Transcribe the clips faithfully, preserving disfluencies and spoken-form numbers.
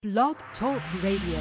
Blog Talk Radio.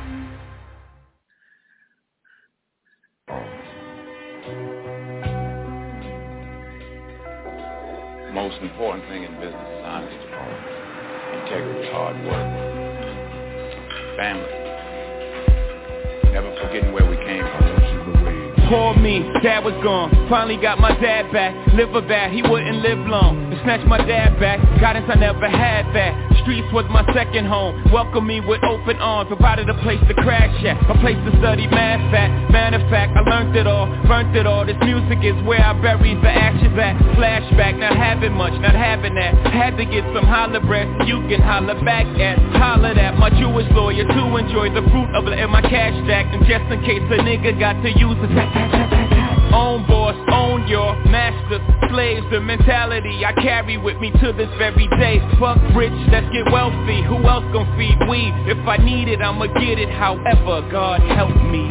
Most important thing in business is honesty, integrity, hard work, family. Never forgetting where we came from. Called me, dad was gone. Finally got my dad back. Liver bad, he wouldn't live long. They snatched my dad back. Guidance I never had that. Streets was my second home. Welcomed me with open arms. Provided a place to crash at. A place to study math at. Matter of fact, I learned it all. Burnt it all. This music is where I buried the ashes at. Flashback, not having much, not having that. Had to get some holler breath. You can holler back at. Hollered at my Jewish lawyer to enjoy the fruit of it in my cash stack. And just in case a nigga got to use it. Own boss, own your master, slaves, the mentality I carry with me to this very day. Fuck rich, let's get wealthy, who else gon' feed we? If I need it, I'ma get it, however, God help me.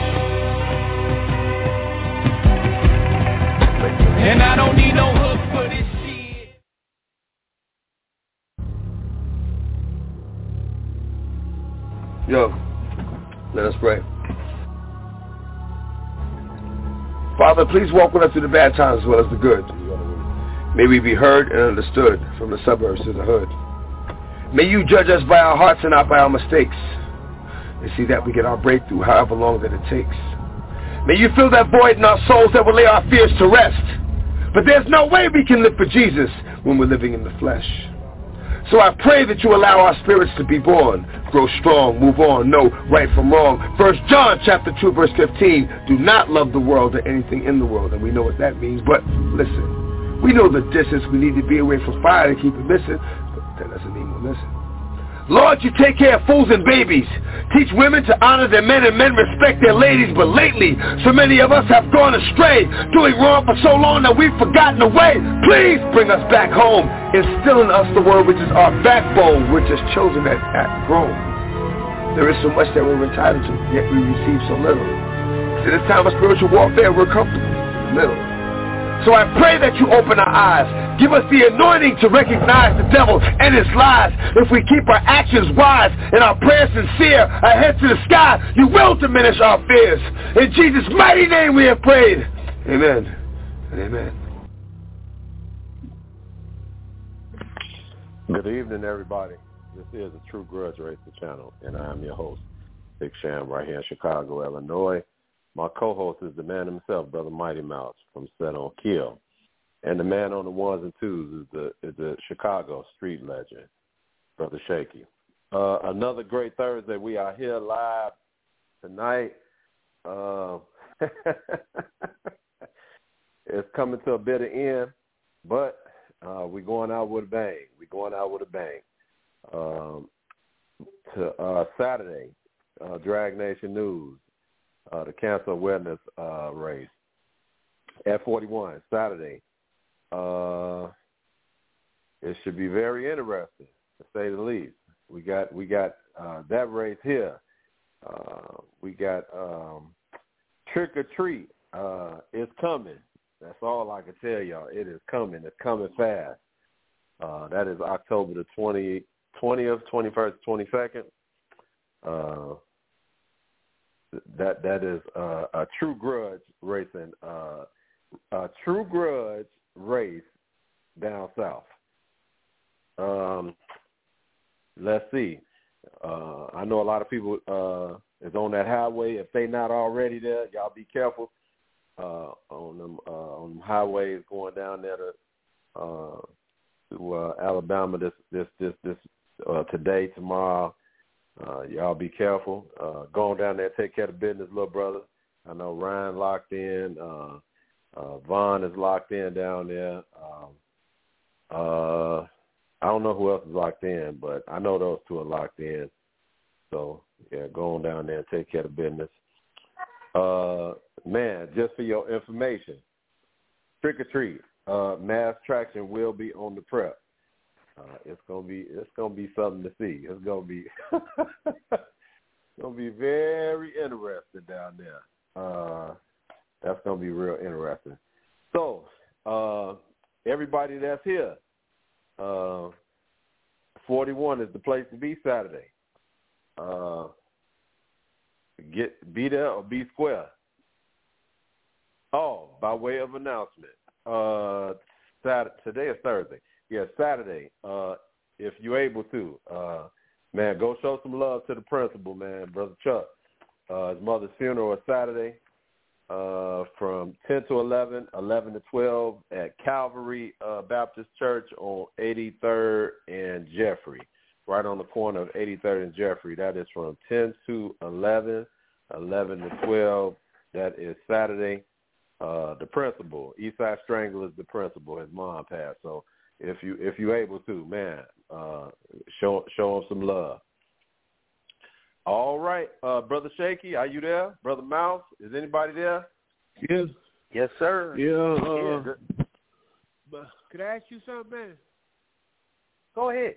And I don't need no hook for this shit. Yo, let us pray. Father, please walk with us through the bad times as well as the good. May we be heard and understood from the suburbs to the hood. May you judge us by our hearts and not by our mistakes, and see that we get our breakthrough however long that it takes. May you fill that void in our souls that will lay our fears to rest. But there's no way we can live for Jesus when we're living in the flesh. So I pray that you allow our spirits to be born, grow strong, move on, know right from wrong. First John chapter two verse fifteen, do not love the world or anything in the world, and we know what that means, but listen, we know the distance we need to be away from fire to keep it missing, but that doesn't mean we're missing. Lord, you take care of fools and babies. Teach women to honor their men and men respect their ladies. But lately, so many of us have gone astray, doing wrong for so long that we've forgotten the way. Please bring us back home. Instill in us the word which is our backbone, which is chosen at, at grown. There is so much that we're entitled to, yet we receive so little. In this time of spiritual warfare, we're comfortable in the middle. So I pray that you open our eyes. Give us the anointing to recognize the devil and his lies. If we keep our actions wise and our prayers sincere, our heads to the sky, you will diminish our fears. In Jesus' mighty name we have prayed. Amen and amen. Good evening, everybody. This is the True Grudge Racer channel, and I am your host, Big Sham, right here in Chicago, Illinois. My co-host is the man himself, Brother Mighty Mouse from Set on Kill. And the man on the ones and twos is the is the Chicago street legend, Brother Shaky. Uh, another great Thursday. We are here live tonight. Uh, it's coming to a bit of end, but uh, we're going out with a bang. We're going out with a bang. Um, to uh, Saturday, uh, Drag Nation News. Uh, the cancer awareness uh, race at forty-one Saturday. Uh, it should be very interesting, to say the least. We got we got uh, that race here. Uh, we got um, Trick or Treat. Uh, it's coming. That's all I can tell y'all. It is coming. It's coming fast. Uh, that is October the twentieth, twenty-first, twenty-second. Uh, That that is uh, a True Grudge racing, uh, a True Grudge race down south. Um, let's see. Uh, I know a lot of people uh, is on that highway. If they not already there, y'all be careful uh, on them uh, on them highways going down there to uh, to uh, Alabama this this this this uh, today, tomorrow. Uh, y'all be careful. Uh, going down there, take care of business, little brother. I know Ryan locked in. Uh, uh, Vaughn is locked in down there. Um, uh, I don't know who else is locked in, but I know those two are locked in. So, yeah, go on down there and take care of business. Uh, man, just for your information, Trick or Treat, uh, mass traction will be on the prep. Uh, it's gonna be it's gonna be something to see. It's gonna be it's gonna be very interesting down there. Uh, that's gonna be real interesting. So uh, everybody that's here, uh, forty-one is the place to be Saturday. Uh, get be there or be square. Oh, by way of announcement, uh, Saturday, today is Thursday. Yeah, Saturday. Uh, if you're able to, uh, man, go show some love to the principal, man, Brother Chuck. Uh, his mother's funeral is Saturday uh, from ten to eleven, eleven to twelve at Calvary uh, Baptist Church on eighty-third and Jeffrey, right on the corner of eighty-third and Jeffrey. That is from ten to eleven, eleven to twelve. That is Saturday. Uh, the principal, Eastside Strangler, is the principal. His mom passed. So if you if you're able to, man, uh, show show him some love. All right, uh, Brother Shaky, are you there? Brother Mouse, is anybody there? Yes. Yes, sir. Yeah. Uh, yeah. Could I ask you something, man? Go ahead.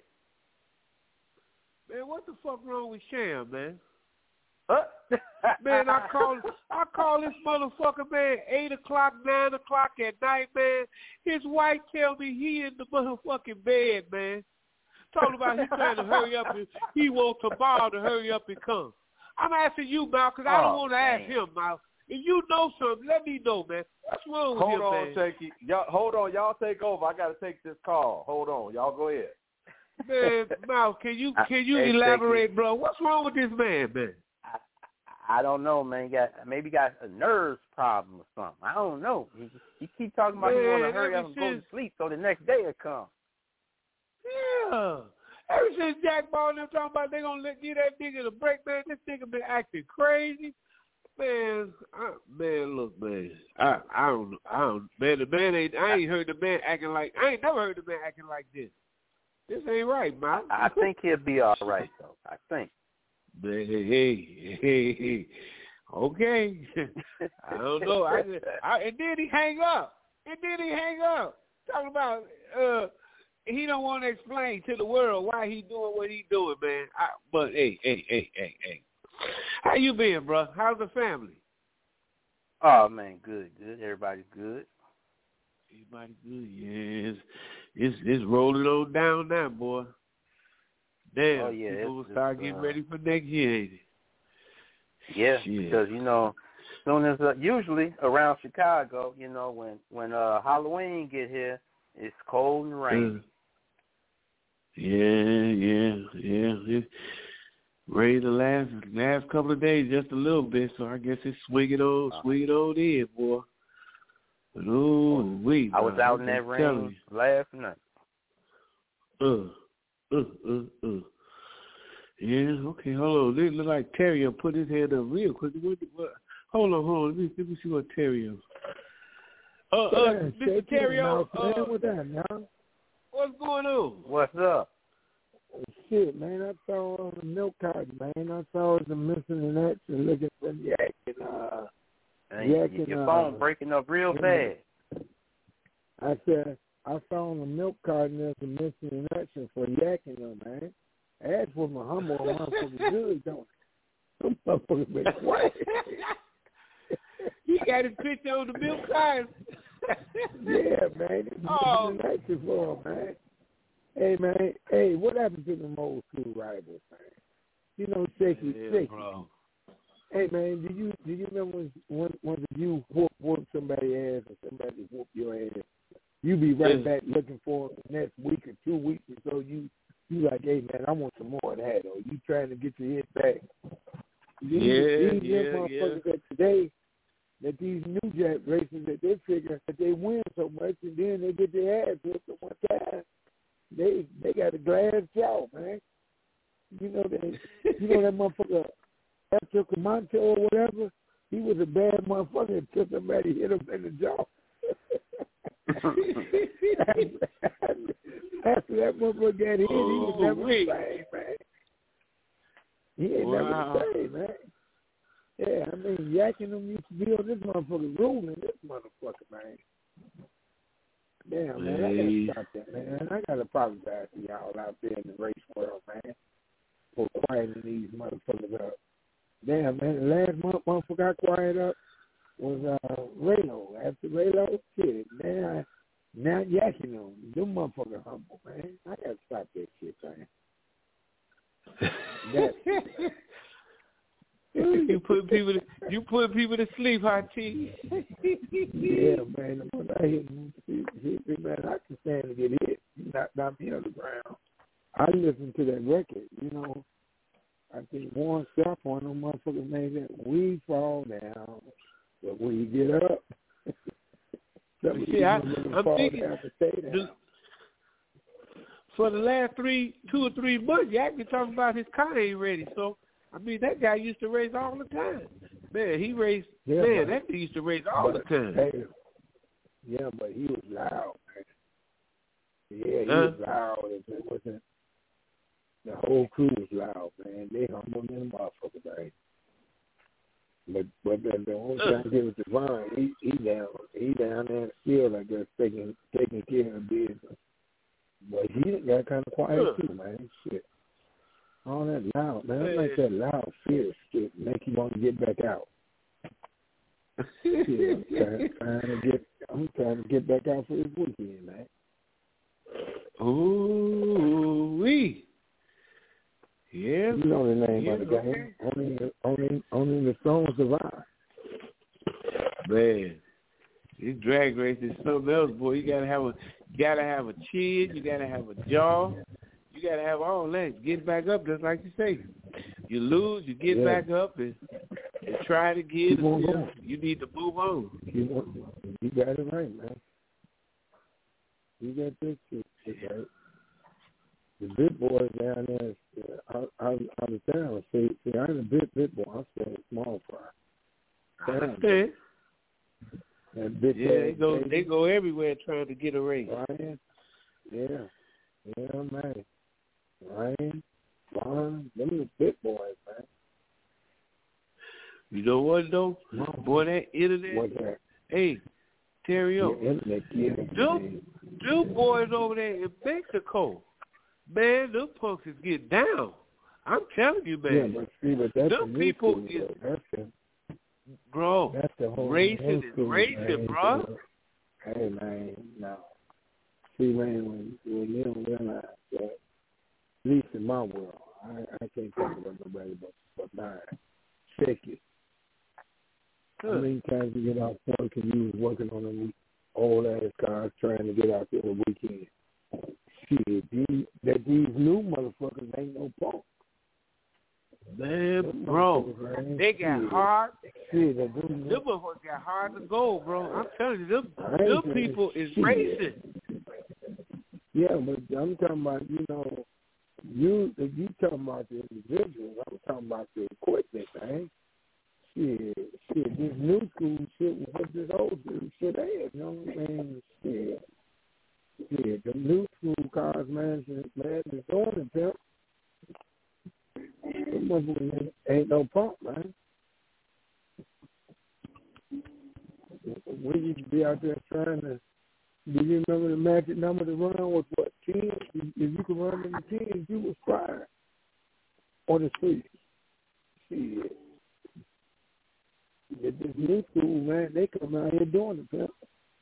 Man, what the fuck wrong with Sham, man? Huh? Man, I call I call this motherfucker, man, eight o'clock, nine o'clock at night, man. His wife tell me he in the motherfucking bed, man. Talking about he trying to hurry up and he want tomorrow to hurry up and come. I'm asking you, Mal, because I don't oh, want to ask him, Mal. If you know something, let me know, man. What's wrong with hold him, on, man? Shaky. Y'all, hold on. Y'all take over. I got to take this call. Hold on. Y'all go ahead. Man, Mal, can you can you hey, elaborate, Shaky. bro? What's wrong with this man, man? I, I don't know, man. He got maybe got a nerves problem or something. I don't know. He, he keep talking about man, he want to hurry up ever and go to since, sleep so the next day will come. Yeah. Ever since Jack Ball and them talking about they gonna let give that nigga the break, man, this nigga been acting crazy. Man, I, man, look, man, I, I don't, I don't, man, the man ain't, I ain't heard the man acting like, I ain't never heard the man acting like this. This ain't right, man. I, I think he'll be all right, though. I think. Man, hey, hey, hey, hey. Okay. I don't know. I, I, and then he hang up. And then he hang up. Talking about, uh, he don't want to explain to the world why he doing what he doing, man. I, but, hey, hey, hey, hey, hey. How you been, bro? How's the family? Oh, man, good, good. Everybody's good. Everybody good, yeah. It's, it's, it's rolling on down now, boy. Damn, oh, yeah, people will it's, start it's, getting uh, ready for next year, ain't it? Yeah, Shit. because, you know, as soon as, uh, usually around Chicago, you know, when, when uh, Halloween get here, it's cold and rainy. Uh, yeah, yeah, yeah. It rained the last last couple of days just a little bit, so I guess it's swinging on, uh, swinging on in, boy. But oh, we. I was out in that rain last night. Uh, uh, uh, uh. Yeah, okay, hold on. It look like Terry put his hand up real quick. What, what, hold on, hold on. Let me, let me see what Terry. Uh, uh, yeah, Mister Terry, uh, what's that, man? What's going on? What's up? Shit, man, I saw on the milk carton, man. I saw the missing in action looking for Yak and, uh, Yak and, your uh, phone breaking up real fast. I said, I saw on the milk carton there's a missing in action for Yak and them, man. That's what my humble motherfucker good, don't Some motherfuckers been quiet. He got his picture on the milk carton. Yeah, man. It's oh. missing in action for him, man. Hey, man, hey, what happened to them old school rivals, man? You know, Shaky, yeah, Shaky. Bro. Hey, man, do you do you remember when when, when you whoop, whoop somebody's ass or somebody whoop your ass? You be right yeah. back looking for them the next week or two weeks or so. You you like, hey, man, I want some more of that. Or you trying to get your hit back. These, yeah, these yeah, motherfuckers yeah. that today, that these new jack races, that they figure that they win so much and then they get their ass whooped at one time. They they got a glass jaw, man. You know they you know that motherfucker Hector Camonte or whatever. He was a bad motherfucker until somebody hit him in the jaw. After that motherfucker got hit, oh, he was never wait. the same, man. He ain't wow. never the same, man. Yeah, I mean, Yakking them used to be on this motherfucker ruling this motherfucker, man. Damn, man, hey. I gotta stop that, man. I gotta apologize to y'all out there in the race world, man, for quieting these motherfuckers up. Damn, man, the last month motherfucker got quiet up was uh, Raylo. After Raylo, shit, man, now Yakking them. Them motherfuckers humble, man. I gotta stop that shit, man. That, you put people to, you put people to sleep, Hot T. Yeah, man. When I hit, hit, hit me, man, I can stand to get hit. Not not me on the ground. I listen to that record, you know. I think one step on them motherfuckers made that we fall down, but when you get up, see, I, I'm thinking the, for the last three, two or three months, you actually talking about his car ain't ready. So, I mean, that guy used to race all the time. Man, he raced. Yeah, man, that guy used to race all but, the time. Hey, yeah, but he was loud, man. Yeah, he huh? was loud. It wasn't. The whole crew was loud, man. They humbled them motherfuckers, man. But but the, the only thing I give it to Vaughn, he he down he down there in the field, I guess, taking taking care of business. But he got kind of quiet uh. too, man. Shit, all that loud, man. I like that loud, fierce shit make you want to get back out. Shit, I'm trying, trying to get I'm trying to get back out for this weekend, man. Ooh wee. Yeah, you know the name yeah, of the okay. game. Only, only, only the strong survive. Man, this drag race is something else, boy. You gotta have a, you gotta have a chin. You gotta have a jaw. You gotta have all that. Get back up, just like you say. You lose, you get yeah. back up and, and try it again. And still, you need to move on. You, you got it right, man. You got this shit right. The big boys down there, uh, I, I, I was down. See, see, I ain't a big, big boy. I'm still a small fry. I understand. And big yeah, they go, baby. they go everywhere trying to get a race. Ryan, yeah, yeah, man. Ryan, Ron, them the big boys, man. You know what though? Mm-hmm. Boy, that internet. What's that? Hey, Terry, yeah, internet, yeah, them, them boys over there in Mexico. Man, them punks is getting down. I'm telling you, man. Yeah, but see, but that's them people school, is, that's the, bro, that's the whole racing school, is racing, man. bro. Hey, man, no. See, man, when, when you don't realize that, at least in my world, I, I can't talk about nobody but, but mine. Check it. How many times you get out work and you was working on them old-ass cars trying to get out there the weekend? Shit, these, that these new motherfuckers ain't no punk. Man, bro, they got hard. Shit, them motherfuckers got hard to go, bro. I'm telling you, them, them people is shit. Racing. Yeah, but I'm talking about, you know, you you talking about the individuals. I'm talking about the equipment, man. Shit, shit, this new school shit was what this old school shit is, you know what I'm saying? Shit. Yeah, the new school cars, man, man, is on the pimp. Ain't, ain't no pump, man. We used to be out there trying to. Do you remember the magic number to run was what ten? If you could run in the tens, you was fired on the street. Shit. This new school, man, they come out here doing the pimp.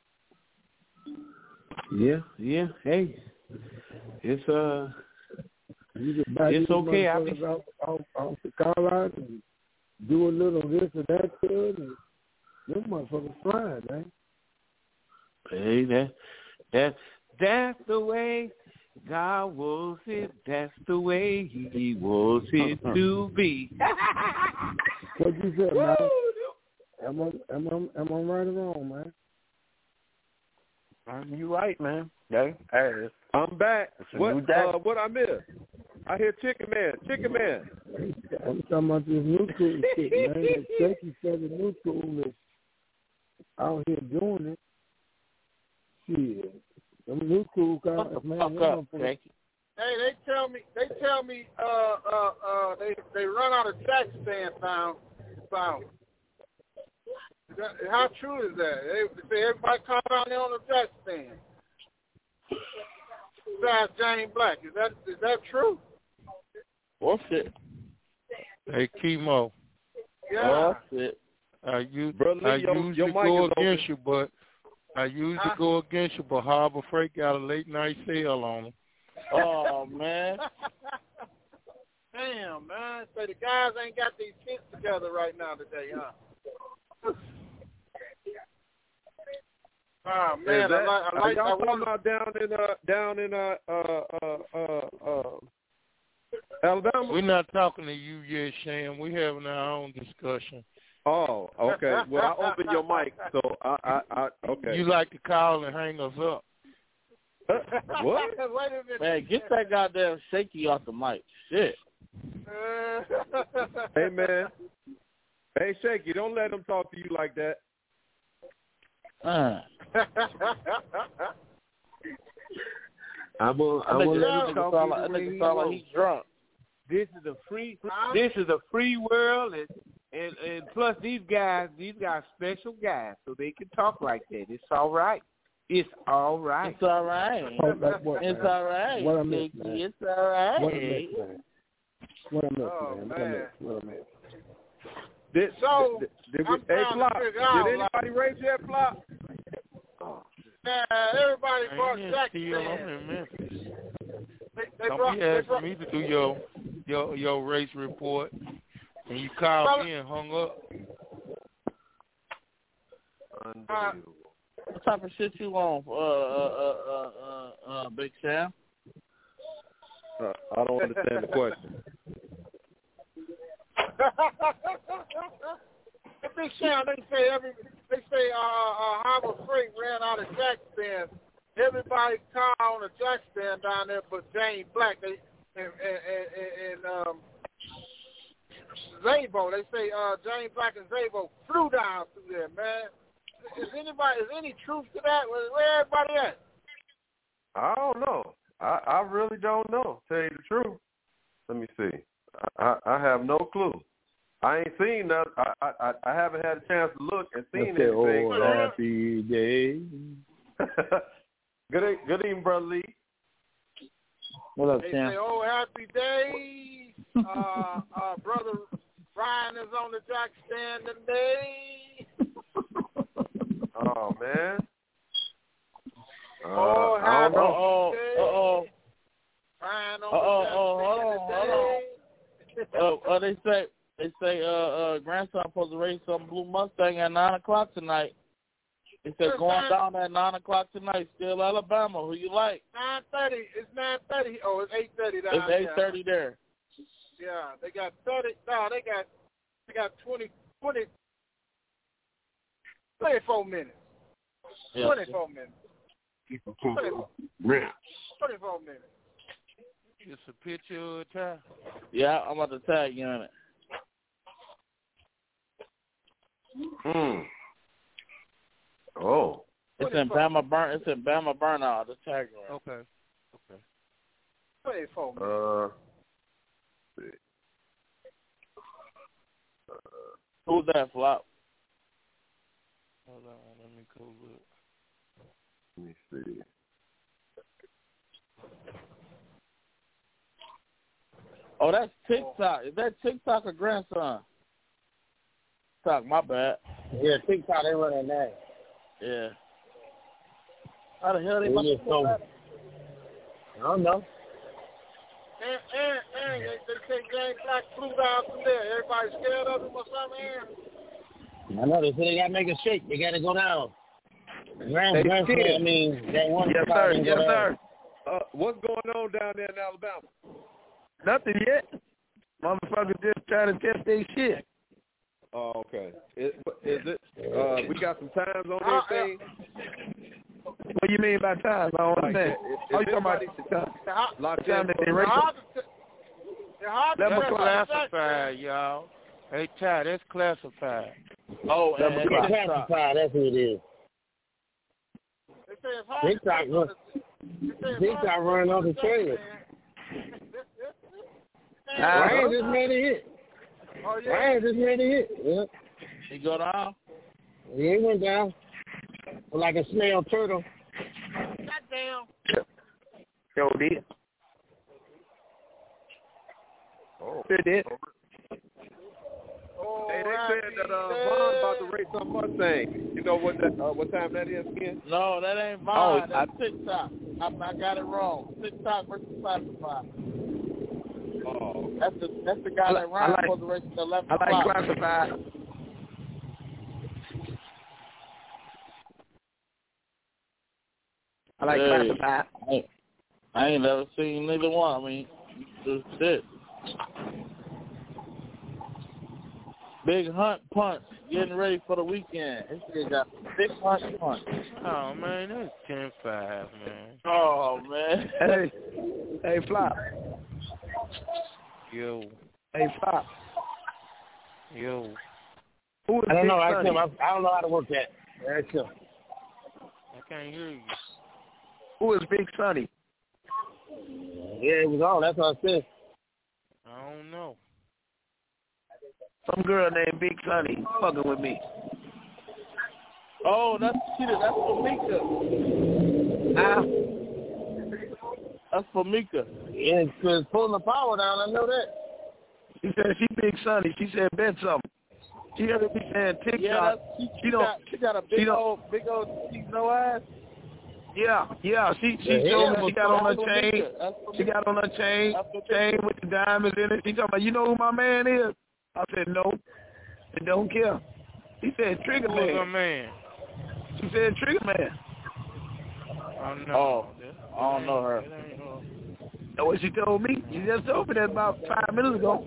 Yeah, yeah. Hey, it's uh, it's okay. I be off, off, off the car lot and do a little this or that to it, and them motherfuckers flying, man. Hey, that that that's the way God wants it. That's the way He wants it to be. What you said, man? Am I am I am I right or wrong, man? You right, man. Yeah, hey, I'm back. What uh, what I missed? I hear Chicken Man. Chicken Man. I'm talking about this new school shit, man. That Chucky said the new school is out here doing it. Shit. Them new school guys, man. Fuck up, Frankie. Hey, they tell me they tell me uh uh uh they they run out of track stand found found. That, how true is that? They say everybody come down there on the track stand. Besides James Black, is that is that true? What's it? Hey, Chemo. Yeah. What's it? I use Brother, I your, usually your go against open. you, but I usually huh? go against you, but Harbor Freight got a late night sale on them. Oh man. Damn, man. Say the guys ain't got these shit together right now today, huh? Oh man, that, I like. I like. y'all I talking want about down in uh down in uh uh uh uh, uh Alabama? We're not talking to you yet, Sham. We're having our own discussion. Oh, okay. Well, I opened your mic, so I, I, I okay. You like to call and hang us up. What? Wait a minute. Man, get that goddamn shaky off the mic. Shit. Hey, man. Hey, Shaky, don't let them talk to you like that. Uh. I'm gonna I'm gonna let him talk to you the way he wants. He's drunk. This is a free. This is a free world, and, and and plus these guys, these guys special guys, so they can talk like that. It's all right. It's all right. It's all right. Oh, that's what, It's man. all right. What I missed, Shaky. man. It's all right. What I missed, man. What I missed, Oh, man. What I man. missed. What I missed. Did, So, did, did we, I'm hey, trying to Flop, figure out, did anybody raise that Flop? Yeah, everybody I brought ain't Jack still. I'm Stand. in Memphis. They, they Don't brought, be they asking brought, me to do your your your race report, and you called me and hung up. Unbelievable. What type of shit you on, uh, uh, uh, uh, uh, Big Sam? Uh, I don't understand the question. The Big Sam, they say every, they say uh, uh, Harbor Freight ran out of jack stands. Everybody called on a jack stand down there, but James Black, they and and, and, and um, Zabo, they say uh, James Black and Zabo flew down through there, man. Is anybody, is any truth to that? Where, where everybody at? I don't know. I, I really don't know. Tell you the truth. Let me see. I, I, I have no clue. I ain't seen that. I, I I haven't had a chance to look and seen Say, anything. oh, happy day. good, e- good evening, Brother Lee. What up, They Sam? say, oh, happy day. Uh, uh, Brother Ryan is on the jack stand today. Oh, man. Uh, Oh, I don't happy know. Uh-oh. day. Uh-oh. Ryan on Uh-oh. the jack Oh, hold on. stand Hold on. Uh, uh, they say, they say, uh, uh, grandson supposed to race some blue Mustang at nine o'clock tonight. They said going down at nine o'clock tonight. Still Alabama. Who you like? nine thirty. It's nine thirty. Oh, it's eight thirty down It's eight thirty there. Yeah, they got thirty. No, they got they got twenty, twenty, twenty-four minutes. Yeah. twenty-four minutes. twenty-four, twenty-four minutes. It's a picture of a tie. Yeah, I'm about to tag you on it. Hmm. Oh. It's in Bama Burn. It's in Bama Burnout. The tag you on. Okay. Okay. twenty-four minutes. Uh. let's see. Uh, Who's that, Flop? Hold on. Let me go look. let me see. Oh, that's TikTok. Is that TikTok or grandson? TikTok, my bad. Yeah, TikTok, they running that. Yeah. How the hell they We must just told that? I don't know. And, and, and they, they say James Black flew down from there. Everybody scared of him or something, Aaron? I know, they said they got to make a shake. They got to go down. Grand, Hey, grand, kid. I mean, that one Yes, spot sir. didn't Yes, go down. sir. Uh, what's going on down there in Alabama? Nothing yet. Motherfuckers just trying to test their shit. Oh, okay. Is, is it? Uh, we got some times on Uh, this thing. What do you mean by time? I don't Like, understand. is, Oh, is you talking about anybody the time? They're hard, locked time in? that they they're race? hard to, they're hard to That's test on the jack classified, stand. y'all. Hey, Ty, that's classified. Oh, and, Yeah, and TikTok. classified, that's who it is. They say it's hard TikTok to test on run- the- they say it's TikTok hard to running test off the jack trailer. stand. Ryan just made a hit. Oh, yeah. Ryan just made a hit. Yeah. He go down? Yeah, he went down like a snail turtle. Goddamn. Yo, did. Oh. Sure did. Oh, Hey, they happy said that uh, day. Vaughn about to race some Mustang. You know what that? Uh, what time that is again? No, that ain't Vine. That's TikTok. I, I got it wrong. TikTok versus classified. Oh. That's the that's the guy that ran like, for the race at eleven I like o'clock. classified. I like hey, classified. I, I ain't never seen neither one. I mean, just it. Big Hunt Punch, getting ready for the weekend. This nigga got Big Hunt Punch. Oh, man, that's ten five, man. Oh, man. Hey, hey, Flop. Yo. Hey, Flop. Yo. Who is I don't Big know. I, Sonny? I don't know how to work that. That's him. I can't hear you. Who is Big Sonny? Yeah, it was on. That's what I said. I don't know. Some girl named Big Sonny fucking with me. Oh, that's Cheetah. That's for Mika. Huh? That's for Mika. Yeah, it's pulling the power down. I know that. She said she Big Sonny. She said bet something. She heard me saying TikTok. Yeah, she, she, she don't. got, she got a big old, big old, she's no ass. Yeah, yeah. She she yeah, told yeah, me she got on her Mika. chain. She got on her chain, chain with the diamonds in it. She talking about, you know who my man is? I said no. I don't care. He said Trigger Who's Man. her man? She said Trigger Man. Oh, no. Oh, I don't know her. That's what she told me. She just told me that about five minutes ago.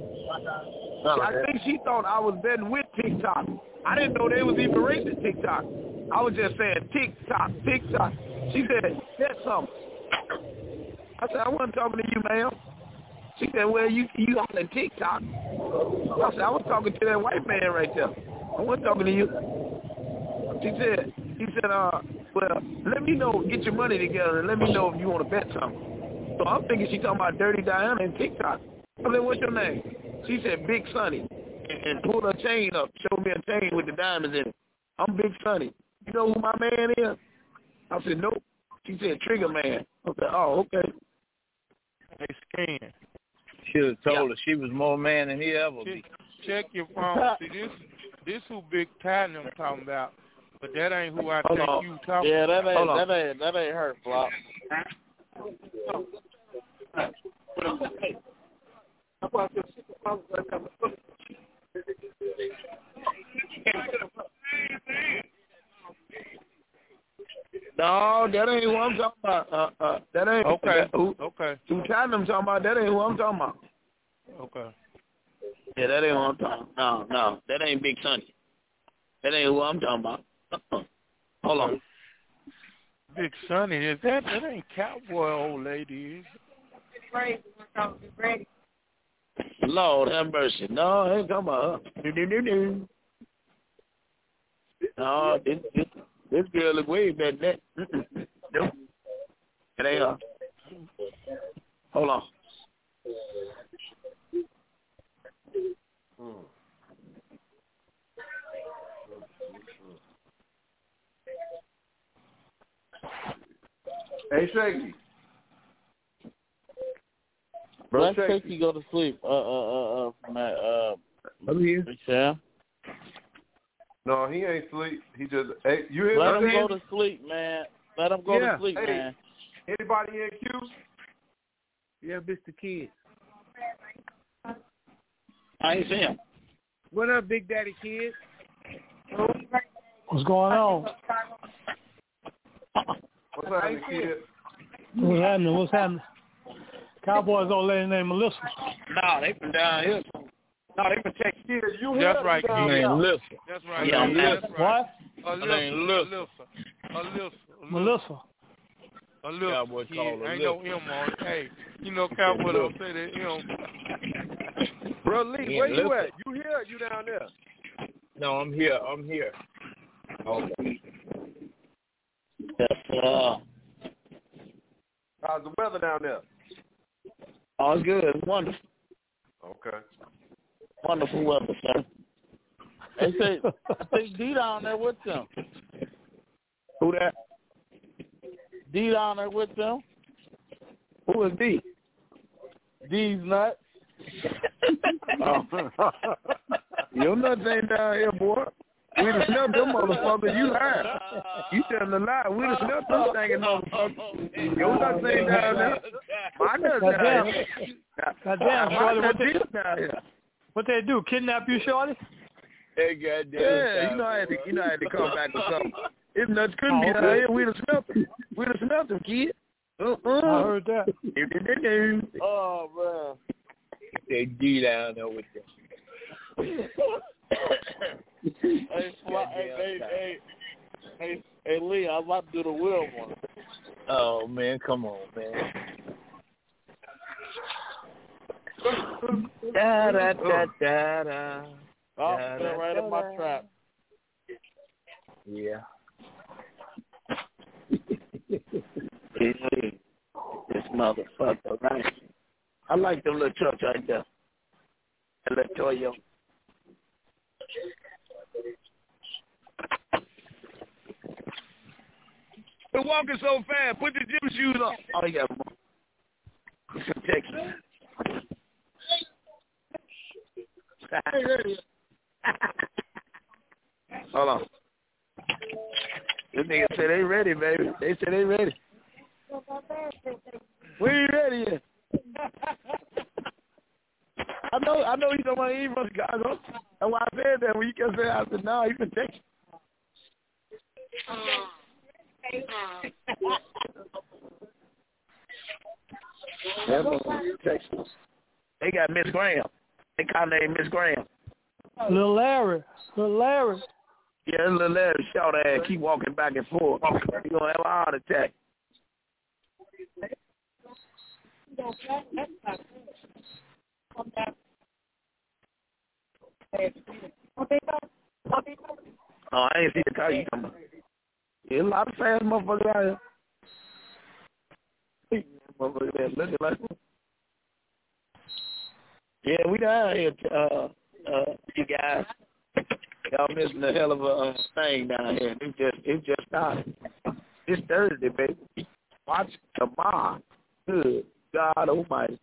I think she thought I was betting with TikTok. I didn't know they was even racing TikTok. I was just saying TikTok, TikTok. She said, bet something. I said, I wasn't talking to you, ma'am. She said, well, you you on TikTok. I said, I was talking to that white man right there. I wasn't talking to you. She said, he said, uh, well, let me know, get your money together, and let me know if you want to bet something. So I'm thinking she talking about Dirty Diana and TikTok. I said, what's your name? She said, Big Sonny, and, and pulled her chain up, showed me a chain with the diamonds in it. I'm Big Sonny. You know who my man is? I said, nope. She said, Trigger Man. I said, oh, okay. Hey, Scan. Should have told yeah. her she was more man than he ever Check, be. check your phone. See, this this who Big Titan I'm talking about, but that ain't who I Hold think on. you talking Yeah, that about. ain't, that ain't, that ain't her, Flop. No, that ain't who I'm talking about. Uh, uh, that ain't Okay. That, who, Okay. who Titan I'm talking about, that ain't who I'm talking about. Okay. Yeah, that ain't who I'm talking about. No, no, that ain't Big Sonny. That ain't who I'm talking about. Uh-uh. Hold on. Big Sonny, is that that ain't Cowboy old lady, is it? Lord have mercy. No, I ain't talking about her. Do-do-do-do. No, this, this, this girl look way better than that. Mm-mm. Nope. It ain't her. Hold on. Mm. Hey, Shaky. Bro, Let Shaky. Shaky go to sleep. Uh, uh, uh, uh, from that, uh, Over here. Sam. No, he ain't sleep. He just, hey, you hear Let me? him go to sleep, man. Let him go Yeah. to sleep, Hey. man. Anybody in Q? Yeah, Mister Kid. I ain't see him. What up, Big Daddy Kid? What's going on? What's happening, kid? What's happening? What's happening? Cowboys old lady named Melissa. No, they from down here. No, they from Texas. Kid, you That's here? right, Down Kid. there? Melissa. That's right. Yeah, Kid. Melissa. That's right. What? Alyssa. name Alyssa. Alyssa. Alyssa. Melissa. Alyssa. Cowboy Kid. call her Ain't no Alyssa. M on it. Hey, you know Cowboy don't say that M. Bro, Lee, Yeah, where you Alyssa. at? You here or you down there? No, I'm here. I'm here. Okay. Yes, uh, How's the weather down there? all good. It's wonderful. Okay. Wonderful weather, sir. They say, I think D down there with them. Who that? D down there with them. Who is D? D's nuts. Oh. Your nuts ain't down here, boy. We done snubbed them motherfuckers. You lying. You telling a lie. We done snubbed them stinking motherfuckers. Your nuts ain't down there. My nuts down here. Now, Goddamn, Shorty, what they, now, yeah. what they do? Kidnap you, Shorty? Hey, goddamn. Yeah, you know I had to, you know I had to come back with something. It's nuts couldn't be out here. We'd have smelt them. We'd have smelt them, kid. Uh-uh. I heard that. Oh, man. They D down there with them. hey, Fly, hey, hey, hey, hey, hey, Lee, I'm about to do the wheel one. Oh, man, come on, man. Da da da da da. Oh, fell right in my trap. Yeah. This motherfucker, right? I like them little trucks right there. That little Toyo. You're walking so fast. Put the gym shoes on. Oh, yeah. It's from Texas. Hold on. This nigga said they ready, baby. They said they ready. We ain't ready yet. I know, I know he's on my he from Chicago. That's why I said that when you kept saying, I said, no, he's from Texas. That's Texas. They got Miss Graham. They call her name Miss Graham. Little Larry. Little Larry. Yeah, little Larry short ass keep walking back and forth. He gonna have a heart attack. Oh, I ain't see the car you talking about. There's a lot of fast motherfuckers out here. Motherfuckers there looking like them. Yeah, we down here, uh, uh, you guys. Y'all missing a hell of a uh, thing down here. It just, it just started. It's Thursday, baby. Watch tomorrow. Good God Almighty.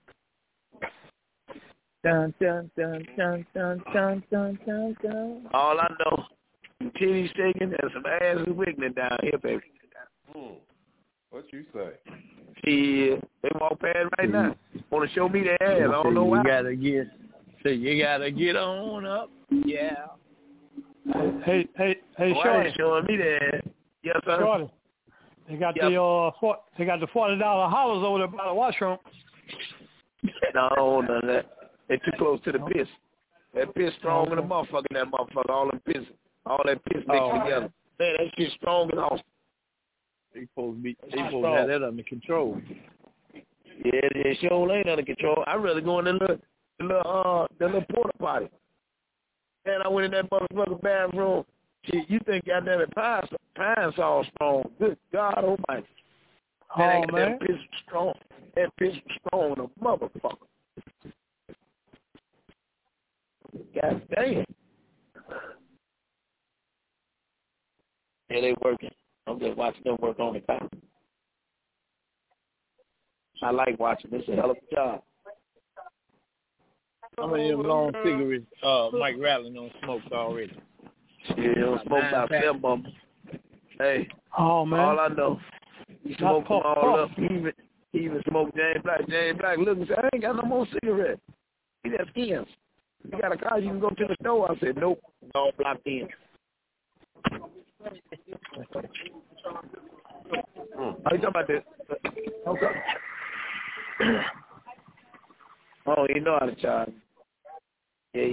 Dun dun dun dun dun dun dun dun dun. All I know, some titties shaking and some ass wiggling down here, baby. Hmm. What you say? See, they walk past right now. Want to show me their ass? I don't know why. You gotta get, so you gotta get on up. Yeah. Hey, hey, hey, why Shorty. they showing me their ass? Yes, sir. Shorty. They got yep. the uh, for, they got the forty dollar hollers over there by the washroom. No, none of that. They too close to the piss. That piss strong in the motherfucker. That motherfucker. All them piss, all that piss mixed oh, together. Man, that shit strong and awesome. They supposed to be, they supposed to have that under control. Yeah, it sure ain't under control. I'd rather go in the little, the little, uh, the little porta potty. And I went in that motherfucking bathroom. Shit, you think goddamn it, pine, pine saw strong? Good God Almighty. Oh man, man, that piss strong. That piss strong, the motherfucker. God damn. Yeah, they working. I'm just watching them work on the car. I like watching. This a hell of a job. How many of them long cigarettes uh, Mike Rattling on smoked already? Yeah, don't smoke about seven of them. Hey, oh man, all I know, he smoked them all up. He even, he even smoked James Black. James Black looked and said, I ain't got no more cigarettes. He got skins. You got a car, you can go to the store. I said, nope, all blocked in. Hmm. Are you talking about this? Okay. Oh, you know how to charge. Yeah.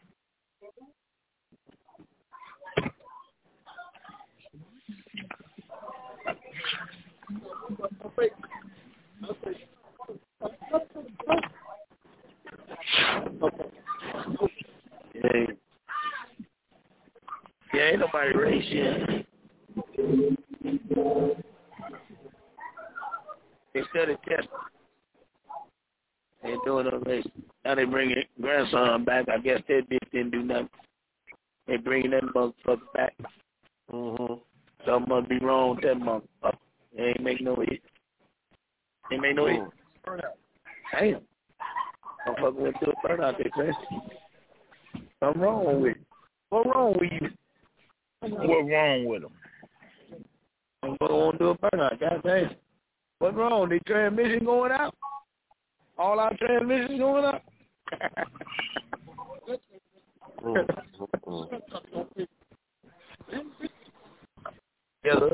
Yeah. Yeah, ain't nobody race yet. They started testing. They ain't doing no race. Now they bringing grandson back. I guess that bitch didn't do nothing. They bringing that motherfucker back. Mm-hmm. Something must be wrong with that motherfucker. They ain't make no hit. They ain't make no hit. Damn. Motherfucker went through a burnout, they say. Something wrong with it. What's wrong with you? What's wrong with them? I'm going to do a burnout, goddamn. What's wrong? The transmission going out? All our transmissions going up. Hello.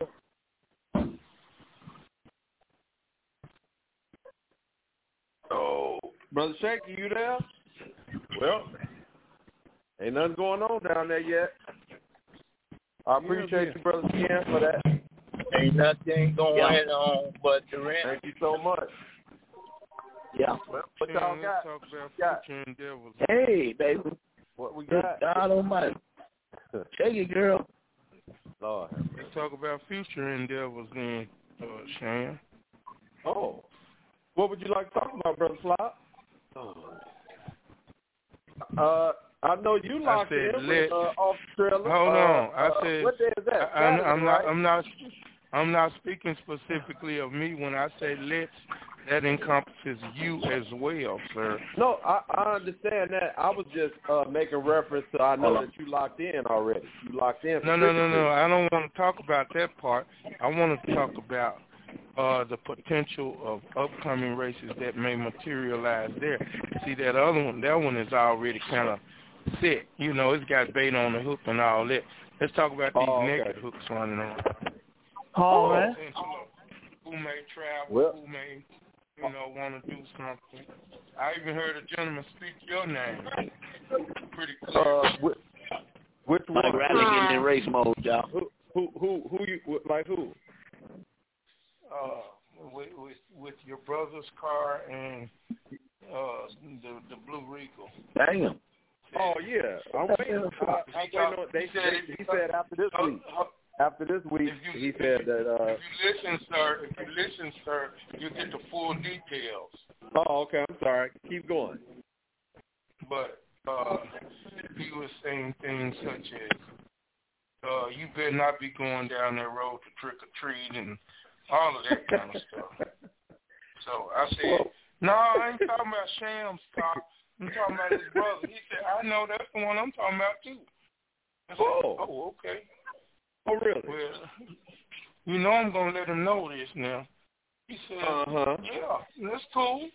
Oh, Brother Shaky, you there? Well, ain't nothing going on down there yet. I appreciate you, Brother Ken, for that. Ain't nothing going Yeah. on but the rent. Thank you so much. Yeah. Well, what y'all got? Talk about got? future endeavors. Hey, baby. What we Good got? God Almighty. Take it, girl. Lord. Let's talk about future endeavors then, uh, Sham. Oh. What would you like to talk about, Brother Flop? Uh, I know you locked I said in let, with uh, off trailer. Hold uh, on. I uh, said what day is that? I, I'm, Saturday, I'm not. right? I'm not. I'm not speaking specifically of me when I say let's. That encompasses you as well, sir. No, I, I understand that. I was just uh, making reference to. I know that you locked in already. You locked in. No, no, no, no. I don't want to talk about that part. I want to talk about uh, the potential of upcoming races that may materialize there. See, that other one, that one is already kind of set. You know, it's got bait on the hook and all that. Let's talk about these Oh, okay. negative hooks running on. All right. Who may travel, Well, who may, you know, want to do something. I even heard a gentleman speak your name. Pretty clear. Uh, which, which one? Like Riley getting in race mode, y'all. Who, who, who, who you, like who? Uh, with, with with your brother's car and uh the the Blue Regal. Damn. Oh yeah, I'm waiting. Uh, I'm waiting on. They, they, he said after this week. After this week, you, he said that. Uh, if you listen, sir, if you listen, sir, you get the full details. Oh, okay. I'm sorry. Keep going. But uh, he was saying things such as, uh, "You better not be going down that road to trick or treat and all of that kind of stuff." So I said, "No, I ain't talking about Sham's car. I'm talking about his brother." He said, "I know that's the one I'm talking about too." I said, oh. oh, okay. Oh, really? Well, you know I'm going to let him know this now. He said, uh-huh. yeah, that's cool.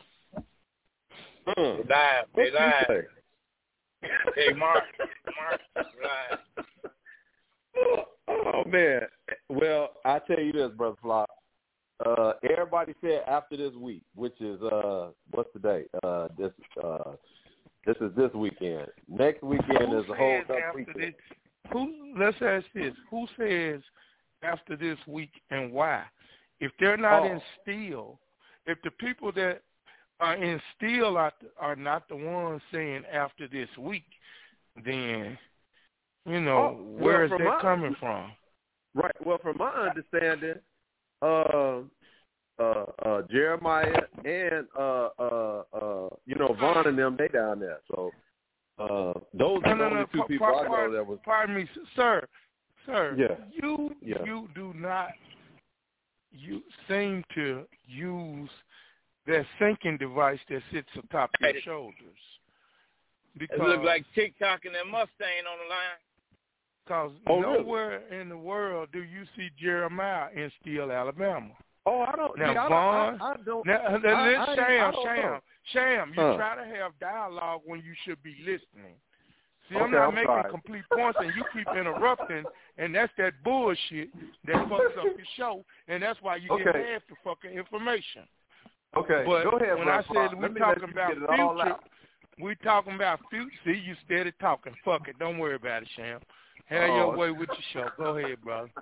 Uh, They lied. They lied. Hey, Mark. Mark lied. Oh, oh, man. Well, I tell you this, Brother Flop. Uh, everybody said after this week, which is, uh, what's the date? Uh, this, uh, this is this weekend. Next weekend Who is a whole says other after weekend. this? Who? Let's ask this: who says after this week and why? If they're not Oh. in steel, if the people that are in steel are, are not the ones saying after this week, then you know Oh, where well, is from that my, coming from? Right. Well, from my understanding, uh, uh, uh, Jeremiah and uh, uh, uh, you know Vaughn and them, they down there. So. Uh, those No, are the no, only no. two Pa- people pa- I know pardon, that was. Pardon me, sir, sir. Yeah. You, Yeah. you do not. You seem to use that sinking device that sits atop your Hey, shoulders. It Because look like TikTok and that Mustang on the line. Because Oh, nowhere really? in the world do you see Jeremiah in Steele, Alabama. Oh, I don't. Now, see, I Vaughn, don't, I, I don't. now, I, now, I, I, Sham, I don't Sham, know. Sham, you Huh. try to have dialogue when you should be listening. See, Okay, I'm not I'm making sorry. complete points, and you keep interrupting, and that's that bullshit that fucks up your show, and that's why you get Okay. half the fucking information. Okay, But go ahead, when bro. I said we Let me let talking you about get it all future, out. we talking about future. See, you steady talking. Fuck it. Don't worry about it, Sham. Have Oh. your way with your show. Go ahead, brother.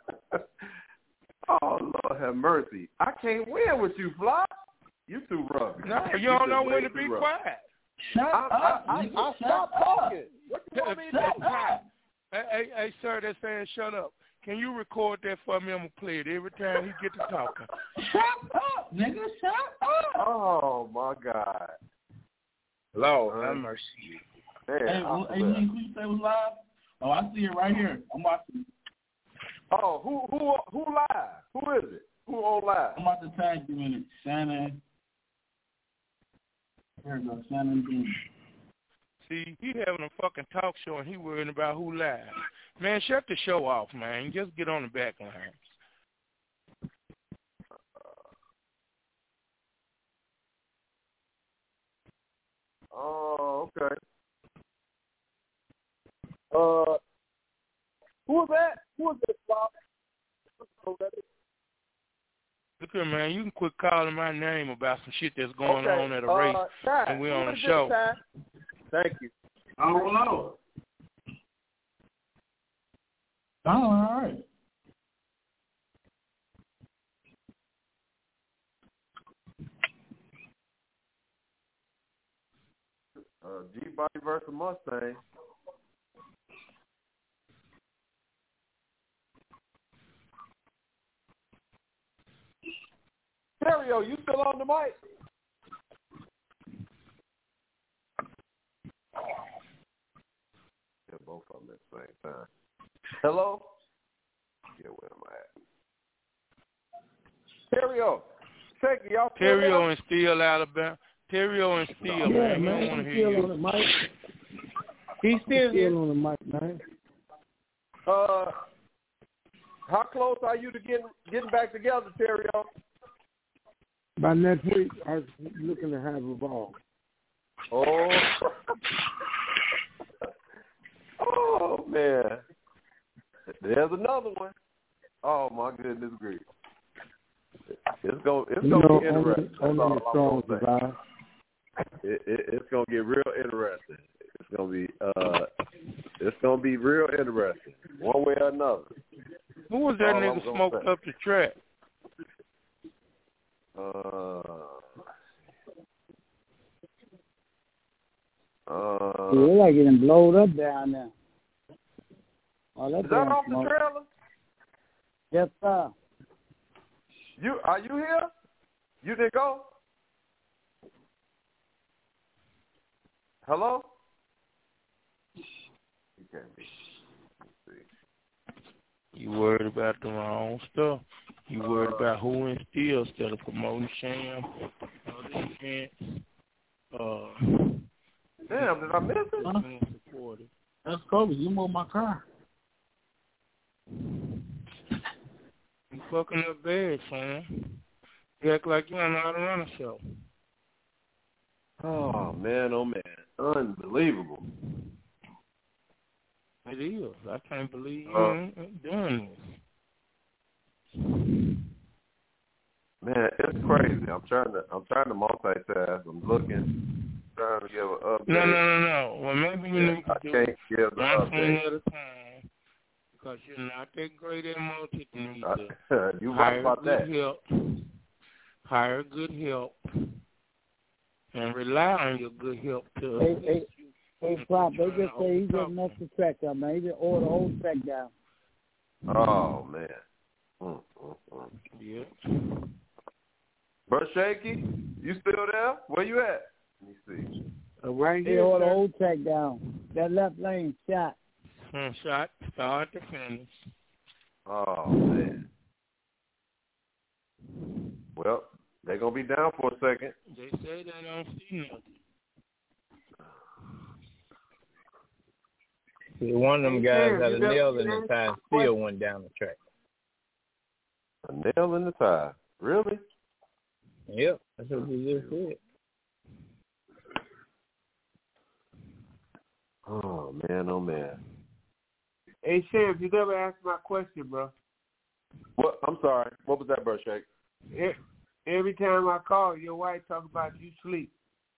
Oh, Lord have mercy. I can't win with you, Flop. You too rough. No, you You don't just know way when to too be rough. quiet. Shut I, up, I, I, nigga. I Shut stopped up. talking. What do you want me to Shut do? up. Hey, hey, hey, sir, that's saying shut up. Can you record that for me? I'm going to play it every time he gets to talking. Shut up, nigga. Shut up. Oh, my God. Lord, have Uh, mercy. Man, Hey, I well, hey, swear. Link, who you say was live? Oh, I see it right here. I'm watching. Oh, who who who live? Who is it? Who on live? I'm about to tag you in it. Shannon. Here we go. Shannon Bean. See, he having a fucking talk show and he worrying about who live. Man, shut the show off, man. Just get on the back line. Okay. Uh, who was that? Who was that, Bob? Look here, man. You can quit calling my name about some shit that's going okay. on at a uh, race, Ty, and we're who on the is show. This, Ty? Thank you. I don't know. Oh, all right. Uh, G-Body versus Mustang. Stereo, you still on the mic? Yeah, both of them at the same time. Hello? Yeah, where am I at? Stereo. Check y'all. Terrio and Steele, Alabama. Terrio and Steele, yeah, man. man. We don't want to He's hear still you. on the mic. He's still He's here. still on the mic, man. Uh, how close are you to getting getting back together, Terrio? By next week, I was looking to have a ball. Oh. Oh, man. There's another one. Oh, my goodness grief. It's going it's You gonna know, be interesting. only, only the strong survive. It, it, it's gonna get real interesting. It's gonna be uh, it's gonna be real interesting, one way or another. Who was that All I'm nigga gonna smoked say. up the track? Uh, uh, Yeah, they like getting blowed up down there. Oh, that's is that off the trailer? Yes, sir. You are you here? You didn't go? Hello? You can't be. Let's see. You worried about the wrong stuff. You worried about who in Steele instead of promoting Sham, other events. Uh, Damn, did I miss it? Huh? That's Kobe. You moved my car. You fucking up bad, son. You act like you don't know how to run a show. Oh, man, oh, man. Unbelievable. It is. I can't believe you Uh, ain't doing this. Man, it's crazy. I'm trying to I'm trying to multitask. I'm looking, trying to give an update. No, no, no, no. Well, maybe you Yeah, need to I do can't give the one thing update. at a time because you're not that great at multi. You need Uh, to you hire right about good that. help, hire good help, and rely on your good help to Hey, assist hey, you. hey, Flop, they just say he just messed the track up, man. He just ordered the whole track down. Oh man. Mm, mm, mm. Yeah. Bro Shaky, you still there? Where you at? Let me see. Uh, right They here, ordered the sir. whole track down. That left lane shot. One shot, start to finish. Oh man. Well, they're gonna be down for a second. They say they don't see nothing. See, one of them guys Hey, had a you got- nail you in the got- tie and still went down the track. A nail in the tie. Really? Yep, that's what you just said. Oh man, oh man. Hey, Sheriff, you never asked my question, bro. What? I'm sorry. What was that, Bro Shake? E- Every time I call, your wife talk about you sleep.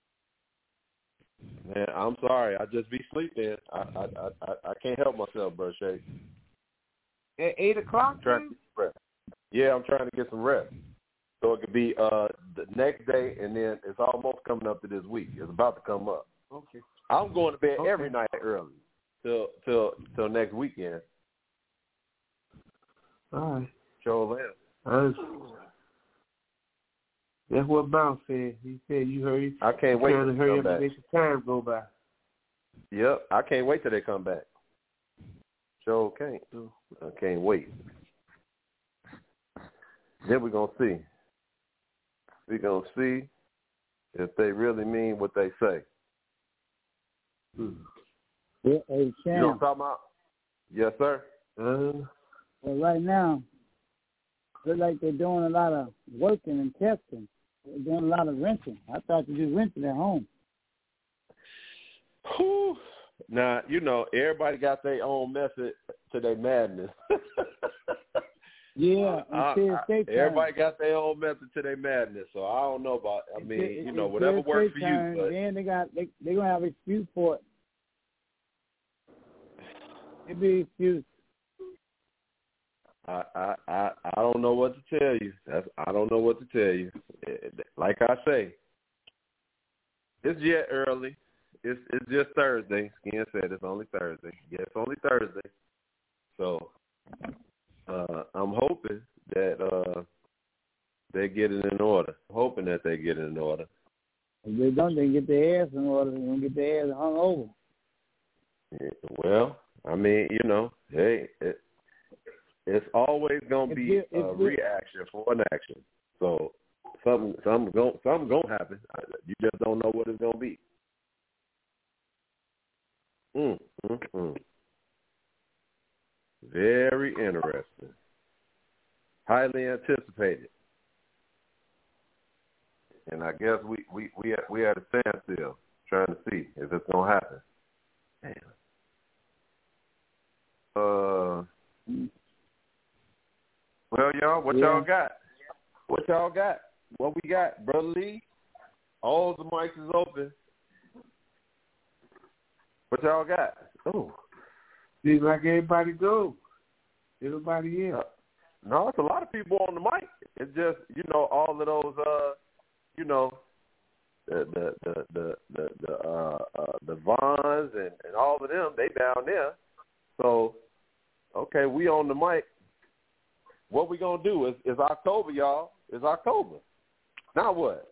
Man, I'm sorry. I just be sleeping. I I I I can't help myself, Bro Shake. At eight o'clock, Trying to get some rest. Yeah, I'm trying to get some rest. So it could be uh the next day, and then it's almost coming up to this week. It's about to come up. Okay. I'm going to bed Okay. every night early till till till next weekend. All right. Show them. That's, that's what Bounce said. He said you hurry. I can't wait trying till to they hurry come up back. and make the time go by. Yep, I can't wait till they come back. Sure can't. I can't wait. Then we're gonna see. We're gonna see if they really mean what they say. Yeah, hey, You know what Sham. I'm talking about? Yes, sir. Uh, Well, right now, look like they're doing a lot of working and testing. They're doing a lot of renting. I thought you just rented at home. Whew. Now, you know, everybody got their own method to their madness. Yeah, I, it's I, everybody got their own method to their madness, so I don't know about. I mean, it, you know, it, whatever works for time, you. But then they got they they gonna have an excuse for it. It be an excuse. I, I I I don't know what to tell you. That's I don't know what to tell you. Like I say, it's yet early. It's it's just Thursday. Skin said it's only Thursday. Yeah, it's only Thursday. So. Uh, I'm hoping that uh, they get it in order. I'm hoping that they get it in order. If they don't, they get their ass in order. They're going to get their ass hung over. Yeah, well, I mean, you know, hey, it, it's always going to be a reaction for an action. So something, something going, something going to happen. You just don't know what it's going to be. Mm, mm, mm. Very interesting. Highly anticipated. And I guess we we we at, we at a standstill trying to see if it's gonna happen. Damn. Uh. Well, y'all, what yeah. y'all got? What y'all got? What we got, Brother Lee? All the mics is open. What y'all got? Oh. Seems like everybody go. Everybody in. Uh, no, it's a lot of people on the mic. It's just, you know, all of those, uh, you know, the the the the the, the uh, uh, the Vons and, and all of them. They down there. So, okay, we on the mic. What we gonna do is is October, y'all. It's October. Now what?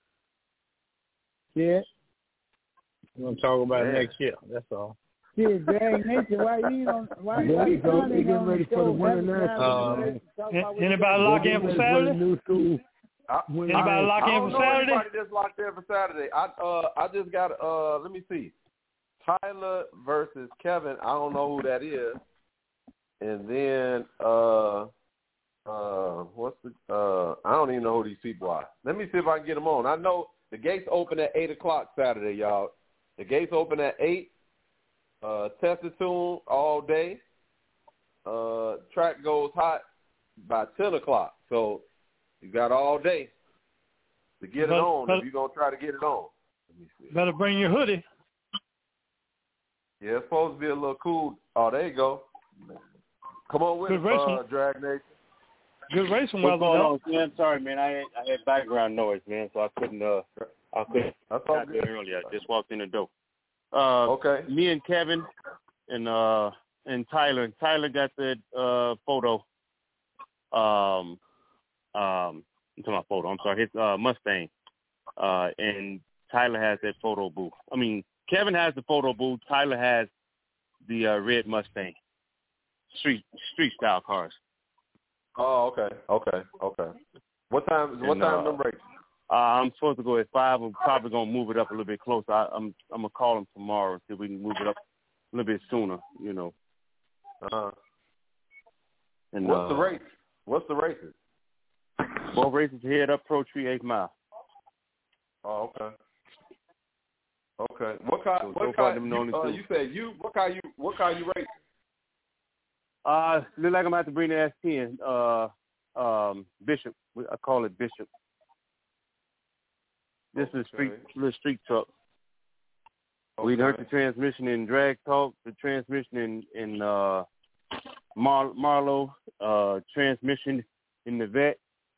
Yeah. We're gonna talk about yeah. it next year. That's all. Yeah, Drag Nation, why you on? Why you on? They getting ready for the winter national. Anybody lock in for Saturday? I, Anybody I, lock I in don't for know Saturday? Anybody just locked in for Saturday. I uh I just got uh let me see, Tyler versus Kevin. I don't know who that is. And then uh uh what's the uh I don't even know who these people are. Let me see if I can get them on. I know the gates open at eight o'clock Saturday, y'all. The gates open at eight. Uh, tested tune all day. Uh, track goes hot by ten o'clock. So you got all day to get but, it on but, if you're going to try to get it on. Let me see. Better bring your hoodie. Yeah, it's supposed to be a little cool. Oh, there you go. Come on with Good it, uh, Drag Nation. Good racing What's weather, going on, man? Sorry, man. I had, I had background noise, man, so I couldn't, uh, I couldn't That's all got good. there earlier. I just walked in the door. Uh, okay. Me and Kevin and uh and Tyler. Tyler got that uh photo. Um, um, I'm talking about photo. I'm sorry, his uh, Mustang. Uh, and Tyler has that photo booth. I mean, Kevin has the photo booth. Tyler has the uh, red Mustang. Street street style cars. Oh, okay, okay, okay. What time? What and, time uh, number eight? Uh, I'm supposed to go at five. I'm probably gonna move it up a little bit closer. I, I'm I'm gonna call him tomorrow see if we can move it up a little bit sooner. You know. Uh-huh. And what's uh, the race? What's the races? Both races head up Pro Tree eighth mile. Oh, okay. Okay. What car? So, what so car? them You, uh, you said you. What car you? What car you racing? Uh, look like I'm gonna have to bring the S ten. Uh, um, Bishop. I call it Bishop. This is a street, little street truck. Okay. We heard the transmission in Drag Talk, the transmission in in uh, Mar- Marlowe, uh, transmission in the Vet.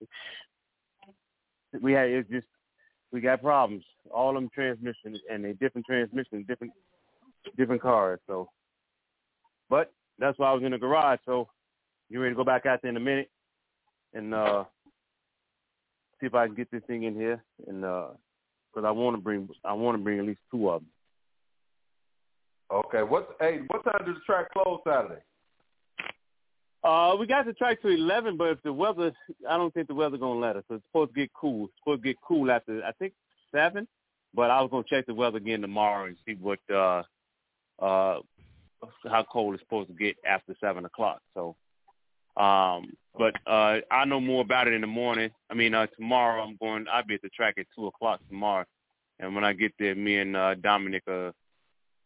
We had it's just we got problems. All them transmissions and they different transmissions, different different cars. So, but that's why I was in the garage. So, you ready to go back out there in a minute and uh, see if I can get this thing in here and. Uh, Because I want to bring, I want to bring at least two of them. Okay. What's hey? What time does the track close Saturday? Uh, we got the track to eleven, but if the weather, I don't think the weather gonna let us. It's supposed to get cool. It's supposed to get cool after I think seven. But I was gonna check the weather again tomorrow and see what uh, uh, how cold it's supposed to get after seven o'clock. So, um, but uh, I know more about it in the morning. I mean, uh, tomorrow I'm going. I'll be at the track at two o'clock tomorrow, and when I get there, me and uh, Dominic uh,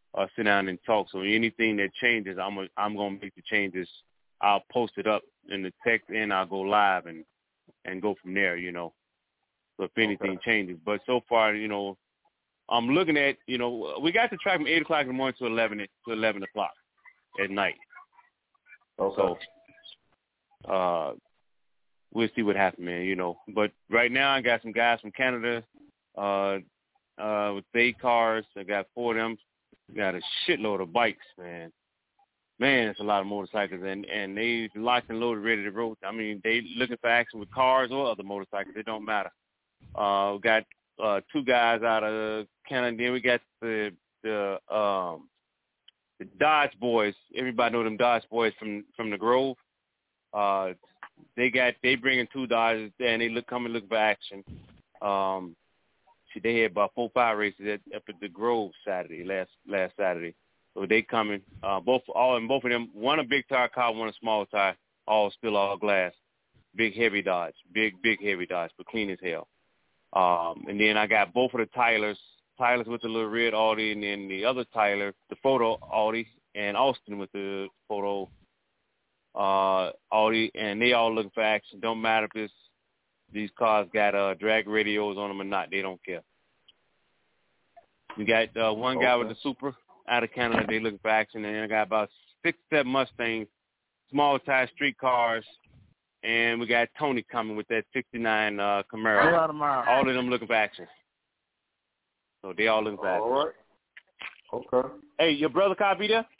uh, sit down and talk. So anything that changes, I'm a, I'm gonna make the changes. I'll post it up in the text, and I'll go live and and go from there. You know, so if anything okay. changes, but so far, you know, I'm looking at, you know, we got the track from eight o'clock in the morning to eleven to eleven o'clock at night. Okay. So uh, we'll see what happens, man. You know, but right now I got some guys from Canada uh, uh, with their cars. I got four of them. Got a shitload of bikes, man. Man, it's a lot of motorcycles, and and they locked and loaded, ready to roll. I mean, they looking for action with cars or other motorcycles. It don't matter. Uh, we got uh, two guys out of Canada. Then we got the the um, the Dodge boys. Everybody know them Dodge boys from from the Grove. Uh, they got they bringing two Dodges there, and they look coming look for action. Um, see, they had about four five races at, up at the Grove Saturday last last Saturday. So they coming, uh, both all and both of them. One a big tire car, one a small tire. All still all glass. Big heavy Dodge, big big heavy Dodge, but clean as hell. Um, and then I got both of the Tylers, Tylers with the little red Audi, and then the other Tyler, the photo Audi, and Austin with the photo uh, Audi, and they all looking for action. Don't matter if it's, these cars got uh, drag radios on them or not. They don't care. We got uh, one guy okay. with the Supra out of Canada. They looking for action, and I got about six, seven Mustangs, small tire street cars, and we got Tony coming with that sixty-nine uh, Camaro. All of them looking for action. So they all looking for action. All right. Okay. Hey, your brother Kyle be there?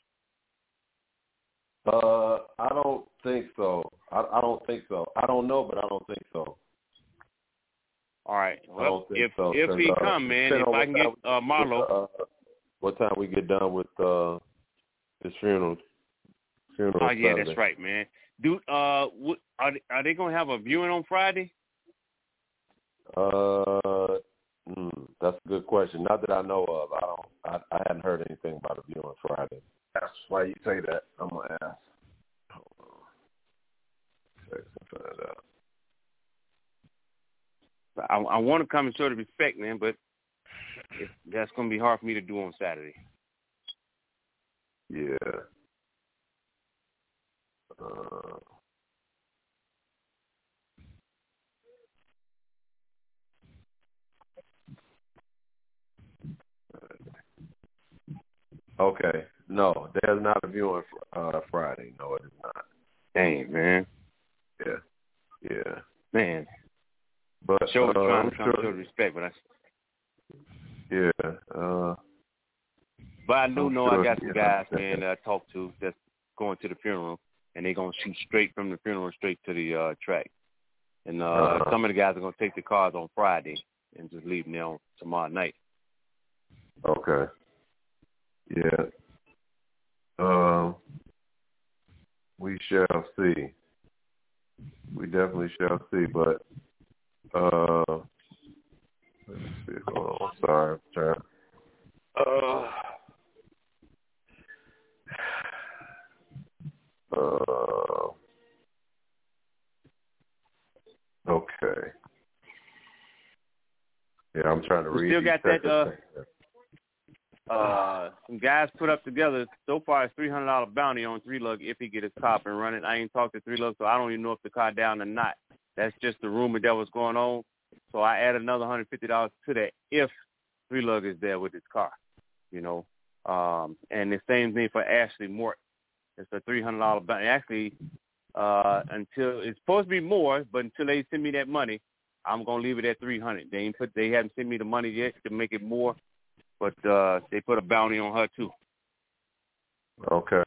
Uh, I don't think so. I, I don't think so. I don't know, but I don't think so. All right. Well, if so, if he uh, come, man, if I can get uh, Marlo. Uh, what time we get done with uh, his funeral? Funeral. Oh yeah, Saturday. that's right, man. Do uh, what, are they, are they gonna have a viewing on Friday? Uh, mm, that's a good question. Not that I know of. I don't. I, I hadn't heard anything about a viewing Friday. That's why you say that. I'm gonna ask. Hold on. Check and find out. I, I want to come and show the respect, man, but it, that's gonna be hard for me to do on Saturday. Yeah. Uh, okay. No, there's not a viewing uh, Friday. No, it is not. Dang, man. Yeah. Yeah. Man. But show uh, trying to sure. show the respect, but I. Yeah. Uh, but I do I'm know sure I got some guys, yeah. man, that I talked to that's going to the funeral, and they're going to shoot straight from the funeral straight to the uh, track. And uh, uh-huh. some of the guys are going to take the cars on Friday and just leave them there on tomorrow night. Okay. Yeah. Um, we shall see. We definitely shall see, but uh, let me see. Hold on. Sorry, I'm trying. Uh, uh, okay. Yeah, I'm trying to we read. Still got that. Uh, uh, uh, some guys put up together so far it's three hundred dollar bounty on Three Lug if he get his car up and running. I ain't talked to Three Lug, so I don't even know if the car down or not. That's just the rumor that was going on. So I add another one hundred fifty dollars to that if Three Lug is there with his car, you know. Um, and the same thing for Ashley Mort. It's a three hundred dollar bounty. Actually, uh, until it's supposed to be more, but until they send me that money, I'm gonna leave it at three hundred. They ain't put, they haven't sent me the money yet to make it more, but uh, they put a bounty on her too. Okay.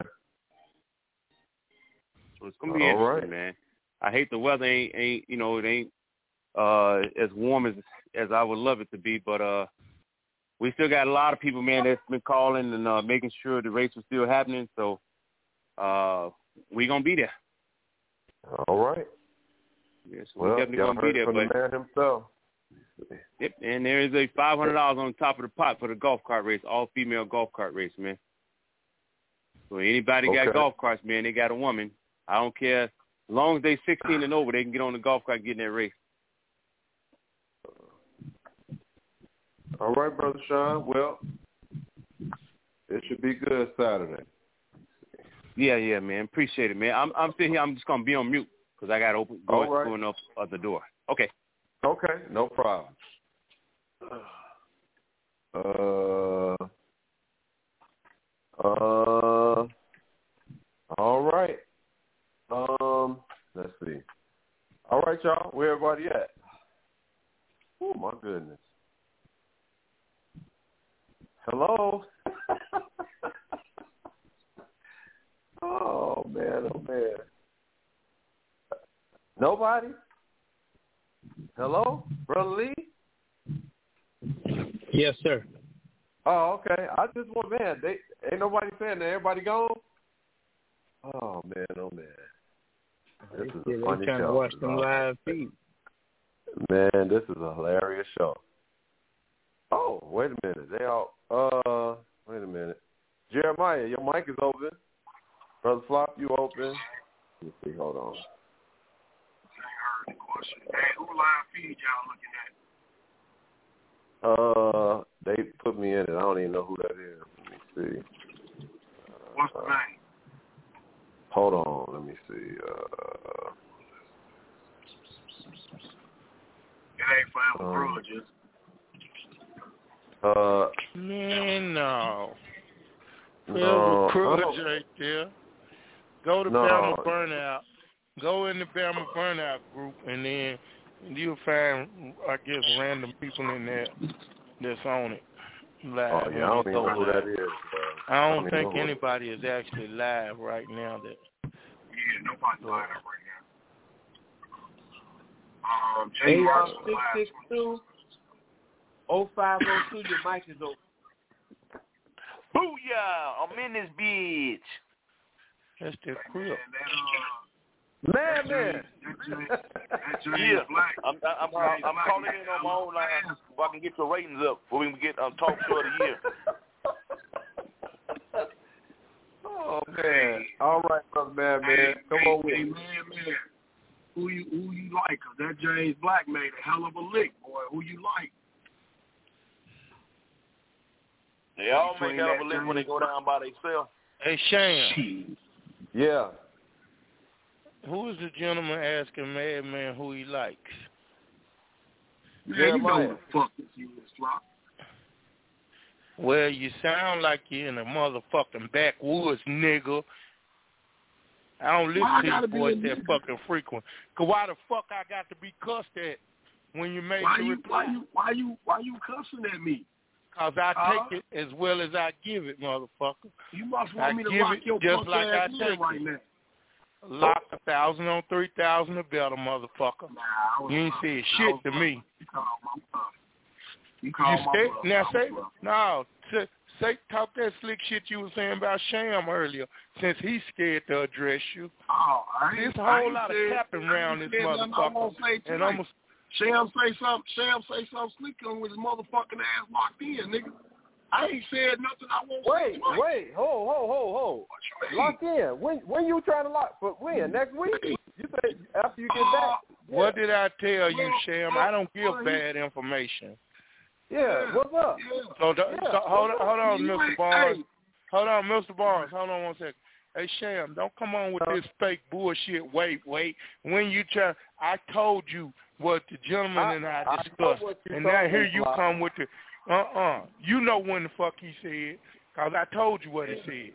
So it's gonna be All interesting, right. man. I hate the weather ain't ain't you know it ain't uh, as warm as as I would love it to be, but uh, we still got a lot of people, man, that's been calling and uh, making sure the race was still happening. So uh, we gonna be there. All right. Yes, well, we're definitely y'all gonna heard be there. From but the man himself. Yep, and there is a five hundred dollars on top of the pot for the golf cart race, all female golf cart race, man. So anybody Okay. got golf carts, man, they got a woman. I don't care. As long as they sixteen and over, they can get on the golf cart and get in that race. All right, Brother Sean. Well, it should be good Saturday. Yeah, yeah, man. Appreciate it, man. I'm I'm sitting here. I'm just gonna be on mute because I got to open going, right. going up at the door. Okay. Okay, no problem. Uh, uh, all right. Um, let's see. All right, y'all. Where everybody at? Oh my goodness. Hello. Oh man, oh man. Nobody? Hello, Brother Lee? Yes, sir. Oh, okay. I just want, man, they ain't nobody saying that. Everybody gone? Oh man, oh man. This is yeah, a funny trying show. to watch them live feed. Man, this is a hilarious show. Oh, wait a minute. They all, uh, wait a minute. Jeremiah, your mic is open. Brother Flop, you open. Let me see. Hold on. I heard the question. Hey, who live feed y'all looking at? Uh, they put me in it. I don't even know who that is. Let me see. What's the uh, name? Hold on. Let me see. Uh, it ain't Forever um, Grudges. Uh, Man, no. no. Forever Grudge right there. Go to No. Bama Burnout. Go in the Bama Burnout group, and then you'll find, I guess, random people in there that's on it. Live. Oh, yeah, I don't even know who that is. Uh, I don't I don't think know. anybody is actually live right now. That Yeah, nobody's live right now. Um, Hey, Jay y'all, Marshall six live. six two, oh five oh two, your mic is open. Booyah! I'm in this bitch. That's the crib. Man, man. Yeah, I'm, I'm, I'm, I'm calling in on my own line so I can get your ratings up so we can get um, talk show of the year. Oh, man. All right, brother, man, man. Come hey, on with hey, me. man, man. Who you, who you like? Cause that James Black made a hell of a lick, boy. Who you like? They all make hell of a lick when they go down by themselves. Hey, Sham. Yeah. Who is the gentleman asking Madman who he likes? Man, you know who the fuck this is, Flop. Well, you sound like you're in a motherfucking backwoods, nigga. I don't listen Why to I you boys be a that nigga? fucking frequent. Cause why the fuck I got to be cussed at when you make Why the you, reply? why you, why you, why you cussing at me? Cause I Uh, take it as well as I give it, motherfucker. You must want I me to give lock it your just punk like ass I in take right it. now. Lock a thousand on three thousand or better, motherfucker. Nah, I was You ain't bluffing. said I shit was to bluffing. me. You called my bluff. You You called my stay, bluff. now I was say bluffing. no. Say, say talk that slick shit you was saying about Sham earlier, since he's scared to address you. Oh, I There's ain't, a I whole ain't lot said, of capping around this I ain't said nothing I motherfucker. won't say And tonight. I'm Sham say something. Sham say something slick on with his motherfucking ass locked in, nigga. I ain't said nothing I won't Wait, say tonight. wait, ho, ho, ho, ho. Lock in. When when you trying to lock for when? Next week? You say after you get back? Uh, What did I tell you, well, Sham? well, I don't give well, bad information. Yeah, what's up? Yeah. So, the, Yeah. so hold on, hold on, You Mister ain't- Barnes. hey. Hold on, Mister Barnes. Hold on one second. Hey, Sham, don't come on with this fake bullshit. Wait, wait. When you try, I told you what the gentleman I, and I I discussed, know what you and told now me, here you Flop. come with the, uh-uh. You know when the fuck he said, because I told you what he said.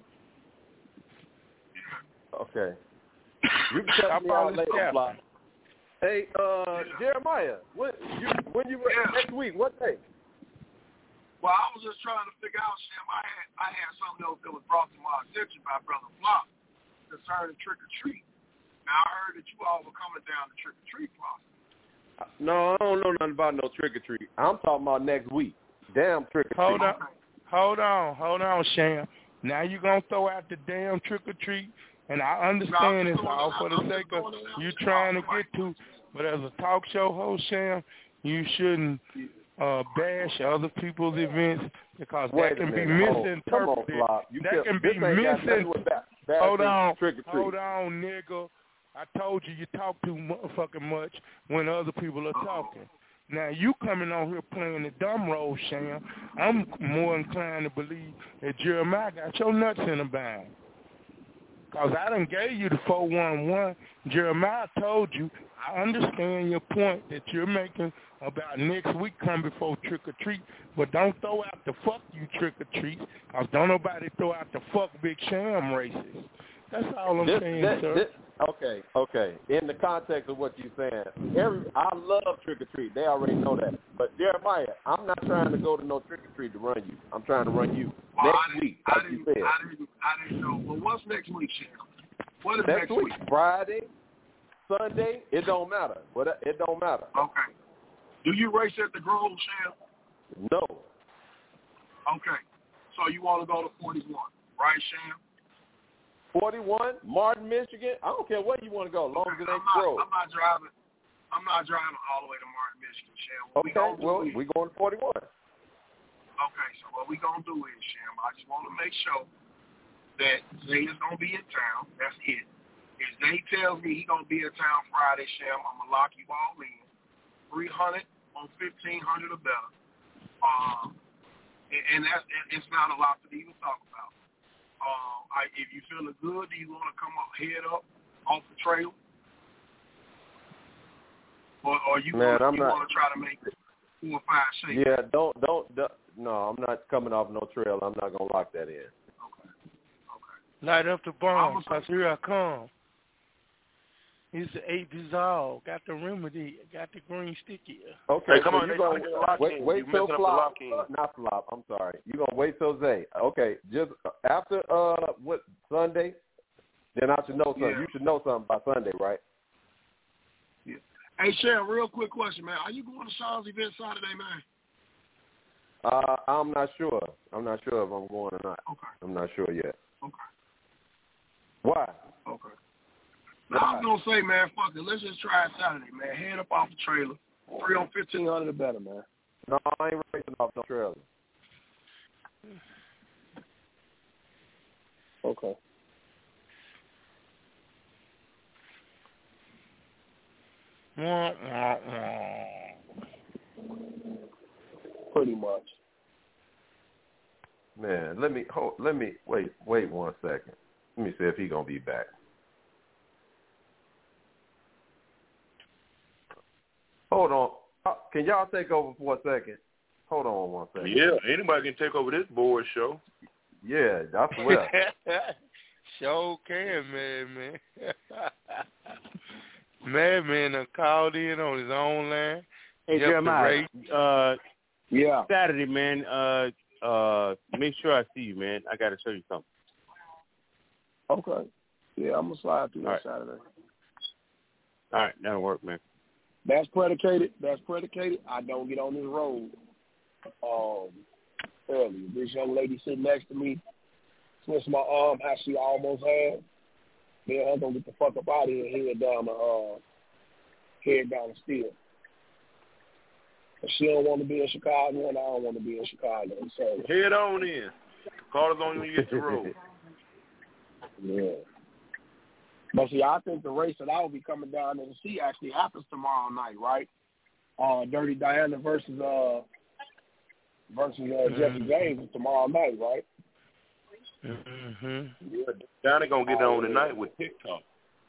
Okay. You can cut I me probably out later, capped Flop. him. Hey, uh, Jeremiah, when you when you Yeah. next week? What day? Well, I was just trying to figure out, Sham. I had I had something else that was brought to my attention by Brother Flop concerning trick or treat. Now I heard that you all were coming down the trick or treat process. No, I don't know nothing about no trick or treat. I'm talking about next week. Damn trick or treat. Hold on, hold on, hold on, Sham. Now you gonna throw out the damn trick or treat, and I understand it's all for the sake of you trying to get to, but as a talk show host, Sham, you shouldn't uh, bash other people's events because Wait that can a be minute. Hold- misinterpreted. Come on, Flop. You that can't- can this be ain't got nothing misinterpreted. with that- that Hold on, trick or treat. hold on, nigga. I told you you talk too motherfucking much when other people are talking. Now, you coming on here playing the dumb role, Sham. I'm more inclined to believe that Jeremiah got your nuts in a bind. Because I done gave you the four one one. Jeremiah told you, I understand your point that you're making about next week come before trick-or-treat, but don't throw out the fuck you trick-or-treat, because don't nobody throw out the fuck Big Sham races. That's all I'm this, saying, this, sir. This, okay, okay. In the context of what you're saying, every I love trick-or-treat. They already know that. But, Jeremiah, I'm not trying to go to no trick-or-treat to run you. I'm trying to run you well, next I week, I like didn't, you said. I didn't, I didn't know. Well, what's next week, Sham? What is next, next week? week? Friday, Sunday, it don't matter. But it don't matter. Okay. Do you race at the Grove, Sham? No. Okay. So you want to go to forty-one, right, Sham? forty-one, Martin, Michigan. I don't care where you want to go, as long as it ain't Grove. I'm not driving. I'm not driving all the way to Martin, Michigan, Sham. What okay, we gonna well, do is, we going to forty-one. Okay, so what we gonna do is, Sham, I just want to make sure that Zay is gonna be in town. That's it. If Zay tells me he gonna be in town Friday, Sham, I'm gonna lock you all in. Three hundred on fifteen hundred or better. Um, and, and that's it's not a lot to even talk about. Uh, I, if you feeling good, do you want to come up, head up off the trail? Or, or you Man, I'm want not, to try to make four or five shapes? Yeah, don't, don't, don't, no, I'm not coming off no trail. I'm not going to lock that in. Okay. Okay. Light up the bomb, because here I come. It's the eight dissolve. Got the remedy. Got the green sticky. Okay, hey, come so on, you gonna wait, wait you till flop, uh, not flop. I'm sorry. You gonna wait till Zay? Okay, just after uh what Sunday? Then I should know something. Yeah. You should know something by Sunday, right? Yeah. Hey, Sharon, real quick question, man. Are you going to Sean's event Saturday, man? Uh, I'm not sure. I'm not sure if I'm going or not. Okay. I'm not sure yet. Okay. Why? Okay. Now, I was going to say, man, fuck it. Let's just try it Saturday, man. Head up off the trailer. Three on fifteen hundred or better, man. No, I ain't racing off no trailer. Okay. Wah, wah, wah. Pretty much. Man, let me hold, let me wait. Wait one second. Let me see if he gonna be back. Hold on. Uh, can y'all take over for a second? Hold on one second. Yeah, anybody can take over this board show. Yeah, that's well. Sure can, man, man. Madman done called in on his own line. Hey, Yep, Jeremiah. Uh, yeah. Saturday, man. Uh, uh, make sure I see you, man. I got to show you something. Okay. Yeah, I'm going to slide through that right. Saturday. All right, that'll work, man. That's predicated. That's predicated. I don't get on this road um, early. This young lady sitting next to me, twists my arm, how she almost had. Me and her gonna get the fuck up out of here and head down the uh, head down the steel. But she don't want to be in Chicago, and I don't want to be in Chicago. So head on in. Call us on when you get to the road. Yeah. But see, I think the race that I will be coming down there to see actually happens tomorrow night, right? Uh, Dirty Diana versus uh versus uh, mm-hmm. Jesse James is tomorrow night, right? Mm-hmm. Yeah, Johnny gonna get on tonight with TikTok.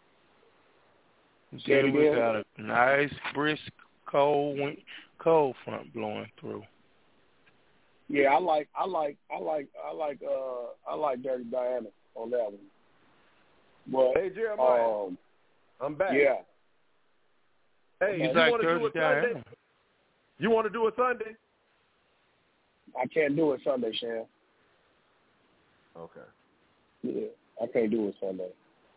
Then we got a nice, brisk, cold, wind, cold front blowing through. Yeah, I like, I like, I like, I like, uh, I like Dirty Diana on that one. But hey, Jeremiah, um, I'm back. Yeah. Hey, He's you like want to do it Sunday? Diana. You want to do it Sunday? I can't do it Sunday, Shan. Okay. Yeah, I can't do it Sunday.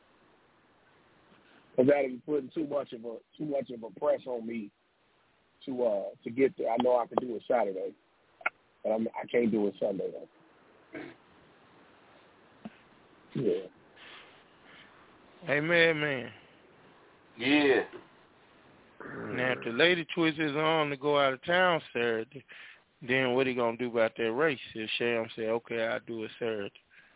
Cause that'll be putting too much of a too much of a press on me to uh to get there. I know I can do it Saturday, but I'm, I can't do it Sunday though. Yeah. Hey, man, man. Yeah. Now, if the lady twist is on to go out of town Saturday, then what he gonna do about that race? If Sham say, okay, I'll do it Saturday.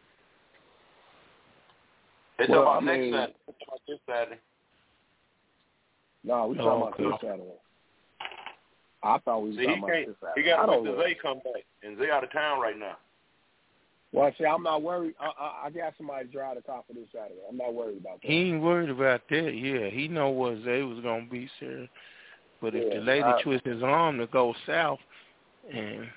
It's well, about I next mean, Saturday. It's about this Saturday. No, nah, we talking oh, about okay. this Saturday. I thought we were See, he talking about can't. this He Saturday. I got to don't wait till know. Zay come back, and Zay out of town right now. Well, see, I'm not worried. I, I, I got somebody to drive the car for this Saturday. I'm not worried about that. He ain't worried about that. Yeah, he know what Zay was gonna be, sir. But if Yeah, the lady I, twists his arm to go south, and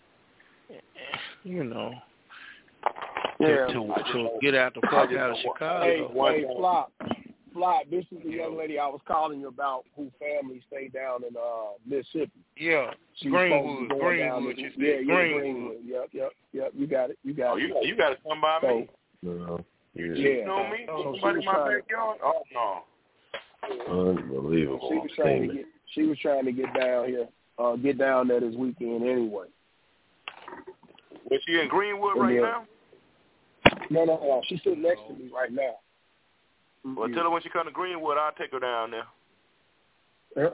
you know, yeah. to, to, to get out the fuck out of Chicago. Hey, hey, Flop, Flop. This is the young lady I was calling you about, whose family stayed down in uh, Mississippi. Yeah, She was Greenwood, supposed to be going down Greenwood. to- You yeah, said yeah, Greenwood. Greenwood. Yep, yep, yep. You got it. You got Oh, it. you you got to come by So, me. No. Yeah. You know me? So she Somebody was in my trying to- backyard? Oh no. Unbelievable. She was trying to get. She was trying to get down here. Uh, get down there this weekend anyway. Was she in Greenwood right Yeah. now? No, no, no. She's sitting next to me right now. Well, tell her when she come to Greenwood, I'll take her down there.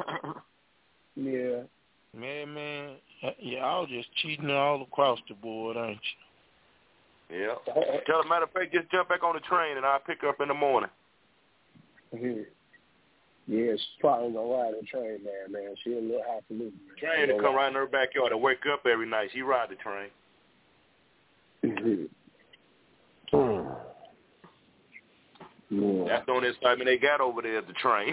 Yeah. Man, man, uh, y'all just cheating all across the board, ain't you? Yeah. Tell her, matter of fact, just jump back on the train and I'll pick her up in the morning. Mhm. Yeah, she's probably gonna ride the train there, man. She a little highfalutin. Train to come right in her backyard and wake up every night. She ride the train. Mm-hmm. Yeah. That's the only excitement they got over there at the train.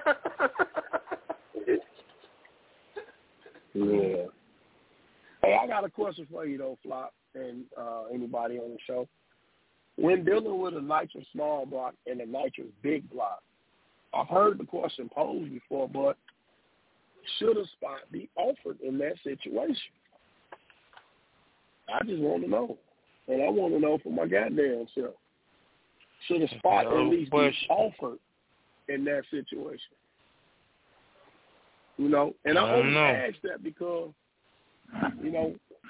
Yeah. Hey, I got a question for you though, Flop, and uh, anybody on the show. When dealing with a nitrous small block and a nitrous big block, I've heard the question posed before, but should a spot be offered in that situation? I just want to know, and I want to know for my goddamn self. Should a spot No at least question. be offered in that situation? You know, and I, I don't only know. ask that because, you know,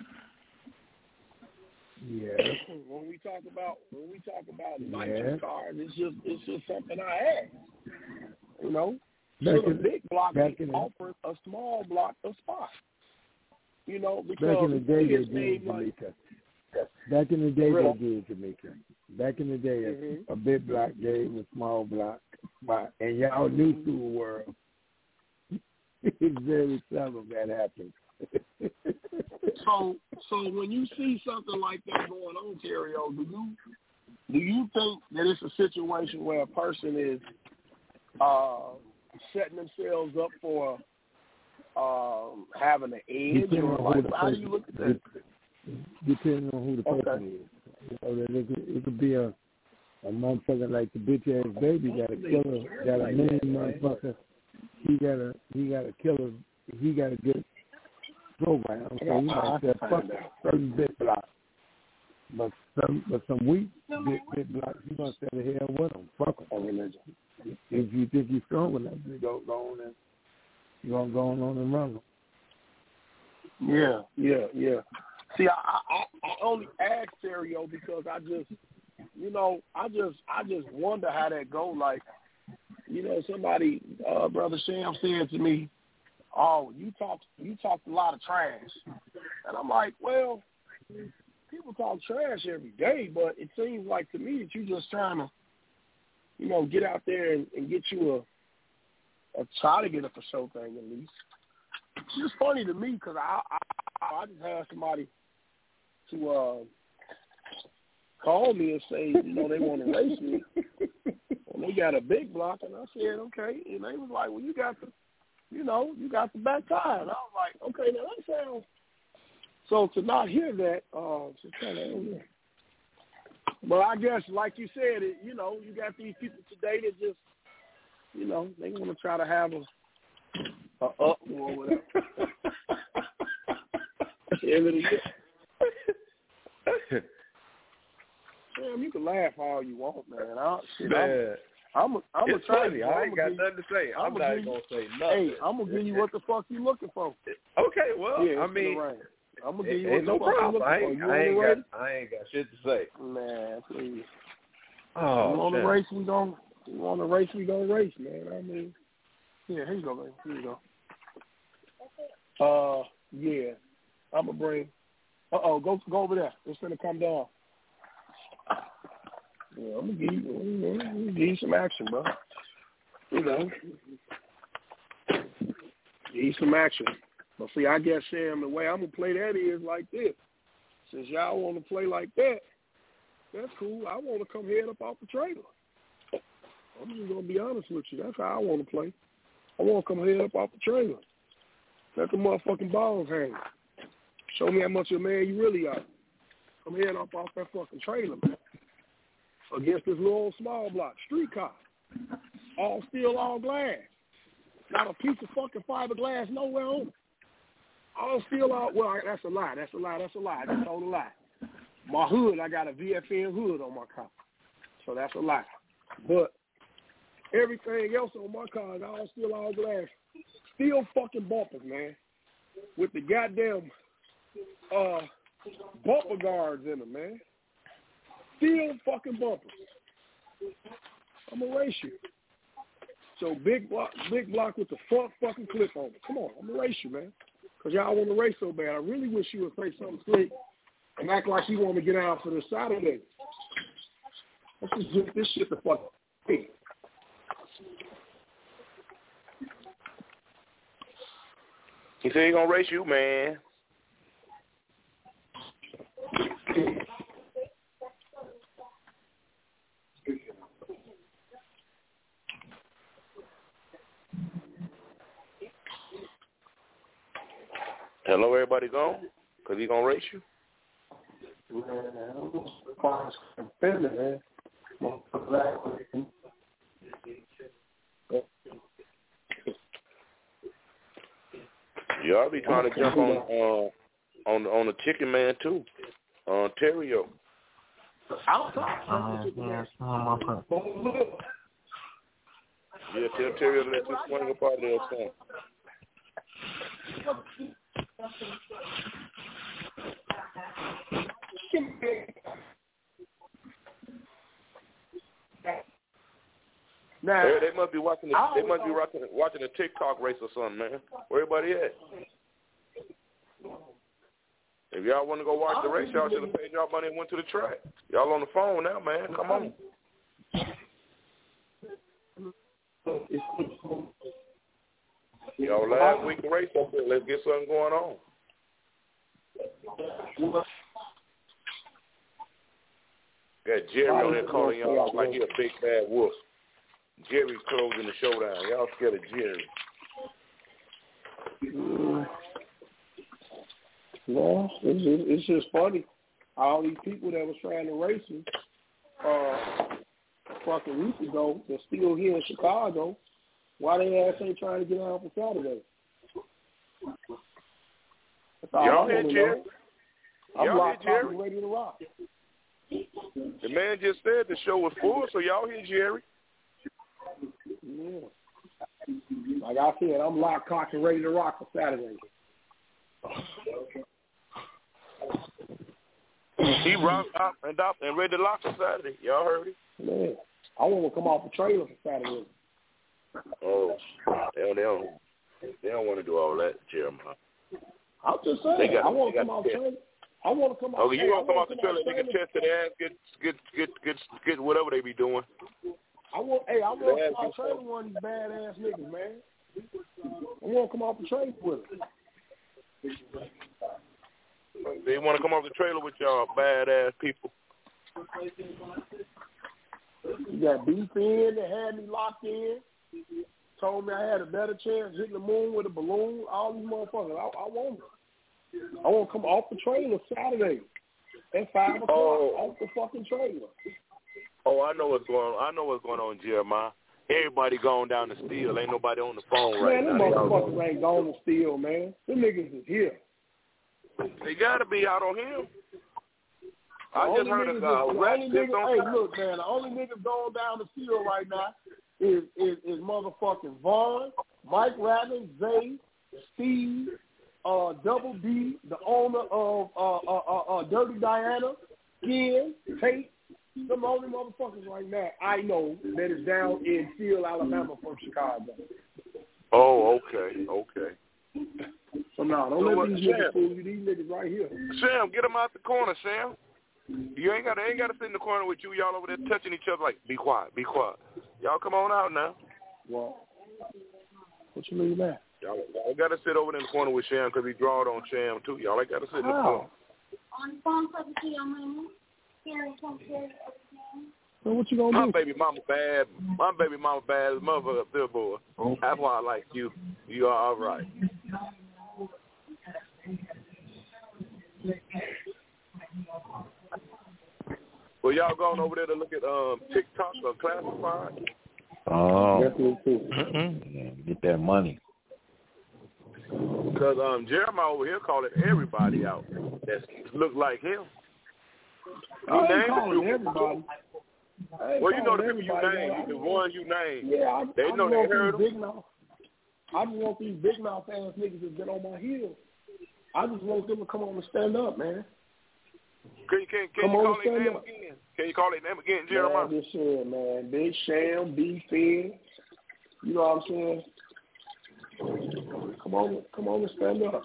Yeah. when we talk about when we talk about Yeah. nitrous cars, it's just it's just something I ask. You know, Back should a in- big block back be in the- offered a small block of spot? You know, because Back in the day, they it did, seemed like Jamaica. Back in the day, Really? they did, Jamaica. Back in the day, a- Mhm. a big block gave a small block spot, and y'all knew through the world. It's very seldom that happens. So, so when you see something like that going on, Terrio, do you do you think that it's a situation where a person is uh, setting themselves up for um, having an edge, Depending or on like, who the how do person, you look at that? depending on who the person Okay. is. You know, that it, could, it could be a a motherfucker like the bitch ass baby got a killer, got a mean motherfucker. He got a he got a killer. He got a good program. So he might say fuck certain big blocks. But some but some weak big big blocks, you gonna say the hell with them. Fuck them. If you think you're strong enough, you go go on and you gonna go on and run them. Yeah, yeah, yeah. See, I, I I only ask Terrio because I just, you know, I just I just wonder how that go. Like, you know, somebody, uh, Brother Sham said to me, "Oh, you talk you talked a lot of trash," and I'm like, well, people talk trash every day, but it seems like to me that you're just trying to, you know, get out there and, and get you a, a try to get a for show thing at least. It's just funny to me because I, I I just had somebody to uh, call me and say, you know, they want to race me, and they got a big block, and I said, okay, and they was like, well, you got the, you know, you got the back tire, and I was like, okay, now that sounds. So to not hear that, uh, it's kind of, yeah. But I guess, like you said, it, you know, you got these people today that just, you know, they want to try to have a, a up or whatever. At the end of the year. Sam, you can laugh all you want, man. I, you know, Man, I'm, I'm it's try funny. to, I I'm ain't got give, nothing to say. I'm, I'm not gonna even gonna give- say nothing. Hey, I'm gonna give you what the fuck you looking for. Okay, well, yeah, I it's mean, in the rain. I'm gonna give you ain't what no the fuck problem. you looking I for. ain't, You I ain't on the race? got, I ain't got shit to say. Man, please. Oh, you on the shit. race? We gon' you on the race? We gonna race, man. I mean, yeah. Here you go, man. Here you go. Uh, yeah. I'm gonna bring. Uh oh, go go over there. It's gonna come down. Yeah, I'm gonna give you, I'm gonna give you some action, bro. You know. Need some action. But see, I guess, Sam, the way I'm going to play that is like this. Since y'all want to play like that, that's cool. I want to come head up off the trailer. I'm just going to be honest with you. That's how I want to play. I want to come head up off the trailer. Let the motherfucking balls hang. Show me how much of a man you really are. Come head up off that fucking trailer, man. Against this little small block. Street car. All steel, all glass. Not a piece of fucking fiberglass nowhere on it. All steel, all, well, that's a lie. That's a lie. That's a lie. I just told a lie. My hood, I got a V F N hood on my car. So that's a lie. But everything else on my car is all steel, all glass. Steel fucking bumpers, man. With the goddamn uh, bumper guards in them, man. Steel fucking bumpers. I'm going to race you. So big block, big block with the front fucking clip on it. Come on, I'm going to race you, man. Because y'all want to race so bad. I really wish you would say something slick and act like you want to get out for this Saturday. Let's just do this shit the fuck thing. He said he gonna race you, man. Hello, everybody gone? Cause he gonna race you. Y'all be trying to jump on uh, on on the Chicken Man too, Ontario. I'll talk. Yeah, tell Terry to let this swing up out of there, son. Now, they, they must be watching. The, they must be watching, watching a TikTok race or something, man. Where everybody at? If y'all want to go watch the race, y'all should have paid y'all money and went to the track. Y'all on the phone now, man. Come on. Y'all last week the race up there. Let's get something going on. Got Jerry on there calling y'all like he a big bad wolf. Jerry's closing the showdown. Y'all scared of Jerry. Mm. Well, it's just, it's just funny. All these people that was trying to race him uh, fucking weeks ago, they're still here in Chicago. Why they ass ain't trying to get out for Saturday? Y'all hear Jerry? I'm Y'all locked hear Jerry? and ready to rock. The man just said the show was full, so y'all hear Jerry? Yeah. Like I said, I'm locked, cocked, and ready to rock for Saturday. He rocked up and up and ready to lock for Saturday. Y'all heard it? Man, I want to come off the trailer for Saturday. Oh, they don't, they don't, they don't want to do all that, Jeremiah. I'm just saying, They got, I want they to got come off the the trailer. I want to come off. Okay, you want to come off the trailer? They can test their ass, get, get, get, get, get whatever they be doing. I want, hey, I want to come off the trailer with one of these badass niggas, man. I want to come off the trailer with them. They want to come off the trailer with y'all badass people. You got beef in, they had me locked in. Told me I had a better chance hitting the moon with a balloon. All these motherfuckers, I, I want it. I want to come off the trailer Saturday at five o'clock oh. off the fucking trailer. Oh, I know what's going on. I know what's going on, Jeremiah. Everybody going down the steel. Ain't nobody on the phone right man, now. Man, them motherfuckers ain't going to steel, man. Them niggas is here. They got to be out on him. I just heard a guy. Only niggas, hey, look, man, the only niggas going down the steel right now is, is, is motherfucking Vaughn, Mike Radley, Zay, Steve, uh, Double D, the owner of uh, uh, uh, uh, Dirty Diana, Ken, Tate. Them only motherfuckers right now I know that is down in Steele, Alabama from Chicago. Oh, okay, okay. So no, don't so let what, these Sam, niggas fool you. These niggas right here. Sam, get them out the corner, Sam. You ain't got to ain't got to sit in the corner with you. Y'all over there touching each other like, be quiet, be quiet. Y'all come on out now. Well, what you mean that? Y'all, y'all got to sit over in the corner with Sham because he drawed on Sham too. Y'all ain't got to sit in the corner. On the phone, so to your mama. So what you gonna my do? baby mama bad. My baby mama bad as a motherfucker up there, boy. Oh. That's why I like you. You are all right. Well, y'all going over there to look at um, TikTok or Classified? Oh, get that money. Because um, Jeremiah over here calling everybody out that look like him. I ain't calling everybody. Well, you know the people you name, the ones you name. Yeah, I, they I know they heard them. Big mouth. I just want these big mouth ass niggas that's been on my heels. I just want them to come on and stand up, man. Can you, can, can you call their name up. again? Can you call their name again, Jeremiah? Man, this shit, man. Big Sham, B Fed. You know what I'm saying? Come on, come on and stand up.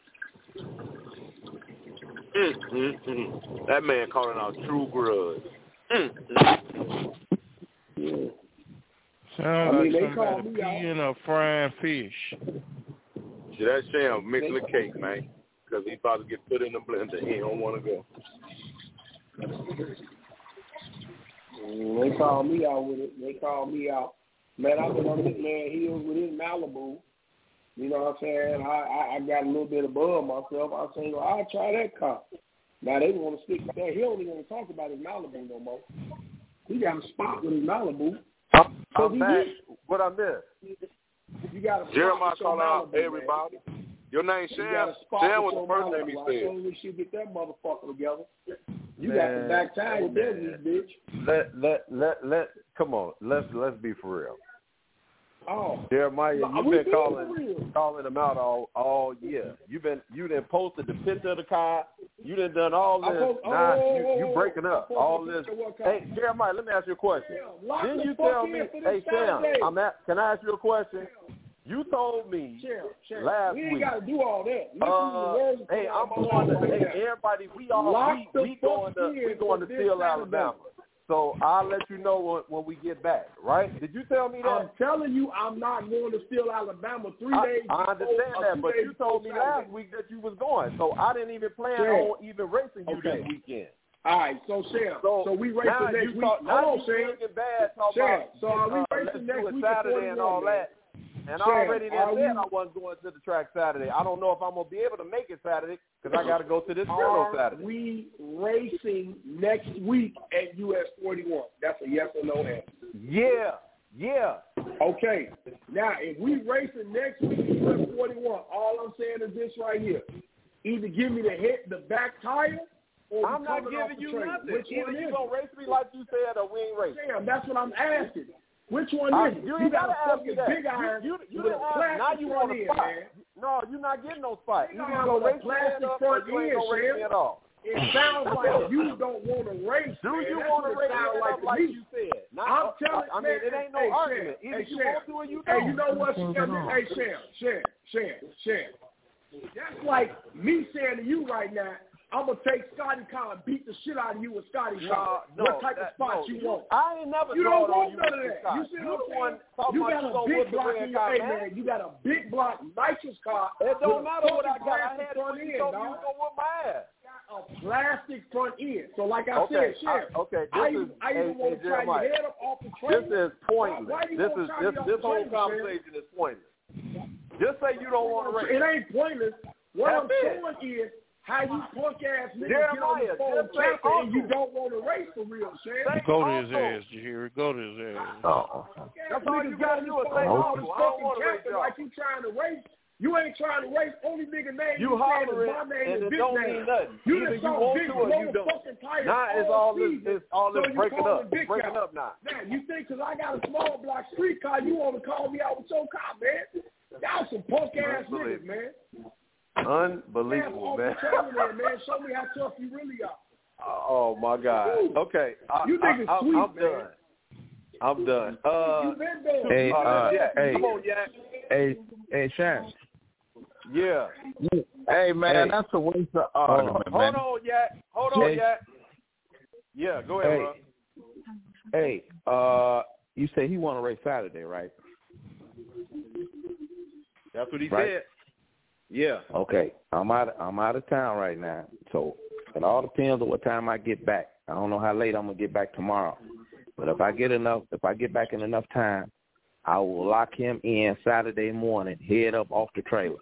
Mm, mm, mm. That man calling out True Grudge. Mm, mm. Yeah. Sound I like mean, they somebody peeing or frying fish. See, that Sham mixing the cake, man. Because he about to get put in the blender. He don't want to go. Mm, they call me out with it. They call me out. Man, I've been on this man heels with his Malibu. You know what I'm saying? I, I, I got a little bit above myself. I say, well, I'll try that car. Now, they want to stick with that. He don't even want to talk about his Malibu no more. He got a spot with his Malibu. I'm, I'm back. What I missed? You got a Jeremiah calling out everybody. Man. Your name Sham? Sham was the first name he said. I told you we should get that motherfucker together. You Man, got the back tire there, bitch. Let let let let come on. Let's let's be for real. Oh, Jeremiah, no, you've been calling calling them out all all year. You've been you done posted the picture of the car. You done done all this. Post, now oh, you, you breaking up all this. Hey, Jeremiah, let me ask you a question. Didn't you tell me? Hey, Sam, I'm at, can I ask you a question? You told me Cheryl, Cheryl, last we ain't week. gotta do all that. Listen Uh, to the words hey, I'm going to. Hey, everybody, we all Lock we, we going to we going to Steel, Alabama. So I'll let you know when, when we get back. Right? Did you tell me that? I'm telling you, I'm not going to Steel, Alabama. Three I, days. I understand before, that, but you told me last Saturday. week that you was going, so I didn't even plan Cheryl. on even racing you Okay. this weekend. All right, so Sam, so, so we racing now next you week. talk, Hold now on, you Sam. looking bad talking Sam, about, so are we uh, racing let's next do it week Saturday and all man. that. And Sam, I already done we, said I wasn't going to the track Saturday. I don't know if I'm going to be able to make it Saturday because I got to go to this funeral Saturday. Are we racing next week at U S forty-one? That's a yes or no answer. Yeah, yeah. Okay. Now, if we racing next week at U S forty-one, all I'm saying is this right here. Either give me the hit, the back tire, or I'm not giving you train. nothing. Which Either one you is going to race me like you said or we ain't racing. Sam, that's what I'm asking. Which one Uh, is it? you You ain't got gotta a ask me fucking that. big iron You, you, you with a didn't ask. plastic Now you want front a end, spot. man. No, you're not getting no spot. You Either know, you gonna with a race me plastic up or front you ain't end, gonna race me Sam. at all. It sounds like you don't want to race. Do man. you That's want to what it race sound me like up to like me. you said? Not, I'm uh, telling I mean, man, it ain't no hey, argument. Sam, Either hey, you Sam, want to or you don't. Hey, you know what? Sam, hey, Sam, Sam, Sam, Sam. That's like me saying to you right now, I'm going to take Scotty Conn and beat the shit out of you with Scotty Conn. No, what type that, of spot no, you want? I ain't never You told don't want you none of that. You see you what the I'm one saying? talking You about got you a gonna big whoop the block red in your, car, hey, man. man, you got a big block nitrous car. It don't with a matter what I fucking got. I plastic had it front when you end, told me you dog. was gonna whoop my ass. A plastic front end. So like I Okay, said, Sheriff, I, okay, this I, is, I even hey, want hey, to try your Jeremiah, head up off the this trailer. is pointless. Why, why you this want is to try this me off this the whole trailer, conversation is pointless. Just say you don't want to race. It ain't pointless. What That's I'm it. showing is how you punk ass niggas Jeremiah, get on the phone just say capping and you uncle. don't want to race for real, Sheriff. Go to his ass, you hear? Go to his ass. Oh. That's all you gotta do is say uncle. uncle. I don't wanna race y'all. Like you trying to race. You ain't trying to race. Only nigga name You you saying hollering is my name and is it Big don't Name. mean nothing. You Either just you saw want Big to or you blow don't. fucking tires Now it's all all this, season, this all so this you breaking calling up. Big Breaking out. up now. Now you think because I got a small block street car, you want to call me out with your car, man? Y'all some punk ass niggas, man. Unbelievable, man. There, man. Show me how tough you really are. Oh my God. Okay, I, you I, niggas I, sweet, I'm man. done. I'm done. Uh, you been done. Hey, uh, uh, yeah. hey, Come on, Yak. hey, hey, Shaq. Yeah. Hey, man, Hey. that's a waste of Uh, argument, hold man. on, Yak. Hold on, Hey. Yak. Yeah, go ahead, Hey. bro. Hey, uh, you say he want to race Saturday, right? That's what he Right. said. Yeah. Okay, I'm out. I'm out of town right now, so it all depends on what time I get back. I don't know how late I'm gonna get back tomorrow, but if I get enough, if I get back in enough time, I will lock him in Saturday morning. Head up off the trailer.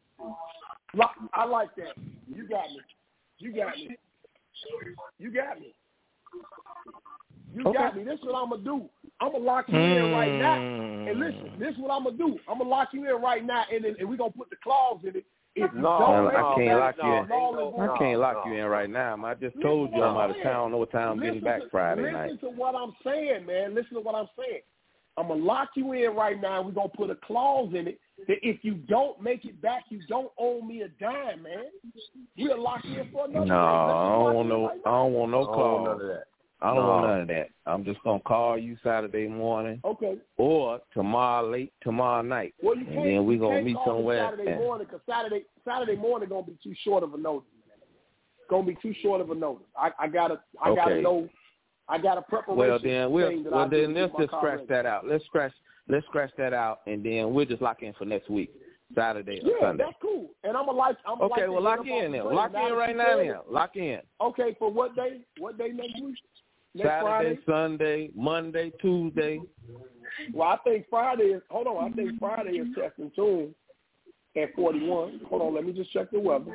I like that. You got me. You got me. You got me. You Okay. got me. This is what I'm going to do. I'm going to lock you in right now. And listen, this is what I'm going to do. I'm going to lock you in right now, and, then, and we're going to put the clause in it. If you No, don't I make can't it lock back, you in. no, I can't lock you in right now. I just told you I'm out of town. I don't know what time I'm getting Listen back to- Friday listen night. to what I'm saying, man. Listen to what I'm saying. I'm going to lock you in right now. We're going to put a clause in it that if you don't make it back, you don't owe me a dime, man. We'll lock you in for another No, day. I don't want no. Right I don't want no I don't call. want none of that. I don't No. want none of that. I'm just gonna call you Saturday morning Okay. or tomorrow late tomorrow night, Well, you and can't, then we you gonna can't meet call me somewhere. Saturday and- morning because Saturday Saturday morning gonna be too short of a notice. Gonna be too short of a notice. I, I gotta I gotta Okay. know. I got a preparation. Well then, we'll thing that well I do then to get let's my just car scratch ready. that out. Let's scratch let's scratch that out, and then we'll just lock in for next week, Saturday or Yeah, Sunday. that's cool. And I'm gonna like. I'm Okay, like well lock in then. Lock in right now then. Lock in. Okay, for what day? What day next week? Next Saturday, Friday? Sunday, Monday, Tuesday. Well, I think Friday is. Hold on, I think Friday is set and tune at forty-one. Hold on, let me just check the weather.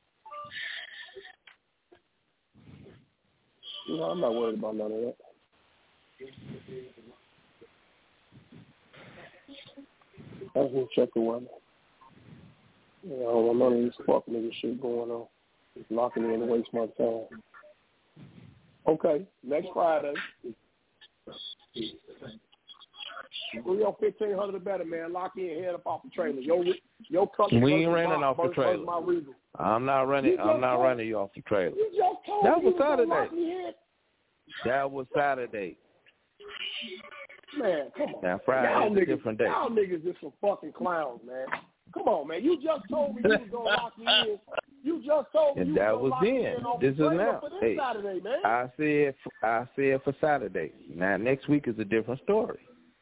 You know, I'm not worried about none of that. I just want to check the weather. You know, I don't want none of this fuck nigga shit going on. Locking me in to waste my time. Okay, next Friday. three or fifteen hundred or better, man. Lock in, head up off the trailer. Yo, yo, country We ain't versus running my- off the versus trailer. my Regal. I'm not running. You I'm just not told- running you off the trailer. You just told That me was you gonna Saturday. lock me in. That was Saturday. Man, come on. Now Friday y'all is a niggas, different day. Y'all niggas is some fucking clowns, man. Come on, man. You just told me you was gonna lock me in. You just told me And you that was was gonna lock me then. in on This is the trailer now. for this Hey, Saturday, man. I said. I said for Saturday. Now next week is a different story.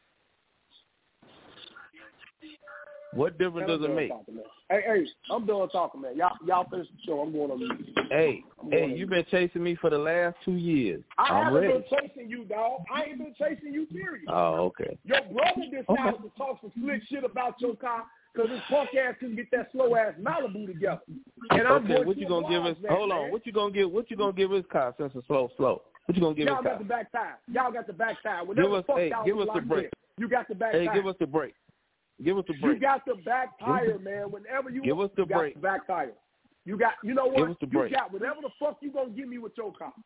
What difference Man, I'm does it done make? talking, man. Hey, hey, I'm done talking, man. Y'all, y'all finish the show. I'm going on mute. Hey, I'm hey, going on you've mute. been chasing me for the last two years. I I'm haven't ready. been chasing you, dog. I ain't been chasing you, period. Oh, okay. Your brother decided to talk some slick shit about your car because his punk ass couldn't get that slow ass Malibu together. And I'm Okay, going what to you gonna give us? oblige that, Hold on, man. what you gonna give? What you gonna give his car since it's slow, slow? What you gonna give Y'all his got car? the back tire. Y'all got the back tire. Whenever Give us, the fuck hey, y'all give was us the locked break. in, you got the back Hey, tire. give us the break. Give us the You break. got the back Give us tire, the- man. Whenever you Give us the you got break. the back tire. You got, you know what? Give us the break. You got whatever the fuck you gonna give me with your car.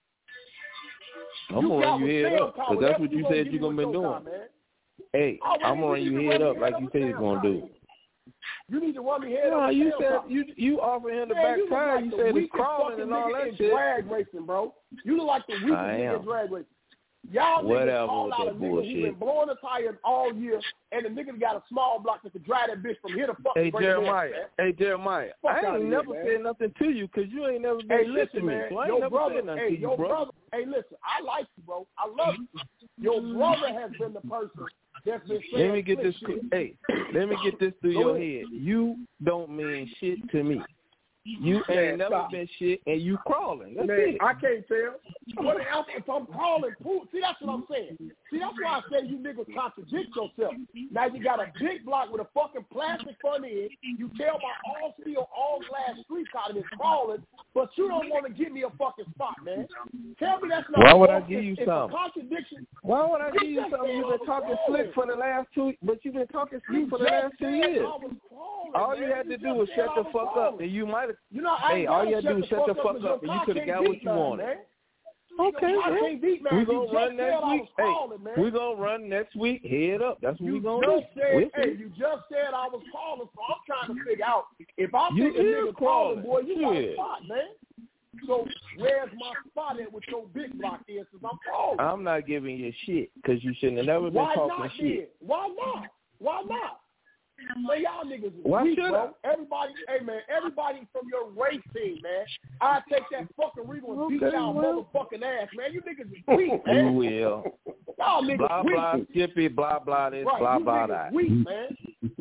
I'm gonna got run you with head Sam's up car, because that's whatever what you you gonna said give you're me gonna with be your doing. car, man. Hey, Oh, well, I'm gonna you run need you to head run up me like head you up said with you're gonna Sam's do. You need to run me head No, up. with you Sam's said car. you you offer him the Man, back you look tire. like You the said it's weakest crawling fucking and all nigga that in shit. drag racing, bro. You look like the weakest I nigga am. in drag racing. Y'all Whatever niggas call with out that a nigga who bullshit. been blowing a tire all year, and the nigga got a small block that can drive that bitch from here to fucking Hey Great America, Jeremiah, man. hey Jeremiah, Fuck I outta ain't here, never man. said nothing to you because you ain't never been Hey, listening listen, to me. man. So I ain't Your never brother, said nothing hey, to you, your brother. brother, hey, listen, I like you, bro. I love you. Your brother has been the person that's been saying Let me get slick this. shit. Hey, let me get this through Go your ahead. head. You don't mean shit to me. You Man, ain't never stop. been shit, and you crawling. That's Man, it. I can't tell. What else if I'm calling proof? See, that's what I'm saying. See, that's why I say you niggas contradict yourself. Now you got a big block with a fucking plastic front end. You tell my all steel, all glass street car is crawling, but you don't want to give me a fucking spot, man. Tell me that's not. Why would I false. give you it's, it's something? a contradiction. Why would I You give you just something? said You've I been was talking crawling. slick for the last two, but you've been talking slick You for the just last two said years. I was crawling, All man. you had to You do just was said shut I the was fuck up, crawling. and you might have. You know, I Hey, ain't all gotta you had to shut do the was shut the fuck fuck up, up, and you because could your have got car what can't you beat wanted. mine, man. Okay, I man. can't beat, man. We You gonna just run said next I week. was Hey, calling, man. we gonna run next week. Head up. That's what You we gonna do. just said, We'll hey, see. you just said I was calling, so I'm trying to figure out if I You think a is nigga calling, crawling. boy, you got a Shit. spot, man. So where's my spot at with your big block is? Since I'm calling. I'm not giving you shit because you shouldn't have never been Why talking not shit. then? Why not? Why not? Man, y'all niggas is Why weak, should bro. Everybody, hey man, everybody from your race team, man. I take that fucking Regal and beat Okay, y'all well. motherfucking ass, man. You niggas is weak, You man. will. Y'all niggas Blah weak. blah Skippy. Blah blah this. Right, Blah you blah niggas that. weak, man.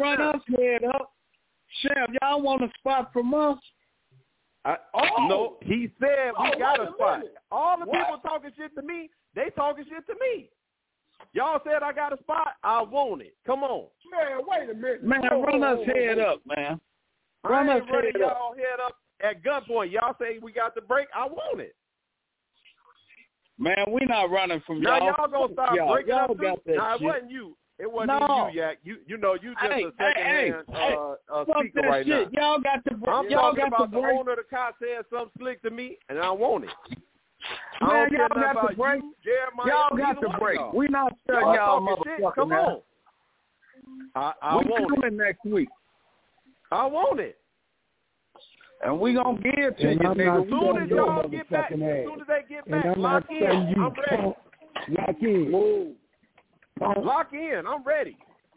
run us head up. Chef, y'all want a spot from us? I, oh. No, he said we oh, got a a spot. minute. All the What? people talking shit to me, they talking shit to me. Y'all said I got a spot. I want it. Come on. Man, wait a minute. Man, oh, run us oh, head oh. up, man. I Run us ain't running head up. y'all head up at gunpoint. Y'all say we got the break. I want it. Man, we not running from Now y'all. y'all gonna stop y'all. breaking y'all up too? got that Nah, shit. it wasn't you. It wasn't No. you, Yak. You you know you just Hey, a second hey, hand hey, uh, uh, fuck speaker that right shit. now. Y'all got the break. I'm y'all talking got about the the break. owner of the car said something slick to me, and I want it. I Man, don't y'all care nothing got the about break. you, Jeremiah. Y'all got either the one of break. y'all. We not shutting Y'all y'all, talking shit. motherfucker. Come now. on. I, I we want coming it. next week. I want it. And we gonna give it to And you, I'm nigga. not As soon as your y'all get back, as motherfucking ass. soon as they get And back, I'm lock not in. telling you, I'm ready. punk, lock in. Move. Punk. Lock in. I'm ready.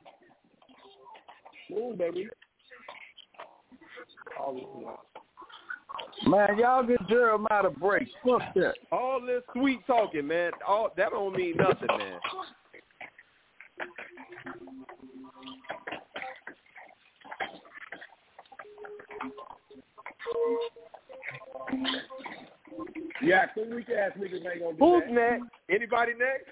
Move, baby. Man, y'all get Jeremiah a break. Fuck that. All this sweet talking, man. All that don't mean nothing, man. Yeah, some weak ass niggas ain't gonna do Who's that. next? Anybody next?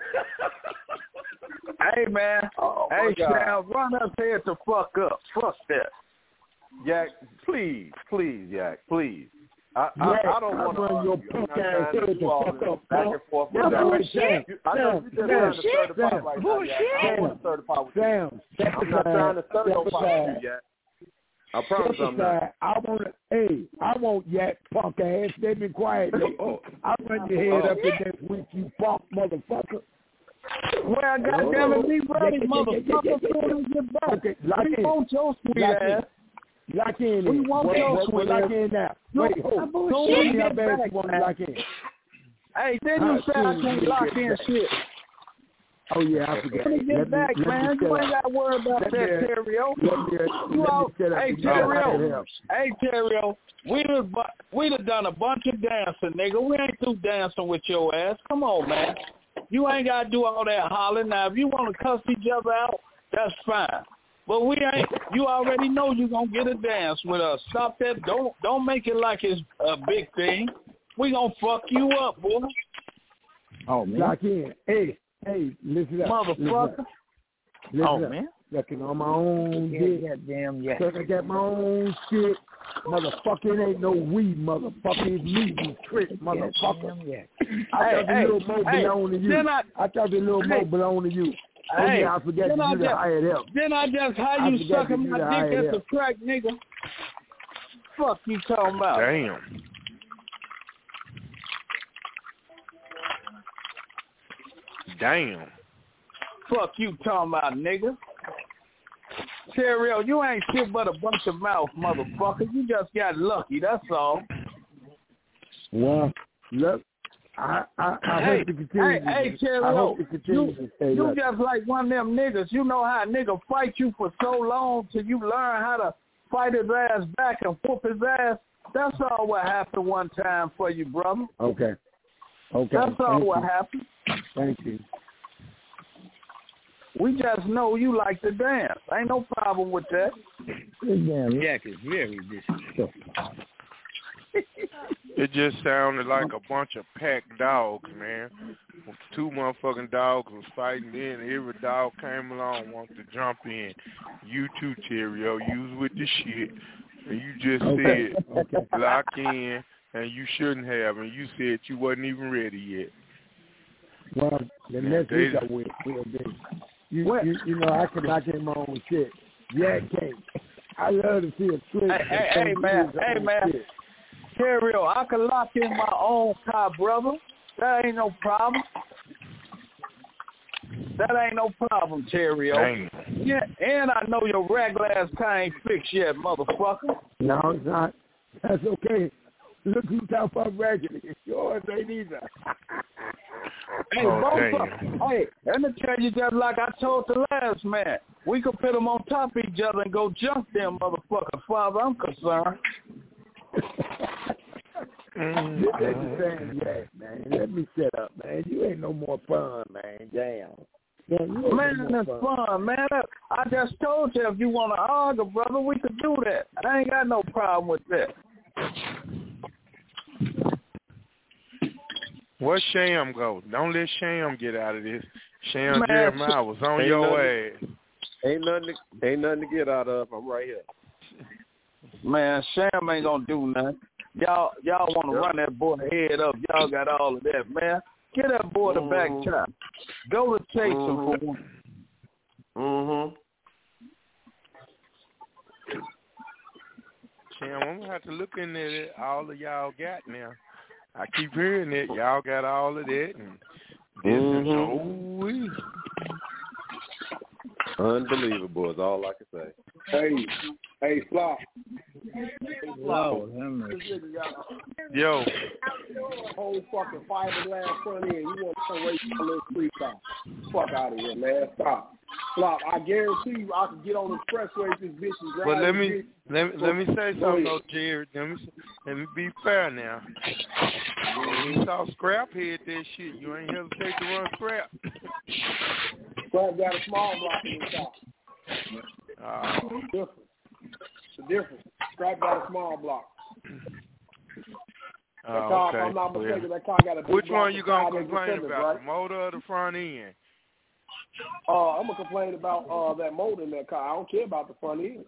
Hey, man. Oh, my hey, God. Sam, run us head to fuck up. Fuck that. Yak, please, please, Yak, please. I, Yeah, I, I don't I want to run argue. your I'm punk not ass trying to head do to all fuck this up, back punk. and forth. That's with y'all. bullshit. You- I know you just Sam, trying to stir the pot Sam, right now, Yak. I don't want to stir the pot with you. Sam, step I'm not trying to stir no step pot with aside. you, Yak. I promise Step I'm not. aside. I want to, hey, I want Yak punk ass. They been quiet lately. Oh. I'll run your head Oh. up in next week, you punk motherfucker. Well, goddamn it, be ready, motherfucker. Soon as you get back. Okay, lock we in. want your sweet Lock ass. in. Lock in. We then. want what, your what, sweet what, lock ass. in now. No, Wait, hold. soon Tell as you me how get bad back, you want to man. lock in. Hey, then How you said I soon as can't you lock get in back? shit. Oh, yeah, I forgot. When you get Let me- back, let me man, set you ain't up. got to worry about Let that, me- Terrio. Let me, You let all, me set up. hey, and you know how to Terrio. help. Hey, Terrio, we done, bu- we done done a bunch of dancing, nigga. We ain't through dancing with your ass. Come on, man. You ain't got to do all that hollering. Now, if you want to cuss each other out, that's fine. But we ain't. You already know you gonna get a dance with us. Stop that. Don't don't make it like it's a big thing. We gonna fuck you up, boy. Oh, man. Lock in. Hey, hey, listen up. Motherfucker. Listen up. Listen Oh, up. man. Sucking on my own dick. Goddamn, yeah. Sucking at my own shit. Motherfucker, it ain't no weed, motherfucker. It's me, you trick, motherfucker. Yeah. I Hey, thought the hey, little Mo hey, belonged to you. then I- I thought the little Mo Hey. belonged to you. Oh, Hey, yeah, I forgot then to I do the just- hired help. Then I just how I you forgot sucking to do my the dick hired as a help. crack, nigga. Fuck you talking about? Damn. Damn. Fuck you talking about, nigga. Terrio, you ain't shit but a bunch of mouth, motherfucker. You just got lucky, that's all. Well, look, I, I, I hey, hope to continue. hey, hey, I Terrio, hope to continue you, to stay you lucky. just like one of them niggas. You know how a nigga fight you for so long till you learn how to fight his ass back and whoop his ass. That's all what happened one time for you, brother. Okay. Okay. That's all Thank what you. happened. Thank you. We just know you like to dance. Ain't no problem with that. This damn yak is very disrespectful. It just sounded like a bunch of packed dogs, man. Two motherfucking dogs was fighting, then every dog came along wanted to jump in. You too, Terrio. You was with the shit. And you just Okay. said Okay. lock in, and you shouldn't have, and you said you wasn't even ready yet. Well, the Man, next they- week I will. will be. You, you, you know, I can knock in my own shit. Yeah, I can't. I love to see a trick. Hey, hey, hey, man, hey, man. Terrio, I can lock in my own car, brother. That ain't no problem. That ain't no problem, Terrio. Dang. Yeah, and I know your regular ass car ain't fixed yet, motherfucker. No, it's not. That's okay. Look who's talking about regular. Yours ain't either. Hey, Oh, both of damn. them. Hey, let me tell you just like I told the last man. We could put them on top of each other and go jump them motherfuckers, far as I'm concerned. This ain't the same yet, man. Let me set up, man. You ain't no more fun, man. Damn. Man, you ain't Man, no more that's fun. fun, man. I just told you if you want to argue, brother, we could do that. I ain't got no problem with that. Where Sham go? Don't let Sham get out of this. Sham Man, Jeremiah was on ain't your nothing, ass. Ain't nothing, to, ain't nothing to get out of. I'm right here. Man, Sham ain't gonna do nothing. Y'all, y'all want to Yep. run that boy head up. Y'all got all of that, man. Get that boy Mm-hmm. the back chop. Go to chase him for one. Mm-hmm. Sham, I'm gonna have to look into it. All of y'all got now. I keep hearing it. Y'all got all of that, and this Mm-hmm. is oh Unbelievable is all I can say. Hey, hey, Flop. Lord, yo. Whole fucking fiberglass front end. You want to race a little street car? Fuck out of here, man. Stop. Flop. I guarantee you, I can get on the expressway with this bitch and drive. But let me this let me let me say Go something ahead. though, Jared. Let me let me be fair now. When you saw Scrap head that shit, you ain't hesitate to run Scrap. Scrap got a small block in his car. Uh, Different. It's a difference. Scrap got a small block. That uh, car, okay. if I'm not mistaken, Well, that car got a big which block one you gonna beside complain independent, about, right? the motor or the front end? Uh, I'm gonna complain about uh that motor in that car. I don't care about the front end.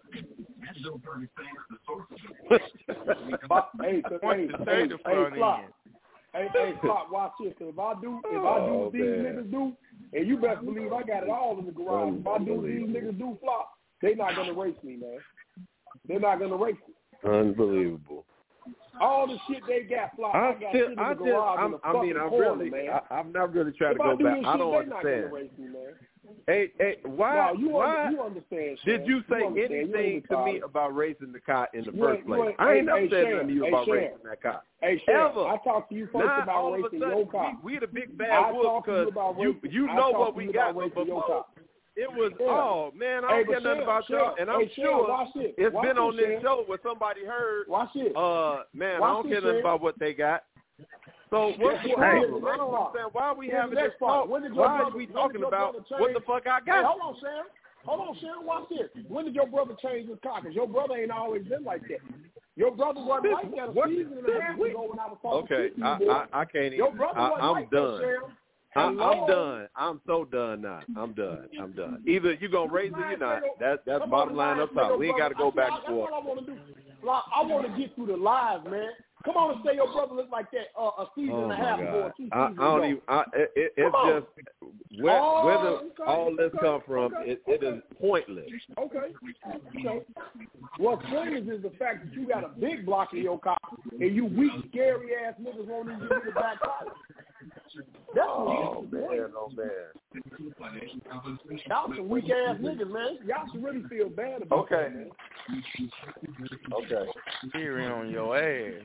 But, hey, cause, Want hey, to hey, say hey, the front Flop. end. Hey, hey, Flop, watch this. Cause if I do, if I do Oh, what these man. niggas do, and you best believe I got it all in the garage. If I do what these niggas do, Flop, they not gonna race me, man. They're not gonna race me. Unbelievable. All the shit they got, Flop, I, I got still, shit in I the just, garage I'm, in the I fucking mean, I'm corner, really, man. I, I'm not really trying if to I go do back. this I shit, don't they not understand. gonna race me, man. Hey, hey, why, No, you, why under, you understand, did Shan. you say you understand. anything you to me ain't about racing the car in the You first ain't- you place? ain't- I ain't hey, never hey, said Shan, nothing to you hey, about Shan. racing that car. Hey, Shan, Ever. I talked to you first Now, about all of a racing sudden, your car. we, we the big I bad wolves talked to you because about you, racing. you I know talked what to we you got, about but racing your car. before, it was, Yeah. oh, man, I Hey, don't but care nothing Shan, about Shan, y'all, and I'm hey, Shan, sure watch this. it's Watch been this, on this Shan. show where somebody heard, Watch this. uh, man, Watch I don't this, care nothing Shan. about what they got. So what's the Here's problem? the I next don't part. understand why we Here's having the this next part. talk. When did your Why brother, are we when talking did your about brother what the change- fuck I Hey, got? hold on, Sam. Hold on, Sam. Watch this. When did your brother change his car? Because your brother ain't always been like that. Your brother wasn't like that a what- season and a half what- ago when I was talking Okay, to you, I, boy. I, I can't even. Your brother I, wasn't I'm like done. that, Sam. I, Hello? I'm done. I'm so done now. I'm done. I'm done. Either you gonna raise it or you're not. That, that's Come bottom on, line guys, up top. your We ain't got to brother- go back I- and That's forth. all I want to do. Like, I want to get through the lives, man. Come on and say your brother looked like that uh, a season Oh and a my half ago or God! two I, seasons I don't ago. even. I, it, it, it's Come on. just where Oh, where the, okay, all this okay, come from. okay, It, it okay. is pointless. Okay. Okay. What's pointless is the fact that you got a big block in your car and you weak, scary ass niggas won't even give you the back tire. That's Oh what man! Oh man! Y'all some weak ass niggas, man. Y'all should really feel bad about Okay. that, man. Okay. Hearing on your ass.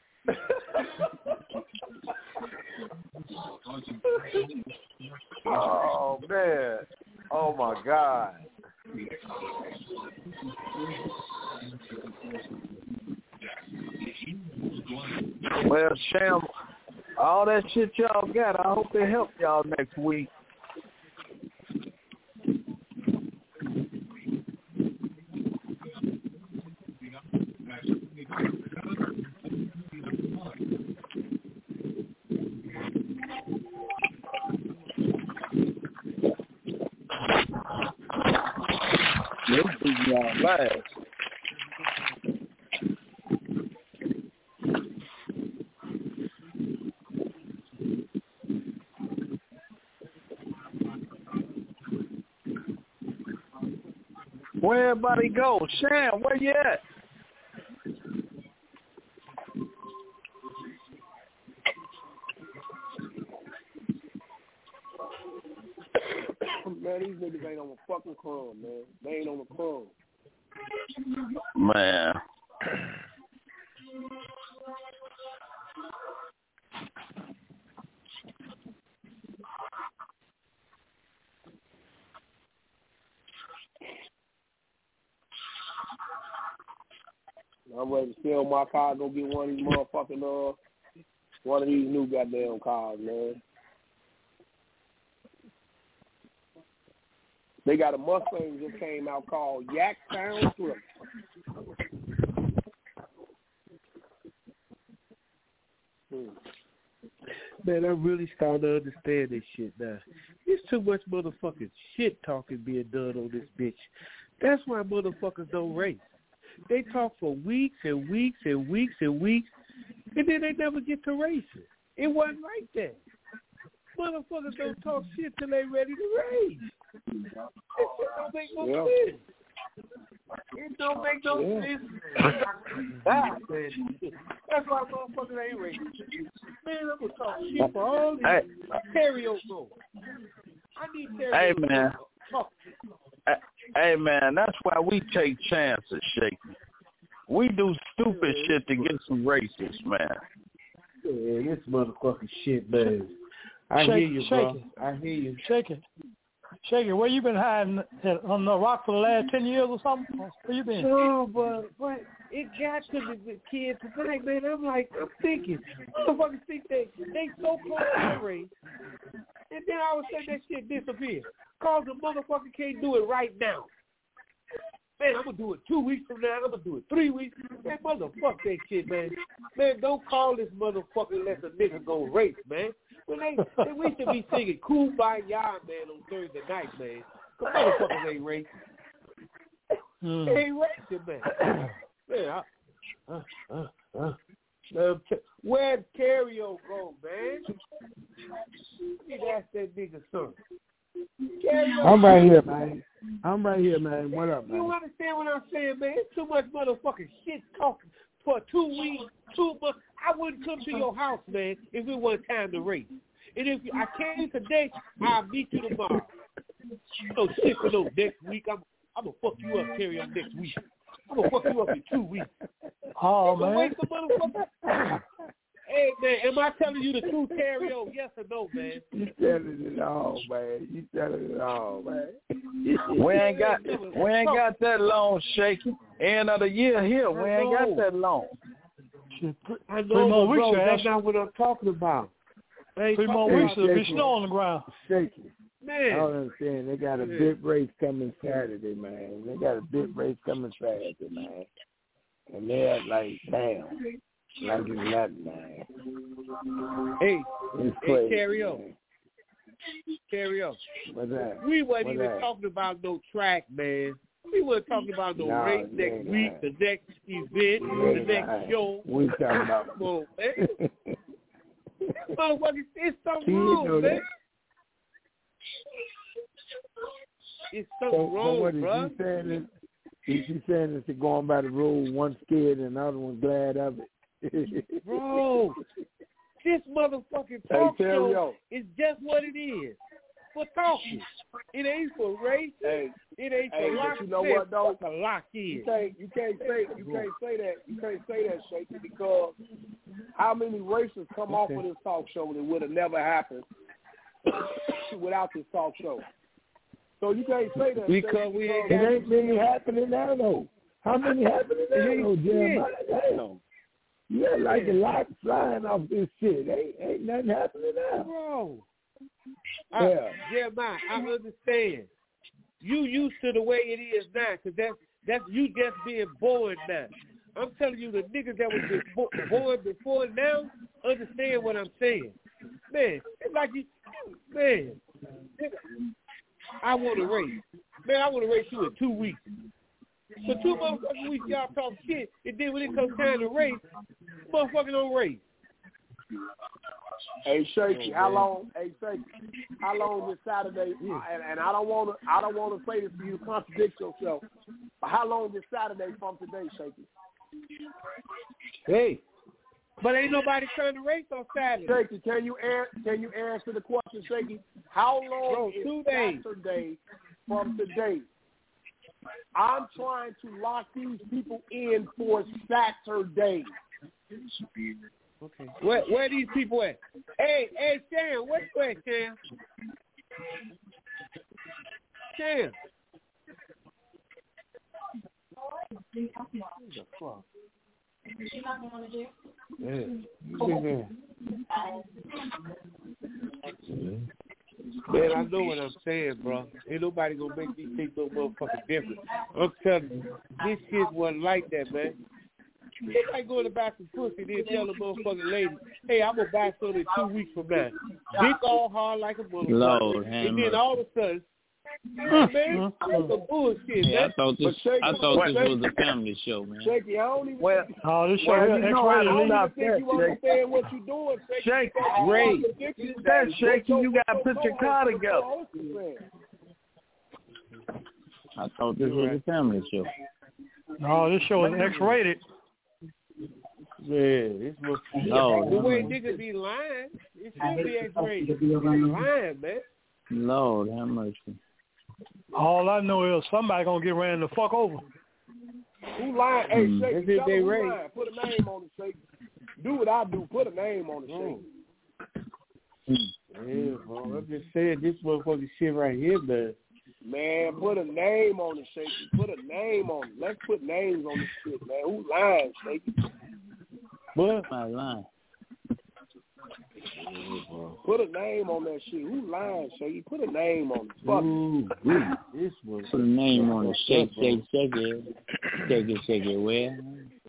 Oh man! Oh my God! Well, Sham, all that shit y'all got, I hope it help y'all next week. This is y'all last. Where everybody go? Sham, where you at? Man, these niggas ain't on a fucking crumb, man. They ain't on a crumb. Man. I'm ready to sell my car, go get one of these motherfucking, uh, one of these new goddamn cars, man. They got a Mustang that just came out called Yaktown Thriller. Hmm. Man, I'm really starting to understand this shit now. There's too much motherfucking shit talking being done on this bitch. That's why motherfuckers don't race. They talk for weeks and weeks and weeks and weeks, and then they never get to racing. It wasn't like that. Motherfuckers don't talk shit till they ready to race. It don't make no yeah. sense. It don't make no yeah. sense. That's why motherfuckers ain't racing. Man, I'm gonna talk shit for all these hey. karaoke. I need karaoke. Hey man. Hey man, that's why we take chances, Shaky. We do stupid yeah. shit to get some races, man. Yeah, this motherfucking shit, man. I shake, hear you, bro. It. I hear you. Shake it. Shake it. Where you been hiding at, on the rock for the last ten years or something? Where you been? No, but, but it got to the kids tonight, man. I'm like, I'm thinking, motherfuckers think they, they so close to the race, and then all of a sudden that shit disappears. Cause the motherfucker can't do it right now. Man, I'm going to do it two weeks from now. I'm going to do it three weeks. Man, motherfuck that shit, man. Man, don't call this motherfucker unless a nigga go race, man. When they, they we should be singing Kumbaya, man, on Thursday night, man. Cause motherfuckers ain't racing. Mm. They ain't racing, man. Man, I, uh, uh, uh. Um, where'd Cario go, man? You need to ask that nigga son. I'm right here, man. I'm right here, man. What up, man? You understand what I'm saying, man? It's too much motherfucking shit talking for two weeks, two months. I wouldn't come to your house, man, if it wasn't time to race. And if I came today, I'll meet you tomorrow. No shit for no next week. I'm, I'm going to fuck you up, Terry, on next week. I'm going to fuck you up in two weeks. Oh, man. Wait the motherfucker. Hey, man, am I telling you the truth, Terry? Oh, yes or no, man? You telling it all, man. You telling it all, man. We ain't got we ain't got that long, Shaky. End of the year here. We ain't got that long. I know, Three more weeks, bro, that's not what I'm talking about. Three more weeks, there'll be snow on the ground. Shaky. Man. I don't understand. They got a yeah. big race coming Saturday, man. They got a big race coming Saturday, man. And they're like, damn. Like it's nothing, man. Hey, it's hey, carry on. Carry on. What's that? We wasn't What's even that? talking about no track, man. We weren't talking about no, no race next man. week, the next event, yeah, the next man. show. We talking about. Come on, man. Motherfucker, it's something wrong, man. It's something so, wrong, so what is bro. He saying is, is he saying that they're going by the rule, one scared and the other one glad of it? Bro, this motherfucking talk hey, show yo. is just what it is. For talking. It ain't for race. Hey, it ain't hey, for lock. You know what though? To lock in. You can't you can't say you can't say that you can't say that, Shaky, because how many races come okay. off of this talk show that would have never happened without this talk show? So you can't say that because we ain't. It ain't many happening now though. How many happening now though, Jeremiah? Damn. Yeah, like a lot flying off this shit. Ain't ain't nothing happening now. Bro. Yeah. I, Jeremiah, I understand. You used to the way it is now, because that's, that's you just being born now. I'm telling you, the niggas that was born before now understand what I'm saying. Man, it's like you, man, I want to race. Man, I want to race you in two weeks. For two motherfucking weeks, y'all talk shit, and then when it comes time to race, motherfucking don't race. Hey Shaky, how long? Hey Shaky, how long this Saturday? And, and I don't want to, I don't want to say this for you to contradict yourself. But how long this Saturday from today, Shaky? Hey, but ain't nobody trying to race on Saturday. Shaky, can you an- can you answer the question, Shaky? How long Bro, is two days. Saturday from today? I'm trying to lock these people in for Saturday. Okay. Where where these people at? Hey, hey, Sam, where you at, Sam? Sam. Yeah. Man, I know what I'm saying, bro. Ain't nobody gonna make me think no motherfucking difference. I'm telling you, this shit wasn't like that, man. It's like going to buy some pussy and then tell the motherfucking lady, hey, I'm going to buy some in two weeks from now. Dick all hard like a motherfucker. Lord, and then all of a sudden, man, man, that's some bullshit, yeah, man. I thought this, Shaky, I thought this Shaky, was a family show, man. Shaky, I don't even well, oh, this show well, here, you know, I don't I think that, you understand what you're doing, Shaky. Shaky, Ray, that Shaky, you got to put your car together. I thought this was a family show. No, this show is X-rated. Man, this was no, the way niggas be lying. It should be X-rated. Lying, man. Lord have mercy. All I know is somebody gonna get ran the fuck over. Who lying? Hey, Mm. Shaky, If tell they them who raise. lying. Put a name on it, Shaky. Do what I do. Put a name on it, Shaky. Yeah, bro. I'm just saying this motherfucking shit right here, man. Man, put a name on it, Shaky. Put a name on it. Let's put names on this shit, man. Who lying, Shaky? What? My line. Put a name on that shit. Who lying, Shaky? Put a name on it. Fuck Ooh, this was Put a name on it. Shake, shake, shake it. Shake it, shake it. Where?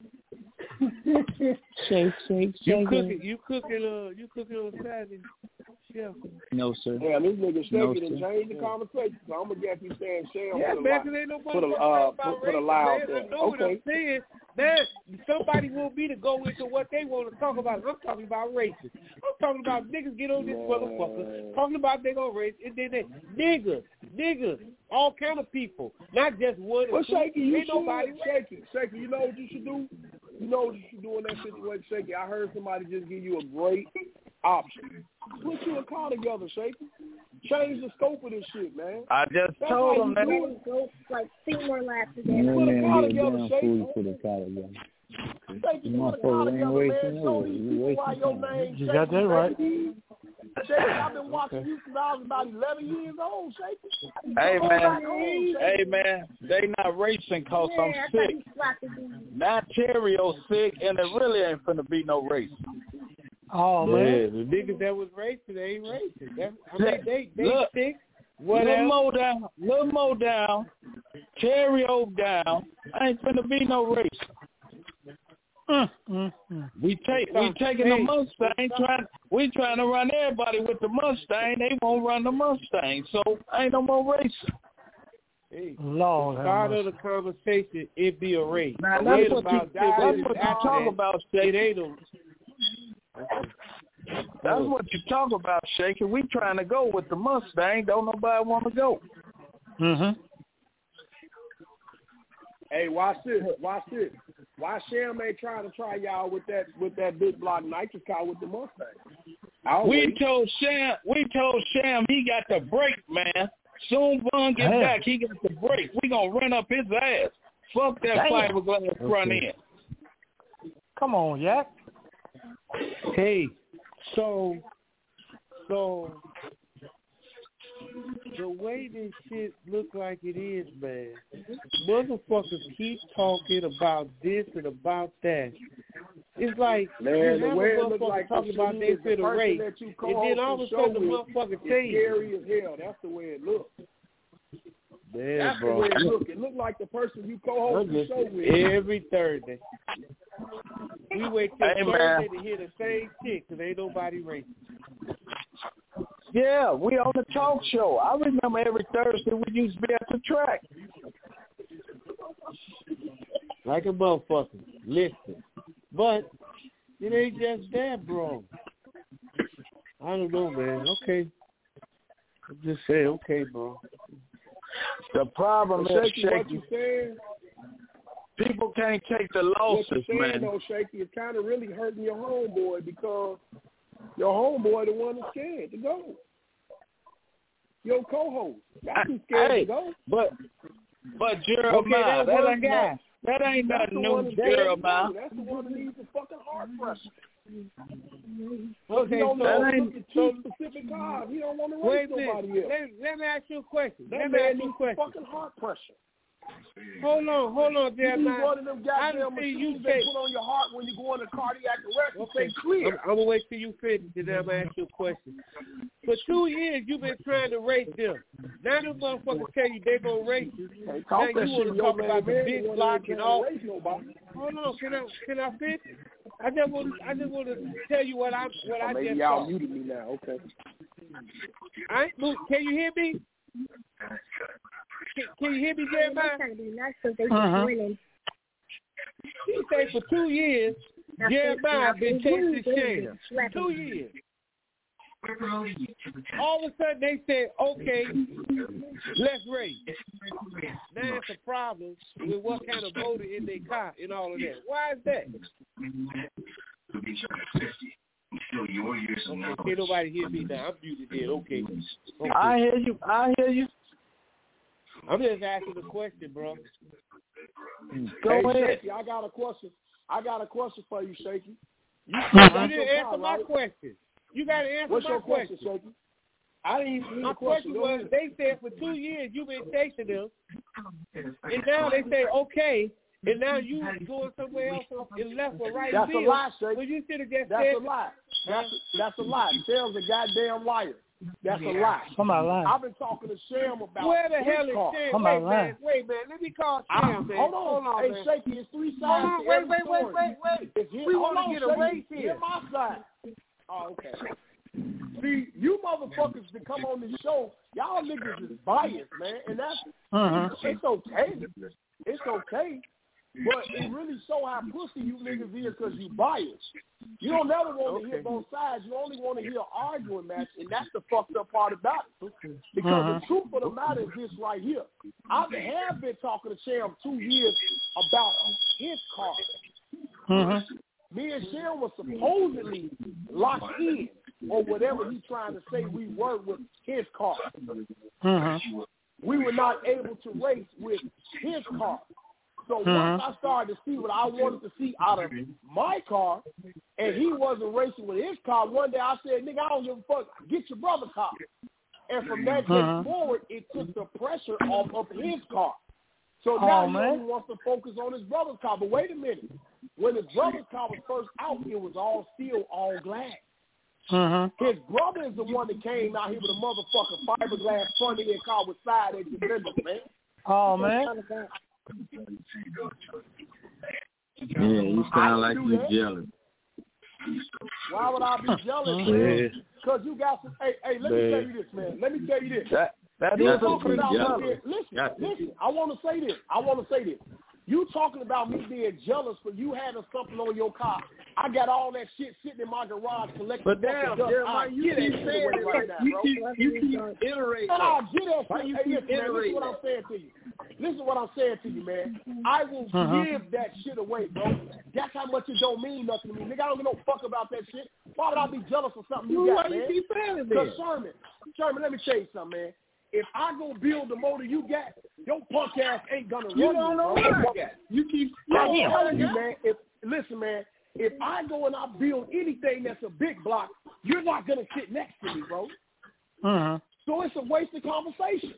Shake, shake, shake You it. cooking? You cooking? Uh, you cooking on Saturday? Yeah. No, sir. Damn, this nigga Shaky No, done sir. changed the conversation. So I'm gonna guess he's saying Sham. Yeah, put a man, lie- because ain't nobody put a gonna uh, talk put, about put a race, lie out man. there. I know what I'm Okay. saying. Man, somebody want me to go into what they want to talk about. I'm talking about races. I'm talking about niggas get on this motherfucker, talking about they gonna race, and then they niggas, niggas, all kind of people, not just one. Well, or two. Shaky, you ain't nobody should. Shaky, Shaky, you know what you should do? You know what you should do in that situation, Shaky? I heard somebody just give you a great option. Put you a car together, Shaky. Change the scope of this shit, man. I just That's told how him you that. do it. Go like two more laps You today. Put a ain't car get a together, damn Shaky. fool for the car together. Shaky, You put a car motherfucker ain't together, wasting man. Show no. these You people why wasting your time. name You Shaky, got that right. baby. Shaky, I've been watching you since I was about eleven years old, Shaky. Hey, Come man. back home, Shaky. Hey, man. They not racing because I'm Yeah, I thought sick. you slapped the dude. Now Terrio sick, and it really ain't finna be no race. Oh Yeah, man. the niggas that was racing, they ain't racing. That, I mean, they they Look, sick. Little Whatever. Mo down, Little Mo down, Terrio down. Ain't finna be no race. Mm, mm, mm. We take we taking the Mustang, trying we trying to run everybody with the Mustang. They won't run the Mustang, so ain't no more racing. Hey, Lord have start mercy. of the conversation, it be a race. Now, Forget that's what about you, ten that's minutes what you after talk that, about, It Shaky. ain't a. That's what you talk about, Shaky. We trying to go with the Mustang. Don't nobody want to go. Mm-hmm. Hey, watch this. Watch this. Why Sham ain't trying to try y'all with that with that big block nitrous car with the Mustang? I'll We wait. told Sham, we told Sham he got the break, man. Soon Bun get Damn. back, he got the break. We gonna run up his ass. Fuck that Damn. fiberglass front Okay. end. Come on, Yak. Hey, so, so the way this shit look like it is, man, motherfuckers keep talking about this and about that. It's like Man, you the have way a it look motherfucker like talking the about shit they is the fit a person race, that you and co-host then all of the a show sudden the with motherfucker is change. scary as hell. That's the way it looks. Man, That's bro. the way it look. It look like the person you co-host the show with. Every Thursday. We wait till Hey, Thursday man. to hear the same shit because ain't nobody racing. Yeah, we on the talk show. I remember every Thursday we used to be at the track. Like a motherfucker. Listen. But it ain't just that, bro. I don't know, man. Okay. I'm just saying, okay, bro. The problem But is, Shaky, what Shaky, you saying? people can't take the What you losses, saying man. though, Shaky, is kind of really hurting your homeboy because your homeboy the one that's scared to go. Your co-host, that's too scared Hey, to go. but but Jeremiah, Okay, that that, one ain't guy. no, that ain't That's nothing the one new, that's scared to Jeremiah. go. That's the one that needs the fucking heart pressure. Okay, he don't so, know that to ain't- look at two specific cars. He don't want to race wait a minute. nobody else. Let, let me ask you a question. That Let me man ask you a needs question. fucking heart pressure. Hold on, hold on, You need Jeremiah. one of them I goddamn done seen you machines they take. put on your heart when you go into cardiac arrest and Okay, say clear. I'm, I'm gonna wait till you finish, and then I'm gonna ask you a question. For two years, you've been trying to race them. Now them motherfuckers tell you they gonna race you. Hey, now talk you that want shit, to talk yo, about man, the man, big you block wanna and all. race nobody. Hold on, can I can I finish? I just want I just want to tell you what I what oh, I maybe just y'all saw. muted me now. Okay. I ain't, can you hear me? Can, can you hear me, Jeremiah? Uh-huh. He say for two years, Jeremiah been chasing Sham. Two years. All of a sudden they said, okay, let's race. Now it's a problem with what kind of motor in their car and all of that. Why is that? Okay, can't nobody hear me now. I'm muted here. Okay. okay. I hear you. I hear you. I'm just asking a question, bro. Go hey, ahead. Shaky, I got a question. I got a question for you, Shaky. You, uh-huh. you didn't answer car, my right? question. You got to answer What's my your question, question. Shaky? I didn't even My the question, question was, they said for two years you've been chasing them, and now they say, okay, and now you going somewhere else and left or right That's field. a lie, Shaky. Well, you should have just That's said, a lie. That's a, that's a lie. Sam's a goddamn liar. That's a lie. Somebody lying. I've been talking to Sham about where the his hell is car. Sham? Somebody Wait, lying. man, wait, man. Let me call I, Sham, man. Hold on, hold on, hey, man. Shaky, it's three sides. Hold on, to wait, every wait, wait, story. wait, wait. It's here, We hold want on, to get a Shaky, race here. Hear my side. Oh, okay. See, you motherfuckers that come on this show, y'all niggas is biased, man, and that's uh-huh. it's okay. It's okay. But it really show how pussy you niggas is because you biased. You don't never want to okay. hear both sides. You only want to hear an arguing match, and that's the fucked up part about it. Because uh-huh. the truth of the matter is this right here. I have been talking to Sham two years about his car. Uh-huh. Me and Sham was supposedly locked in or whatever he's trying to say we were with his car. Uh-huh. We were not able to race with his car. So uh-huh. once I started to see what I wanted to see out of my car, and he wasn't racing with his car, one day I said, nigga, I don't give a fuck. Get your brother's car. And from that day uh-huh. forward, it took the pressure off of his car. So now oh, he man. only wants to focus on his brother's car. But wait a minute. When his brother's car was first out, it was all steel, all glass. Uh-huh. His brother is the one that came out here with a motherfucking fiberglass front end car with side exit windows, man. Oh, man. Yeah, you sound like you jealous. Why would I be jealous? Because you got some. Hey, hey, let man. me tell you this, man. Let me tell you this. That, that you is talking about jealous. being, listen, listen. I want to say this. I want to say this. You talking about me being jealous for you having something on your car. I got all that shit sitting in my garage collecting. But damn, Jeremiah, you keep saying it right now, bro. You keep, you keep iterating. And I'll get that. Why you hey, keep listen, man, listen what I'm saying to you. Listen what I'm saying to you, man. I will uh-huh. give that shit away, bro. That's how much it don't mean nothing to me. Nigga, I don't give no fuck about that shit. Why would I be jealous of something you Why got, man? you keep saying it Because then? Sherman, Sherman, let me tell you something, man. If I go build the motor you got, your punk ass ain't gonna You run don't me, know bro. what I got. You keep I'm saying telling you, it. man. If listen, man. If I go and I build anything that's a big block, you're not gonna sit next to me, bro. Uh-huh. So it's a wasted conversation.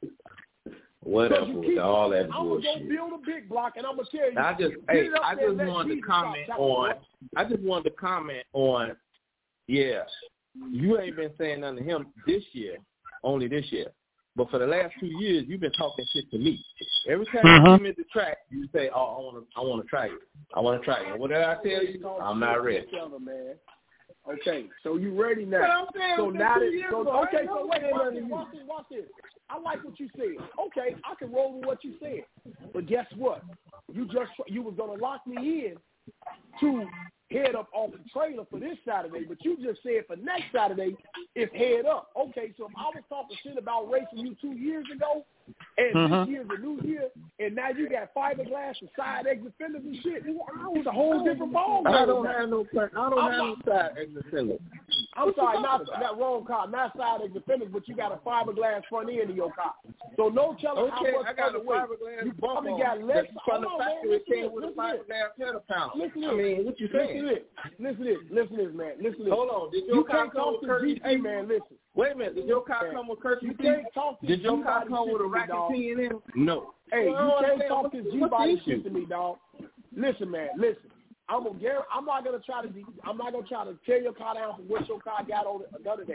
Whatever with all that I'm bullshit. gonna go build a big block, and I'm gonna tell you. I just, get hey, it up I there and just let wanted to Jesus comment stop on. talking. I just wanted to comment on. Yeah, you ain't been saying nothing to him this year, only this year. But for the last two years, you've been talking shit to me. Every time uh-huh. you come at the track, you say, "Oh, I want to, I want to try it. I want to try it." And what did I tell you? I'm not ready. Man. Okay, so you ready now? So now that, so, okay, so wait, watch this, watch this, watch this. I like what you said. Okay, I can roll with what you said. But guess what? You just you was gonna lock me in to head up off the trailer for this Saturday, but you just said for next Saturday it's head up. Okay, so if I was talking shit about racing you two years ago, and uh-huh. this year's a new year, and now you got fiberglass and side exit fenders and shit, it's a whole different ball game. I don't have no, I don't I'm have not, no side exit fenders. I'm sorry, not that wrong car, not side exit fenders, but you got a fiberglass front end in your car. So no telling okay, how much I got a weight. fiberglass You bump probably on got less. from the on, factory. Man, It came with a listen fiberglass pedal panel. Listen I mean, what you saying? Listen to this. Listen to this. Listen to this, man. Listen to this. Hold on. Did your you car can't come talk with to curtain G P, man. Listen. Wait a minute. Did your car man. come with curtain You can't talk to Did your car G-body come with a shit to me, racket dog. T in it? No. Hey, well, you can't saying, talk to G-body shit to me, dog. Listen, man. Listen. I'm gonna. I'm not gonna try to. I'm not gonna try to tear your car down for what your car got on it. None of that.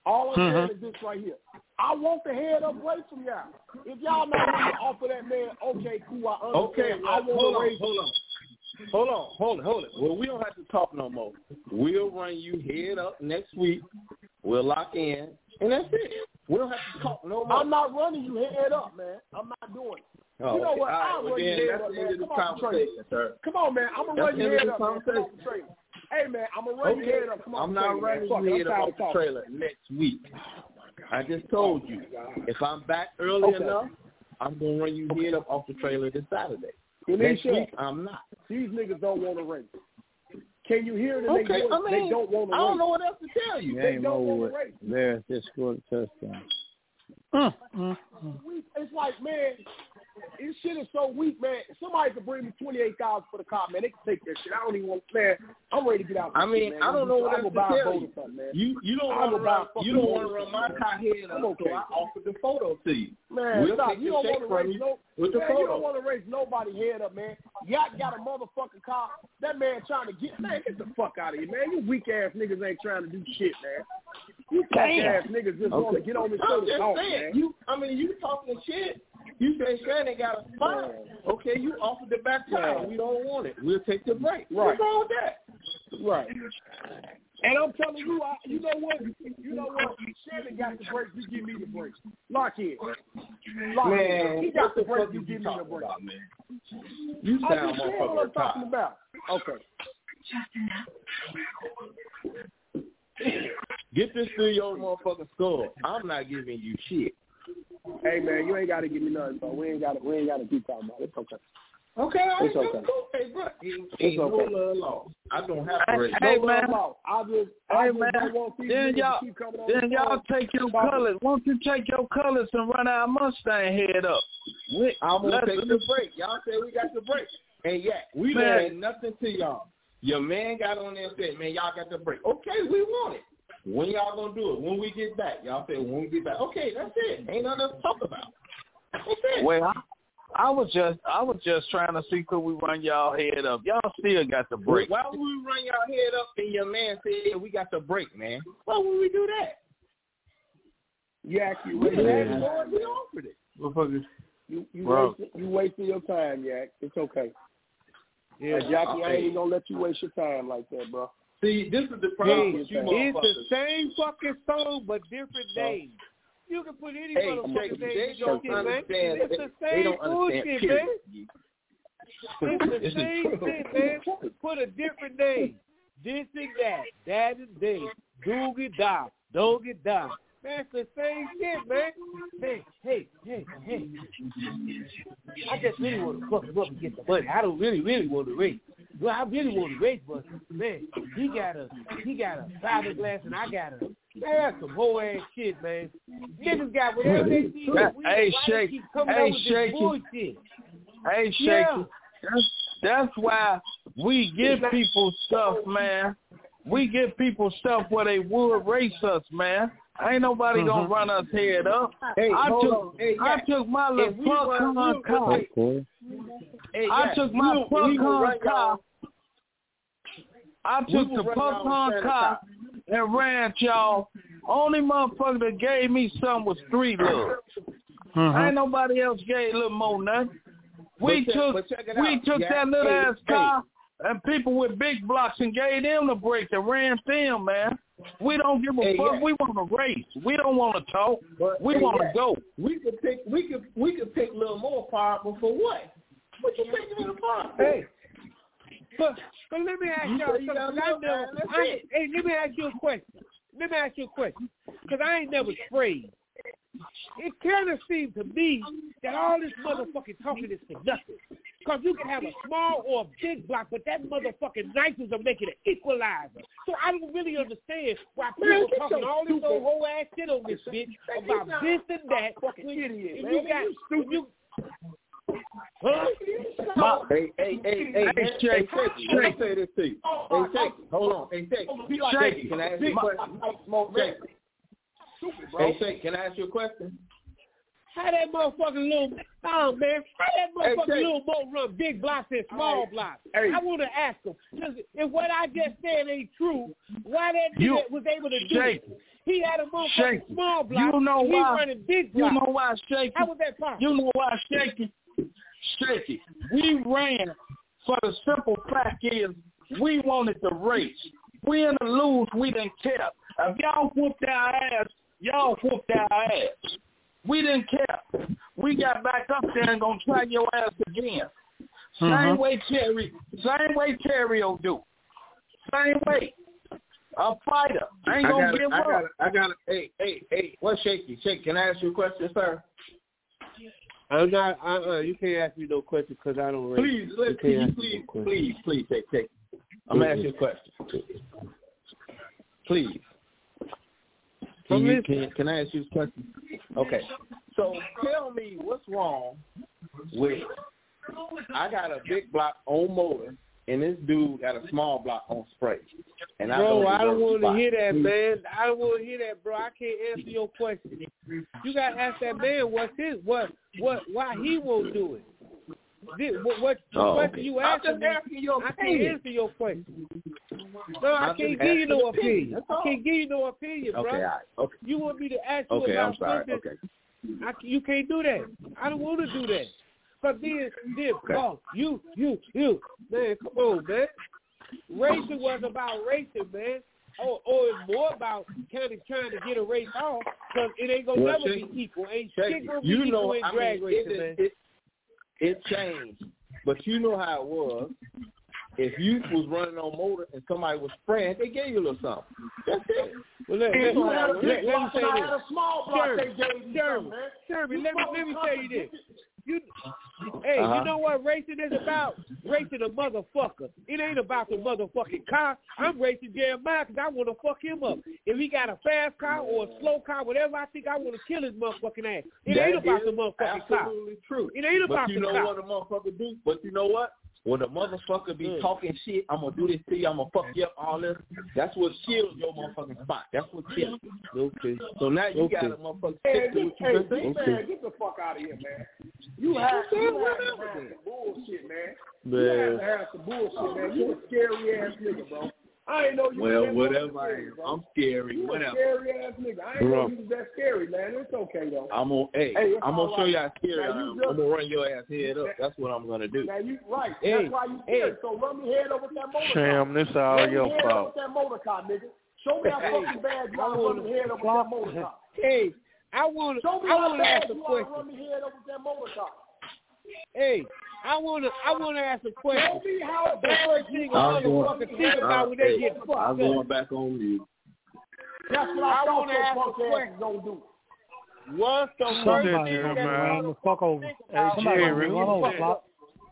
All I'm Mm-hmm. saying is this right here. I want the head up race from y'all. If y'all not going to offer that man, okay, cool, I understand. Okay, I hold want to on, raise. hold on. Hold on, hold it, hold it. Well, we don't have to talk no more. We'll run you head up next week. We'll lock in, and that's it. We don't have to talk no more. I'm not running you head up, man. I'm not doing it. Oh, you know okay. what? All right, I'll well, run you then head that's up, the man. end of Come the on, Trey. conversation, sir. Come on, man. I'm going to That's run the you end head of up, the man. Come on, conversation. Trey. Hey, man, I'm going to run Okay. you head up. Come on, I'm Trey, not running man. you head Fuck, up I'm off the tired of trailer next week. I just told you, if I'm back early Okay. enough, I'm going to run you head up off the trailer this Saturday. You Next sure? week, I'm not. These niggas don't want to race. Can you hear it in Okay, their voice? I mean, They don't want to I race. don't know what else to tell you. They don't want to race. There's just scored a touchdown. Mm, mm, mm. It's like, man, this shit is so weak, man. Somebody could bring me twenty-eight thousand for the car, man. They can take that shit. I don't even want to, man. I'm ready to get out. I This mean, shit, man. I don't know what I'll else go to buy a tell boat you. or something, man. You you don't I'll want to go buy a run fucking you don't boat want to or run my something, car head up, okay. so I offered the photo to you. Man, we'll stop. take You the don't check want to from race you no. with the Man, photo. you don't want to race nobody head up, man. Yacht got a motherfucking car. That man trying to get man, get the fuck out of here, man. You weak ass niggas ain't trying to do shit, man. You fuck ass niggas just want to get on this show I'm to just talk, saying, man. you I mean you talking shit. You say Shannon got a spot. Okay, you offered the back tire. Yeah. We don't want it. We'll take the break. Right. What's wrong with that? Right. And I'm telling you, I, you know what? You know what? Shannon got the break. You give me the break. Lock in. Lock Man, in. He got what the the break. fuck You you give me the talking break. about, man? You I sound understand what I'm motherfucker talking tired. about. Okay. Get this through your motherfucking skull. I'm not giving you shit. Hey man, you ain't got to give me nothing, bro. We ain't got to. We ain't got to keep talking about it. It's okay. Okay, I It's ain't okay. cool. Hey, bro, ain't, It's ain't okay. no love lost. I don't have to Hey, raise hey, no man. love lost. I just, Hey, I just man, don't want these then niggas y'all, to keep coming on then the y'all phone. take your Talking. colors. Won't you take your colors and run our Mustang head up? We, I'm gonna let's- take the break. Y'all say we got the break, and yeah, we Man. didn't nothing to y'all. Your man got on there and said, "Man, y'all got the break." Okay, we want it. When y'all gonna do it? When we get back? Y'all say when we get back. Okay, that's it. Ain't nothing else to talk about. That's it. Well, I, I was just, I was just trying to see could we run y'all head up. Y'all still got the break. Why would we run y'all head up and your man said we got the break, man? Why would we do that? Yak, you We wasting didn't your ask for time. it. We offered it. Motherfuckers. You, you Bro. wasting, you wasting your time, Yak. It's okay. Yeah, Uh, Jackie, I hey. ain't even gonna let you waste your time like that, bro. See, this is the problem Hey, with you it's motherfuckers. the same fucking song but different names. You can put any Hey, motherfucking check, name they in your don't shit, man. understand. It's the They same don't understand, bullshit, period. man. It's the This is same true. thing, man. Put a different name. This and that. That and this. Doogie da. Doogie da. Man, it's the same shit, man. Hey, hey, hey, hey. I just really want to fuck him up and get the money. I don't really, really want to race. Well, I really want to race, but man, he got a he got a fiberglass and I got a man, that's some whole ass shit, man. Niggas got whatever they see. That- We, hey, why Shake- they keep coming hey, up with Shaky. this bullshit? Hey, Shaky, Yeah. that's, that's why we give people stuff, man. We give people stuff where they would race us, man. Ain't nobody Mm-hmm. gonna run us head up. Hey, I hold took, on. Hey, I yeah. took my If little we run- popcorn we'll- car. wait. Hey, I yeah, took my we, we will popcorn run car. y'all. I We took will the run y'all popcorn Santa car and ran y'all. Only motherfucker that gave me something was Street Love. Ain't nobody else gave a little more nothing. We But check- took but check it we out. took Yeah, that little hey, ass hey. car and people with big blocks and gave them the break and ran them, man. We don't give a Hey, fuck. yeah. We want to race. We don't want to talk. But, we hey, want to yeah. go. We could pick. We could. We could pick a little more apart, but for what? What you picking it apart? for? Hey, but but let me ask You y'all say you got something. 'cause I love, never, man, that's I, it. hey, let me ask you a question. Let me ask you a question, because I ain't never sprayed. It kind of seems to me that all this motherfucking talking is for nothing. Because you can have a small or a big block, but that motherfucking nitrous will make it an equalizer. So I don't really understand why people Man, get talking your all this stupid- old whole ass shit on this bitch Man, about he's not this and that. fucking When, idiot, if man. you got, You stupid. you, huh? My, Hey, hey, hey, hey, Hey, man. Shake, Hey, Shaky, let me Shake. say this to you. Hey, Shaky, hold on. Hey, Shaky, Shaky, can I ask you a question? Shaky. Stupid, bro. Hey, Shaky, can I ask you a question? How that motherfucking little, oh man, how that Hey, motherfucking Jake. little boat run big blocks and small blocks? Hey. I want to ask him, 'cause if what I just said ain't true, why that You- nigga was able to do Jake, it? He had a motherfucking Shaky. small block. You know he why? running big block. You know why, Shaky? How was that possible? You know why, Shaky? Shaky. We ran for the simple fact is we wanted the race. We in the lose, we didn't care. If y'all whooped our ass, y'all whooped our ass. We didn't care. We got back up there and gonna try your ass again. Same Mm-hmm. way Terry, same way Terry will do. Same way. A fighter. I ain't I gonna gotta, give I up. gotta, I gotta, hey, hey, hey, what's Shaky? Shaky, can I ask you a question, sir? I'm not. Uh, uh, you can't ask me no question because I don't. Please, you let, can't ask please, me no please, please, please, take, take. I'm gonna ask you a question. Please. Can, you, can, can I ask you a question? Okay. So tell me what's wrong with I got a big block on motor and this dude got a small block on spray. And I Bro, don't I don't want to spot. hear that, man. I don't want to hear that, bro. I can't answer your question. You gotta ask that man what's his, what, what, why he won't do it. This, what, what Oh, question okay. you I'm asking just me? asking your I can't opinion. answer your question. No, I I'm can't just give you no asking opinion. opinion. That's I all. can't give you no opinion, bro. Okay, all right. Okay. You want me to ask you Okay, about I'm sorry. something? Okay. I, you can't do that. I don't want to do that. But then, then, Okay. oh, you, you, you, man, come on, man. Racing was about racing, man. Or, or it's more about kind of trying to get a race off because it ain't gonna Well, never Shaky, be equal. Ain't Shaky, shit gonna be you equal know, in I drag mean, racing, it, man. it, it changed, but you know how it was. If you was running on motor and somebody was spraying, they gave you a little something. That's it. Well, let, And let, you let, had a let, big let me block say and I this. had a small block, Sherman, they gave you Sherman, something, man. Sherman, You let me fucking let me tell you this. contradicted. You, hey, Uh-huh. you know what racing is about? Racing a motherfucker. It ain't about the motherfucking car. I'm racing Jeremiah because I want to fuck him up. If he got a fast car or a slow car, whatever, I think I want to kill his motherfucking ass. It That ain't about is the motherfucking car. absolutely true. It ain't about but you the know car. what a motherfucker do? But you know what? When a motherfucker be talking shit, I'm gonna do this to you, I'm gonna fuck you up, all this. That's what kills your motherfucking spot. That's what kills you. Okay. So now you Okay. got a motherfucker Hey, stick to what you hey, been saying. man, get the fuck out of here, man. You have, you have to have some bullshit, man. You have to have some bullshit, man. You a scary ass nigga, bro. I ain't know you Well, was that whatever fucking I scary, am, bro. I'm scary. You Whatever. a scary ass nigga. I ain't Bro. know you was that scary, man. It's okay though. I'm gonna, hey, Hey, it's I'm all gonna show right. you how scary Now, I you am. just- I'm gonna run your ass head up. That's what I'm gonna do. Now you right. Hey, That's why you hey. scared. So run me head over with that motor Sham, car. this all run me your head fault. over with that motor car, nigga. Show me how Hey, fucking bad you I are to run wanna- me head over with that motor car. Hey, I want to. Show me I how want to bad ask a you are to question. run me head over with that motor car. Hey, I want to. I want to ask a question. Show me how The bad first you thing a are to motherfucker run me think head about over when with they that get motor fucked car. I'm up. going back on you. That's what I, I thought wanna your ask a punk ass question. was gonna do. What's the first Somebody thing gonna that a run the motherfucker fuck over. think Hey, about somebody when gonna they run get over, fucked Flop. up?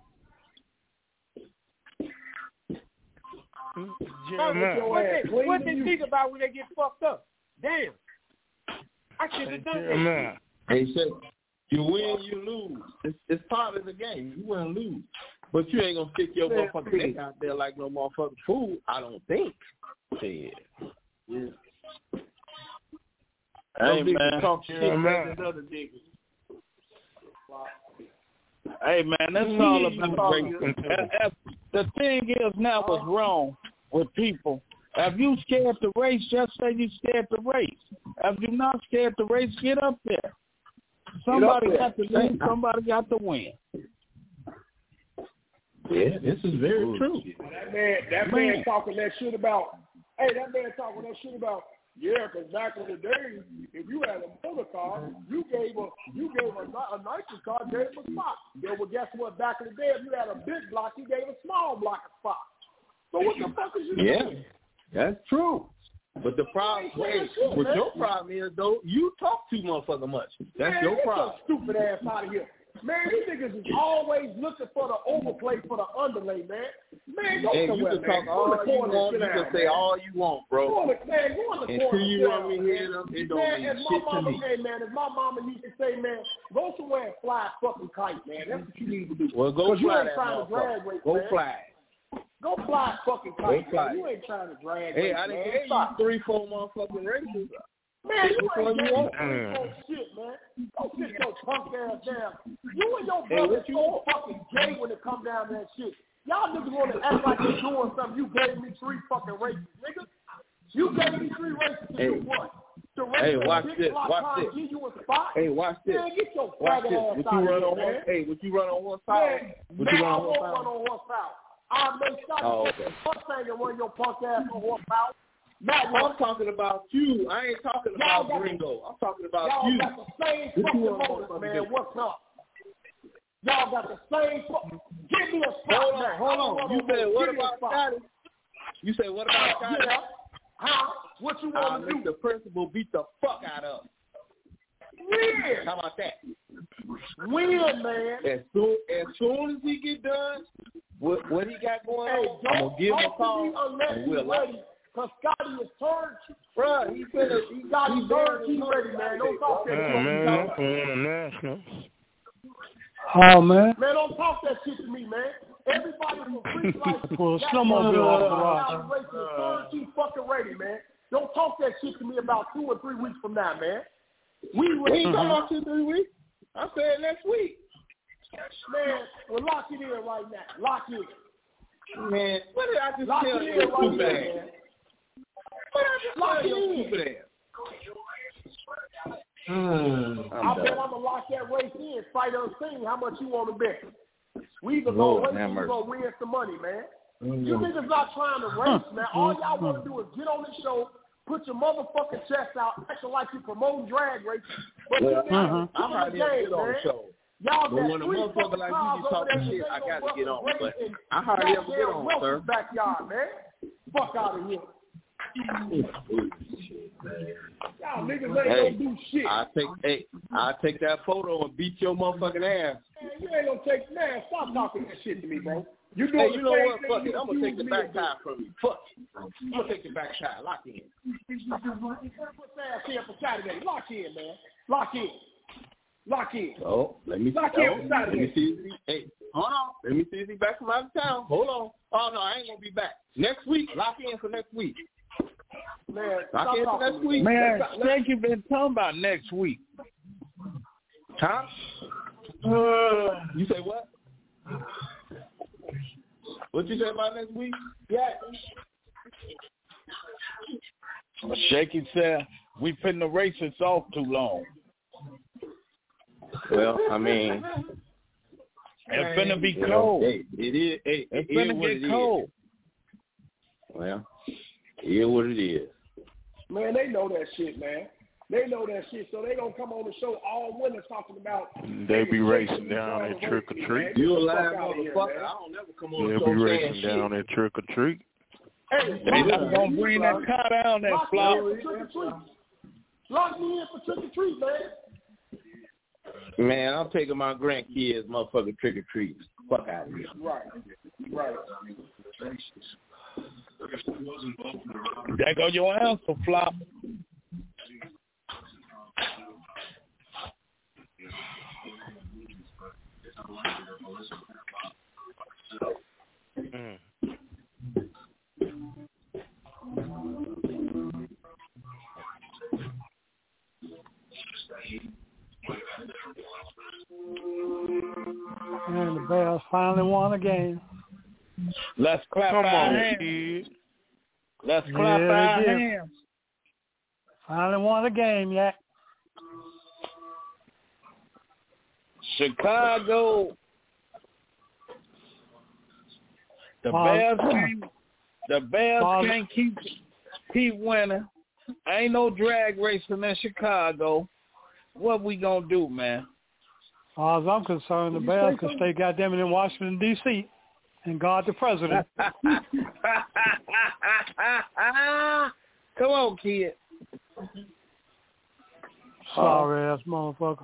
Jeremiah. What they, what they think about when they get fucked up? Damn. I should Hey, have done that. Jeremiah. Hey, shit. You win, you lose. It's, it's part of the game. You win and lose. But you ain't gonna stick your Man, motherfucking neck out there like no motherfucking fool. I don't think. Shit. Yeah. Hey, Some niggas man. talk shit Yeah, better man. than other niggas. Hey, man, that's Mm-hmm. all about racing. If- if The thing is now what's wrong with people. If you scared to race, just say you scared to race. If you're not scared to race, get up there. Somebody there. got to lose, somebody got to win. Yeah, this is very true. That man, that Man. man talking that shit about. Hey, that man talking that shit about. Yeah, because back in the day, if you had a motor car, you gave a you gave a, a nicer car, gave him a spot. Then, well, guess what? Back in the day, if you had a big block, you gave a small block a spot. So what the fuck is you Yeah, doing? that's true. But the problem, Yeah, hey, shit, what man. your problem is though, you talk too motherfucking much. That's man, your get problem. your stupid ass out of here. Man, these niggas is always looking for the overplay for the underlay, man. Man, go Hey, you somewhere, can man. talk Go in all the you corner want. and You sit can down, say man. all you want, Go in bro. the, man, go in the Until corner you and sit run down, me man. head up, it don't Man, mean as my shit to mama, me. hey, man, as my mama used to say, man, go somewhere and fly a fucking kite, man. That's what you need to do. Well, go 'Cause you fly ain't that trying to drag motherfucker. race, Go man. fly. Go fly a fucking kite, fly man. it. You ain't trying to drag Hey, race, I done man. gave you Stop. three, four motherfucking races. Man, you Which one ain't you getting want? three, four shit, man. Go sit your punk ass down. You and your Hey, brother what you so want? fucking gay when it come down to that shit. Y'all niggas want to act like you're doing something. You gave me three fucking races, nigga. You gave me three races to Hey. do what? Hey, watch Big this. Block Watch trying this. to give you a spot. Hey, watch this. Man, get your Watch faggot this. ass Would out you run here, on man. one? Hey, would you run on one foul? Man, Would man, you run I on one won't foul? run on horse foul. I'll make sure Oh, you okay. get the Mustang and run your punk ass on horse foul. Matt, I'm talking about you. I ain't talking Y'all about got Gringo. I'm talking about y'all you. got the same What fucking you want motives, motherfucker man. do? What's up? Y'all got the same fucking. Give me a spot, Hold on, man. hold I don't on. run You no said more. what Give me a about spot. Scotty? You said what about Scotty? Yeah. How? What you I'll want to make do? the principal beat the fuck out of him. Win. How about that? Win, man. As soon as soon as he get done, what what he got going Hey, on, I'm gonna give him a call unless and we'll he's like. ready. Cause Scotty is turned. Bruh, he finna, he Scotty he turned. very He's ready, man. Don't talk that Yeah, shit. man, I'm going to national. Oh, man. Man, don't talk that shit to me, man. Everybody from Freak Life, Pull a that snowmobile off the uh, rock. racing is turnkey fucking ready, man. Don't talk that shit to me about two or three weeks from now, man. We We ain't ready. talking about two, three weeks. I said next week. Man, well, lock it in right now. Lock it in. Man, what did I just Lock tell it you? in right Stupid now, ass. man. What did I just Lock tell it you? in. Stupid ass. I bet I'm gonna lock that race in. Fight unseen. How much you want to bet? We either Lord, gonna race have or we mercy. gonna win some money, man. Mm. You niggas not trying to race, man. All y'all want to do is get on the show, put your motherfucking chest out, acting like you promoting drag racing. But Well, you niggas uh-huh. is I killing hardly the ever game, get on the man. show. Y'all But got when a three motherfucker fucking like you cars be over talking there shit, that I ain't gotta gonna get on. race But in I hardly ever get goddamn on, Wilson's sir. backyard, man. Fuck out of here. Y'all niggas ain't Hey, gonna do shit. I take hey, I take that photo and beat your motherfucking ass. Man, you ain't gonna take, man, stop talking that shit to me, bro. You doing Hey, the you know same what? thing Fuck you it. I'm gonna take accused the me back of doing. tire from you. Fuck it. I'm gonna take the back tire. Lock in. Put ass in for Saturday. Lock in, man. Lock in. Lock in. Oh, let me Lock oh, in for let me Saturday. see. If he, hey, hold on. Let me see if he back from out of town. Hold on. Oh no, I ain't gonna be back next week. Lock in for next week. Man, Lock stop in for talking next to me. week. Man, Let's- I think you've been talking about next week. Huh? Uh, you say what? What you say about next week? Yeah. Shaky said we putting the races off too long. Well, I mean, It's finna be Well, cold. Hey, it is. Hey, It's it is finna what get it cold. is. Well, it is what it is. Man, they know that shit, man. They know that shit, so they gonna come on the show all winter talking about. They be niggas racing chasing down these at cars trick or racing, treat. man. You a Get the live fuck outta here, motherfucker. man. I don't never come on the They'll show be saying racing shit. down at trick or treat. Hey, They lock not me gonna in, bring bro. that car down that Lock me flop. in for trick or treat. Lock me in for trick or treat, man. Man, I'm taking my grandkids motherfucking trick or treat. Fuck out of here. Right, right. There go your answer, flop. Mm. And the Bears finally won a game. Let's clap Come our on, hands. kid. Let's clap Yeah, our they did. hands. Finally won a game, yeah. Chicago. The Wow. Bears can't. The Bears Wow. can't keep keep winning. Ain't no drag racing in Chicago. What we gonna do, man? As far as I'm concerned, the Did you Bears say can something? stay goddamn it in Washington, D C and guard the president. Come on, kid. Sorry ass motherfuckers.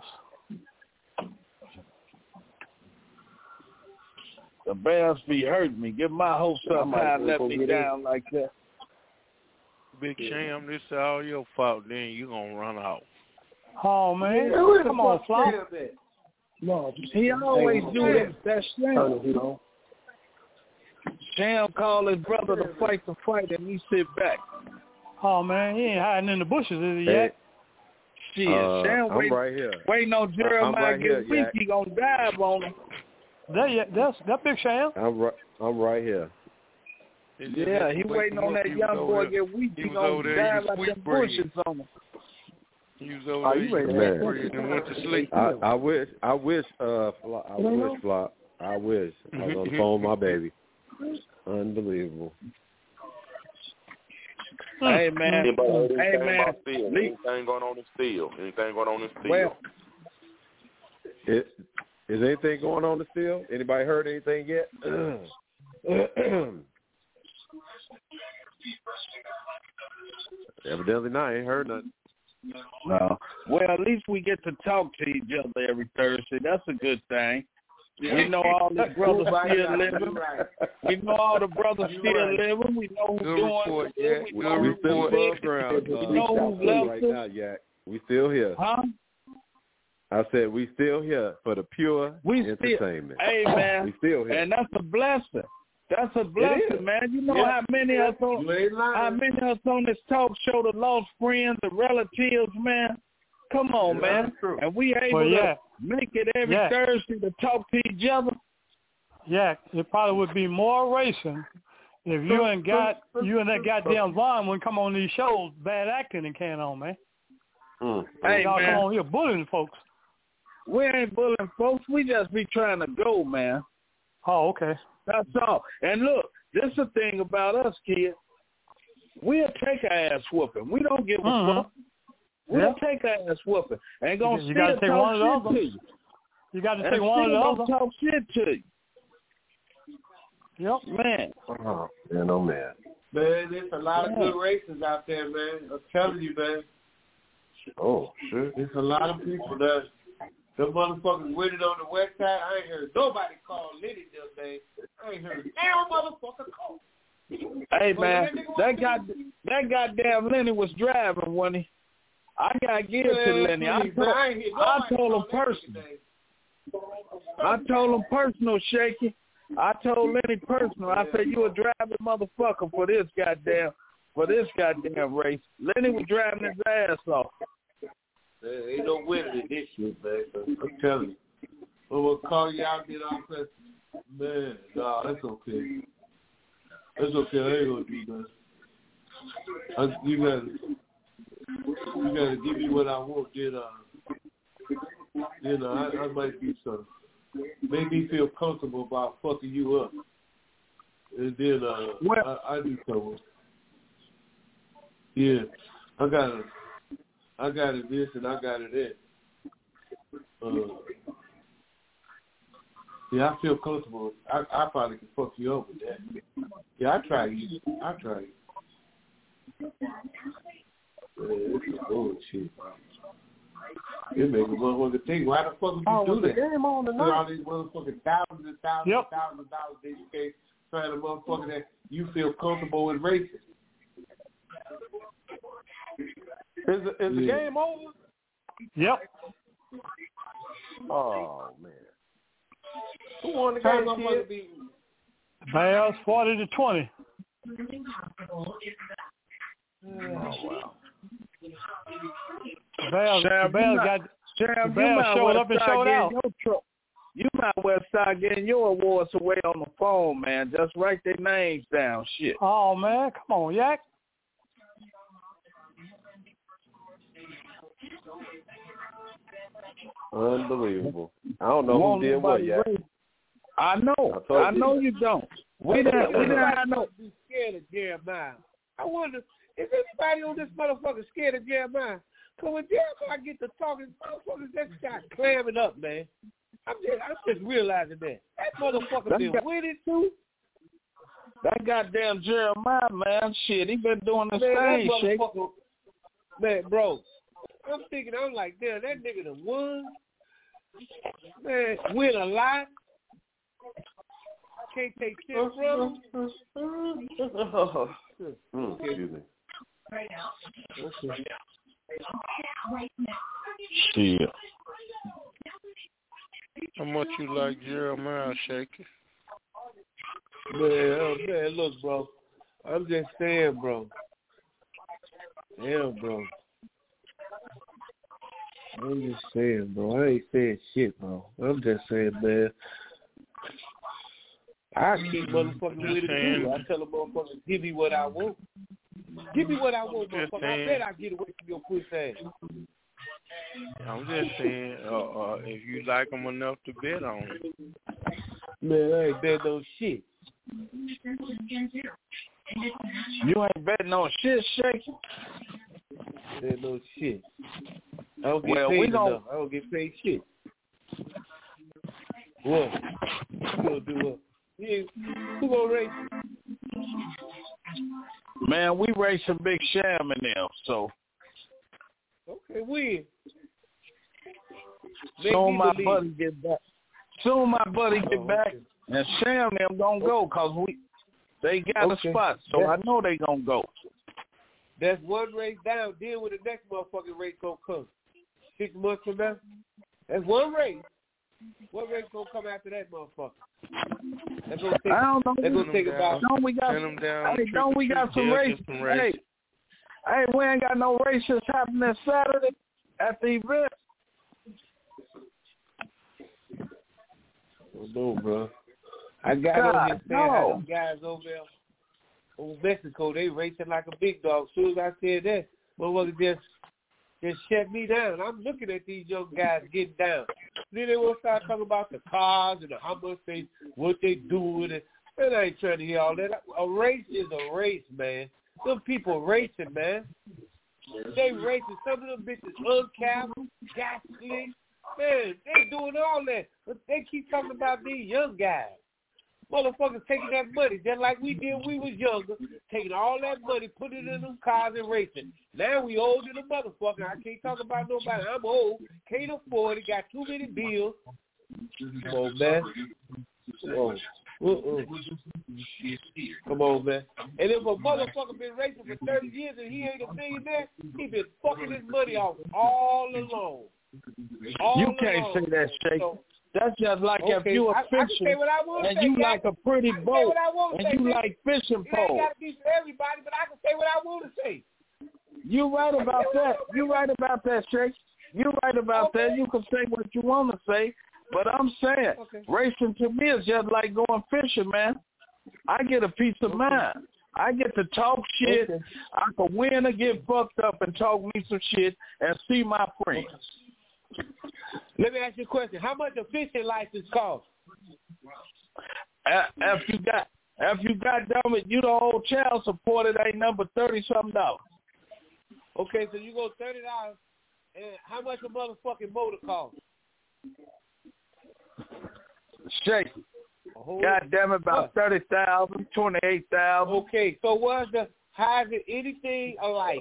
The Bears be hurting me. Get my hopes I up might high, go let go me get down like that. Big Sham, this is all your fault. Then you gonna run out. Oh man, Yeah, where the come on, fuck Flop. Sam at? No, He always Hey, do man. that. That's turn Sham. the heat on. Sham called his brother to fight the fight, and he sit back. Oh man, he ain't hiding in the bushes, is he Hey, yet? Shit, uh, Sham I'm wait, right here. waiting on Jeremiah right here, get weak. Yak. He gonna dive on him. That yeah, that's that big Sham. I'm right. I'm right here. They just Yeah, had to he wake waiting him on up. that He was young over boy there- get weak. He He was gonna over there dive eating like sweet them bread. bushes on him. He was over Oh, there you ain't eating mad. bread and went to sleep. I, I wish, I wish, uh, Flo- I wish, Flop. I wish. I was on the phone with my baby. Unbelievable. Hey man, Anybody heard hey anything man, about steel? Anything going on in steel? Anything going on in steel? Well, It, is anything going on the steel? Anybody heard anything yet? Evidently not. I ain't heard nothing. no. Well, at least we get to talk to each other every Thursday. That's a good thing. We know all the brothers still living. We know all the brothers still living. We know who's Good doing report, good. Yeah, We we, know we who's still sick. above ground. Uh, We know who's left right us. now, Yak. We still here. Huh? I said we still here for the pure We still, entertainment. hey man, we still here. and that's a blessing. That's a blessing, man. You know Yeah. how many of us on, You ain't lying. how many of us on this talk show, the lost friends, the relatives, man. Come on, Yeah, man. that's true. And we able Well, yeah. to make it every Yeah. Thursday to talk to each other. Yeah, it probably would be more racing if you and got you and that goddamn Vaughn would come on these shows, bad acting and can on, man. Mm. Hey, Y'all man. come on here bullying folks. We ain't bullying folks. We just be trying to go, man. Oh, okay. That's all. And look, this is the thing about us, kid. We'll take our ass whooping. We don't give a Mhm. fuck. We'll Yeah. take our ass whooping. Ain't gonna You still gotta take talk one or the shit other. to you. You got to And take one or still the gonna other. talk shit to you. Yep. Man. Oh, man, oh man. Man, there's a lot of Yeah. good races out there, man. I'm telling you, man. Oh, shit. There's a lot of people that the motherfuckers winning on the west side. I ain't heard nobody call Lenny the other day. I ain't heard every motherfucker call. Hey man, that got that goddamn Lenny was driving, wasn't he? I gotta give it to Man, Lenny. I please, told, man, I ain't hear I nobody told him call Lenny personal. today. I told him personal, Shaky. I told Lenny personal. I said you a driving motherfucker for this goddamn for this goddamn race. Lenny was driving his ass off. There ain't no winning in this shit, man. I'm telling you. I'm gonna call you out there all press. Man, nah, that's okay. That's okay. I ain't gonna do that. I, you gotta, you gotta give me what I want. Then, uh, you know, I, I might do something. Make me feel comfortable about fucking you up, and then uh, well, I, I do something. Yeah, I got it. I got it this and I got it that. Uh, yeah, I feel comfortable. I, I probably can fuck you up with that. Yeah, I try you. I try you. Man, this is bullshit. It make a motherfucker think, why the fuck would you Oh, do was the that? game on Put tonight? all these motherfucking thousands and thousands Yep. and thousands of dollars in your case trying to motherfucker that you feel comfortable with racing. Is the, is the Yeah. game over? Yep. Oh, man. Who won the How game, motherfucker kid? be? Bears forty to twenty. Oh, wow. The Bears, the Sham, Bears you got might- the Sham, you Bears might showed well up and start showed getting out. your tro- You might well start getting your awards away on the phone, man. Just write their names down. Shit. Oh man, come on, Yak. Unbelievable. I don't know Won't who did what nobody yet. race. I know. I told I you. know you don't. We didn't. We didn't have no. Be scared of Jeremiah. I wonder, is anybody on this motherfucker scared of Jeremiah? Because when Jeremiah get to talking, motherfuckers just got clamming up, man. I'm just, I'm just realizing that. That motherfucker That been guy- with it, too. That goddamn Jeremiah, man. Shit, he been doing the Man, that same shit. motherfucker, man, bro. I'm thinking, I'm like, damn, that nigga done won. Man, win a lot. Can't take shit from him. Mm, excuse me. Shit. How much you like Jeremiah, Shaky? Man, oh, man, look, bro. I'm just saying, bro. Damn, bro. I'm just saying, bro. I ain't saying shit, bro. I'm just saying, man. I keep motherfucking with it, too. I tell a motherfucker, give me what I want. Give me what I want, Just motherfucker. I saying. bet I get away from your pussy ass. I'm just saying, uh, uh, if you like them enough to bet on it. Man, I ain't bet no shit. You ain't betting on shit, Shaky? Bet no shit. I don't get Well, paid we gonna... enough. I don't get paid shit. What? You gonna do what? Yeah, who gonna race? Man, we racing Big Sham in them, so. Okay, when? Make Soon my believe. buddy get back. Soon my buddy get oh, back, okay. and Sham them gonna go because we they got okay. a spot, so That's, I know they gonna go. That's one race down. Then when the next motherfucking race gonna come, six months from now. That's one race. What race gonna come after that motherfucker? That's gonna take, I don't know. That's gonna take about. Don't we got? Send them down. Hey, don't we got some races? Some race. Hey, hey, we ain't got no races happening Saturday at the event. No, bro. I got God, on here saying no. how them guys over there over Mexico, they racing like a big dog. As soon as I said that, motherfucker just just shut me down. I'm looking at these young guys getting down. Then they will start talking about the cars and the, how much they, what they doing. And, and I ain't trying to hear all that. A race is a race, man. Some people racing, man. They racing. Some of them bitches uncapped, gas slick. Man, they doing all that. But they keep talking about these young guys. Motherfuckers taking that money just like we did when we was younger, taking all that money, putting it in them cars and racing. Now we old in a motherfucker. I can't talk about nobody. I'm old, can't afford it, got too many bills. Come on, man. Come on. Uh-uh. Come on, man. And if a motherfucker been racing for thirty years and he ain't a millionaire, he been fucking his money off all along. All you can't along. say that, Shake. So, that's just like okay. if you a fisher and say, you yeah. like a pretty boat and say, you man. like fishing it poles. It ain't got to be for everybody, but I can say what I want to say. You right about that. You right about that, Shake. You right about okay. that. You can say what you want to say, but I'm saying okay. racing to me is just like going fishing, man. I get a peace of mind. I get to talk shit. Okay. I can win or get fucked up and talk me some shit and see my friends. Let me ask you a question. How much a fishing license cost? If you got, if you got dumb it, you the whole child support, it ain't number thirty something dollars. Okay, so you go thirty dollars, and how much a motherfucking motor cost? Shake it. God damn it, about thirty thousand, twenty eight thousand. Okay, so what's the how is it anything alike?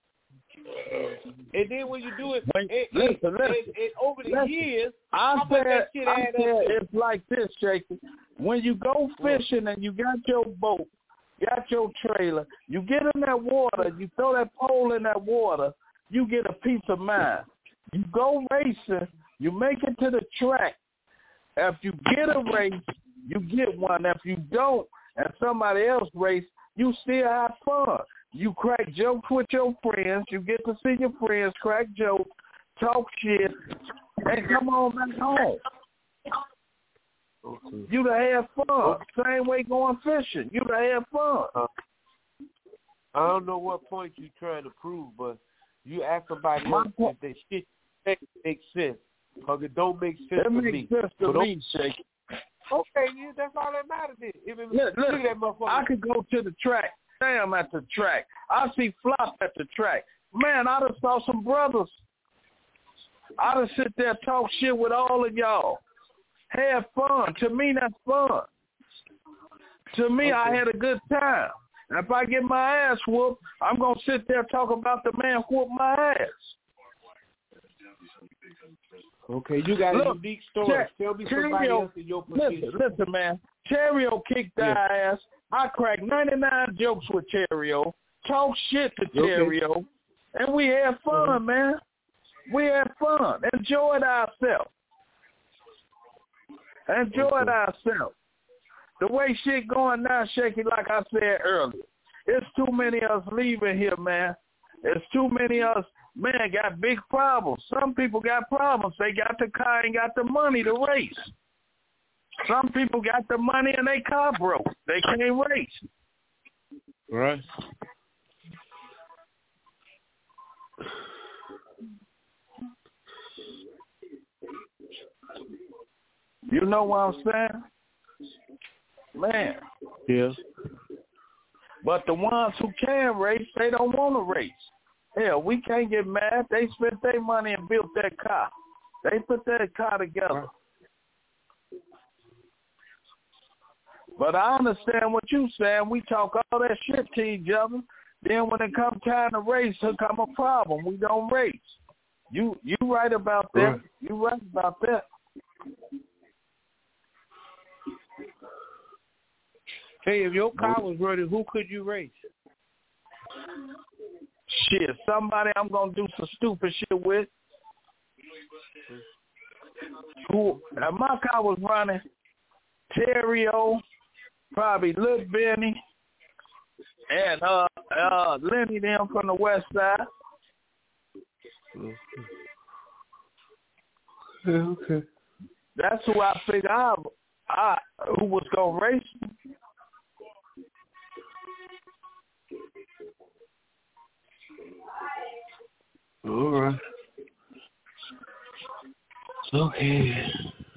And then when you do it, Wait, it, listen, it, listen, it, it over the listen. years, I how said, much that shit I add said up to? it's like this, Shaky. When you go fishing and you got your boat, got your trailer, you get in that water, you throw that pole in that water, you get a peace of mind. You go racing, you make it to the track. If you get a race, you get one. If you don't, and somebody else race, you still have fun. You crack jokes with your friends. You get to see your friends crack jokes, talk shit, and come on back home. Okay. You to have fun. Same way going fishing. You to have fun. Uh, I don't know what point you're trying to prove, but you ask somebody else if they shit makes sense. Because it don't make sense it to makes me. sense to but me, Shake. Okay, yeah, that's all that matters. If it, look, look, look at that motherfucker. I could go to the track. Sam at the track. I see Flop at the track. Man, I just saw some brothers. I just sit there and talk shit with all of y'all. Have fun. To me, that's fun. To me, okay. I had a good time. And if I get my ass whooped, I'm going to sit there and talk about the man whooped my ass. Okay, you got Look, a unique story. Ter- Tell me somebody Terrio, else in your position. Listen, listen, man. Terrio kicked yeah. our ass. I cracked ninety-nine jokes with Terrio, talk shit to Terrio, okay. and we had fun, mm-hmm. man. We had fun. Enjoyed ourselves. Enjoyed okay. ourselves. The way shit going now, Shaky, like I said earlier, it's too many of us leaving here, man. It's too many of us, man, got big problems. Some people got problems. They got the car and got the money to race. Some people got the money and they car broke. They can't race. Right. know what I'm saying? Man. Yeah. But the ones who can race, they don't want to race. Hell, we can't get mad. They spent their money and built that car. They put that car together. But I understand what you saying. We talk all that shit to each other. Then when it comes time to race, here come a problem. We don't race. You you right about that. Right. You right about that. Hey, if your car was ready, who could you race? Shit, somebody I'm gonna do some stupid shit with. Who? Now my car was running. Terrio, probably Lil Benny, and uh, uh, Lenny them from the west side. Yeah, okay. That's who I figured I, I who was gonna race. All right. Okay.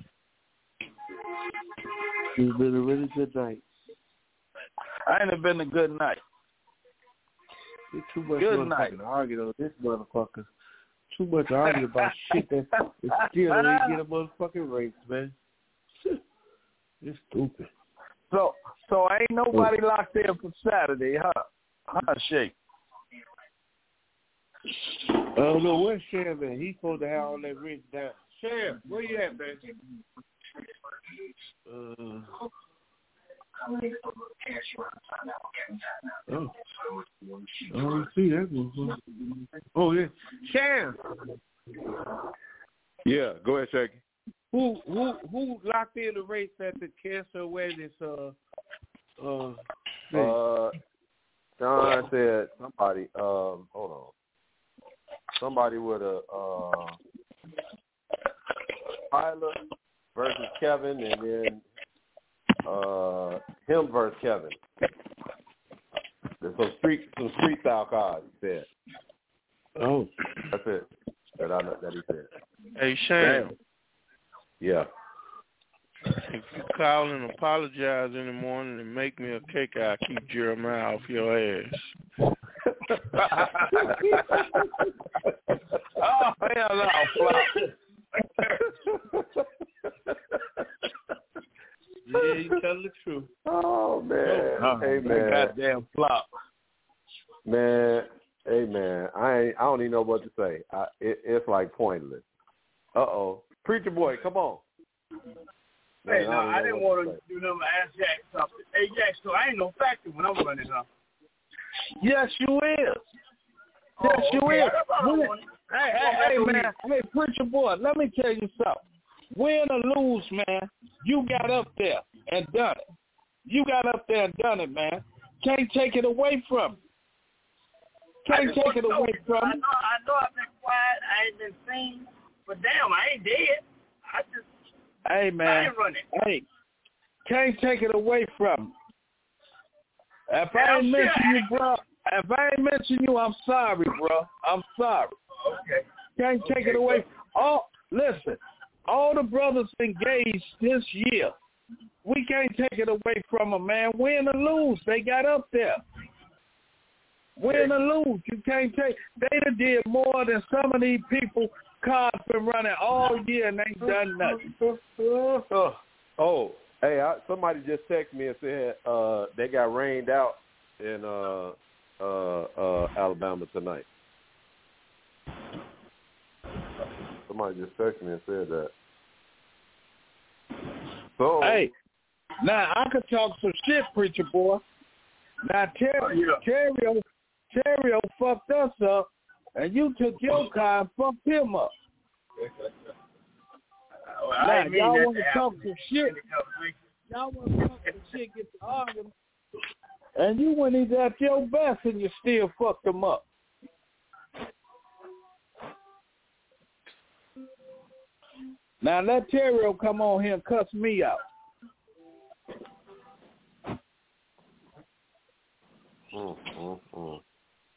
It's been a really good night. I ain't been a good night. It's too much good motherfucking night. arguing on this motherfucker. Too much arguing about shit that is still ain't get a motherfucking race, man. It's stupid. So, so ain't nobody locked in for Saturday, huh? Huh, Shake? I don't know where Sheriff at. He's supposed to have all that written down. Sheriff, where you at, man? Uh, oh, I don't see that one. Oh, yeah. Sheriff. Yeah, go ahead, Shaky. Who who who locked in the race at the cancer awareness? Uh, uh, uh, John said somebody. Um, hold on. Somebody with a uh, Tyler versus Kevin, and then uh, him versus Kevin. There's some street some street style cards. He said. Oh, that's it. That I that he said. Hey Shane. Yeah. If you call and apologize in the morning and make me a cake, I'll keep Jeremiah off your ass. Oh, hell no, Flop. Yeah, you tell the truth. Oh, man. Oh, hey, man. Goddamn Flop. Man, hey, man. I ain't, I don't even know what to say. I, it, it's like pointless. Uh-oh. Preacher boy, come on. Hey, Man, no, I, I didn't want to to do nothing but ask Jack something. Hey, Jack, so I ain't no factor when I'm running, huh? Yes, you is. Oh, Yes, you okay. is. Win. Hey, hey, hey, man. Hey, preacher boy, let me tell you something. Win or lose, man, you got up there and done it. You got up there and done it, man. Can't take it away from you. Can't take it away from I you. know, I know I've been quiet. I ain't been seen. But damn, I ain't dead. I just, Hey, man. I ain't running. Hey, can't take it away from you. If Man, I I'm ain't mention sure you, bro, if I ain't mention you, I'm sorry, bro. I'm sorry. Okay. Can't take okay, it away. All listen, all the brothers engaged this year. We can't take it away from them, man. Win or lose, they got up there. Win or lose, you can't take. They done did more than some of these people. Cars been running all year and ain't done nothing. Oh, hey, I, somebody just texted me and said uh, they got rained out in uh, uh, uh, Alabama tonight. Somebody just texted me and said that. So, hey, now I could talk some shit, preacher boy. Now Ter- oh, yeah. Terrio, Terrio fucked us up, and you took your car and fucked him up. Well, now, I mean y'all that want to talk some shit. Y'all want to talk some shit, get to arguing. And you went in at your best and you still fucked them up. Now let Terrio come on here and cuss me out. mm, mm, mm.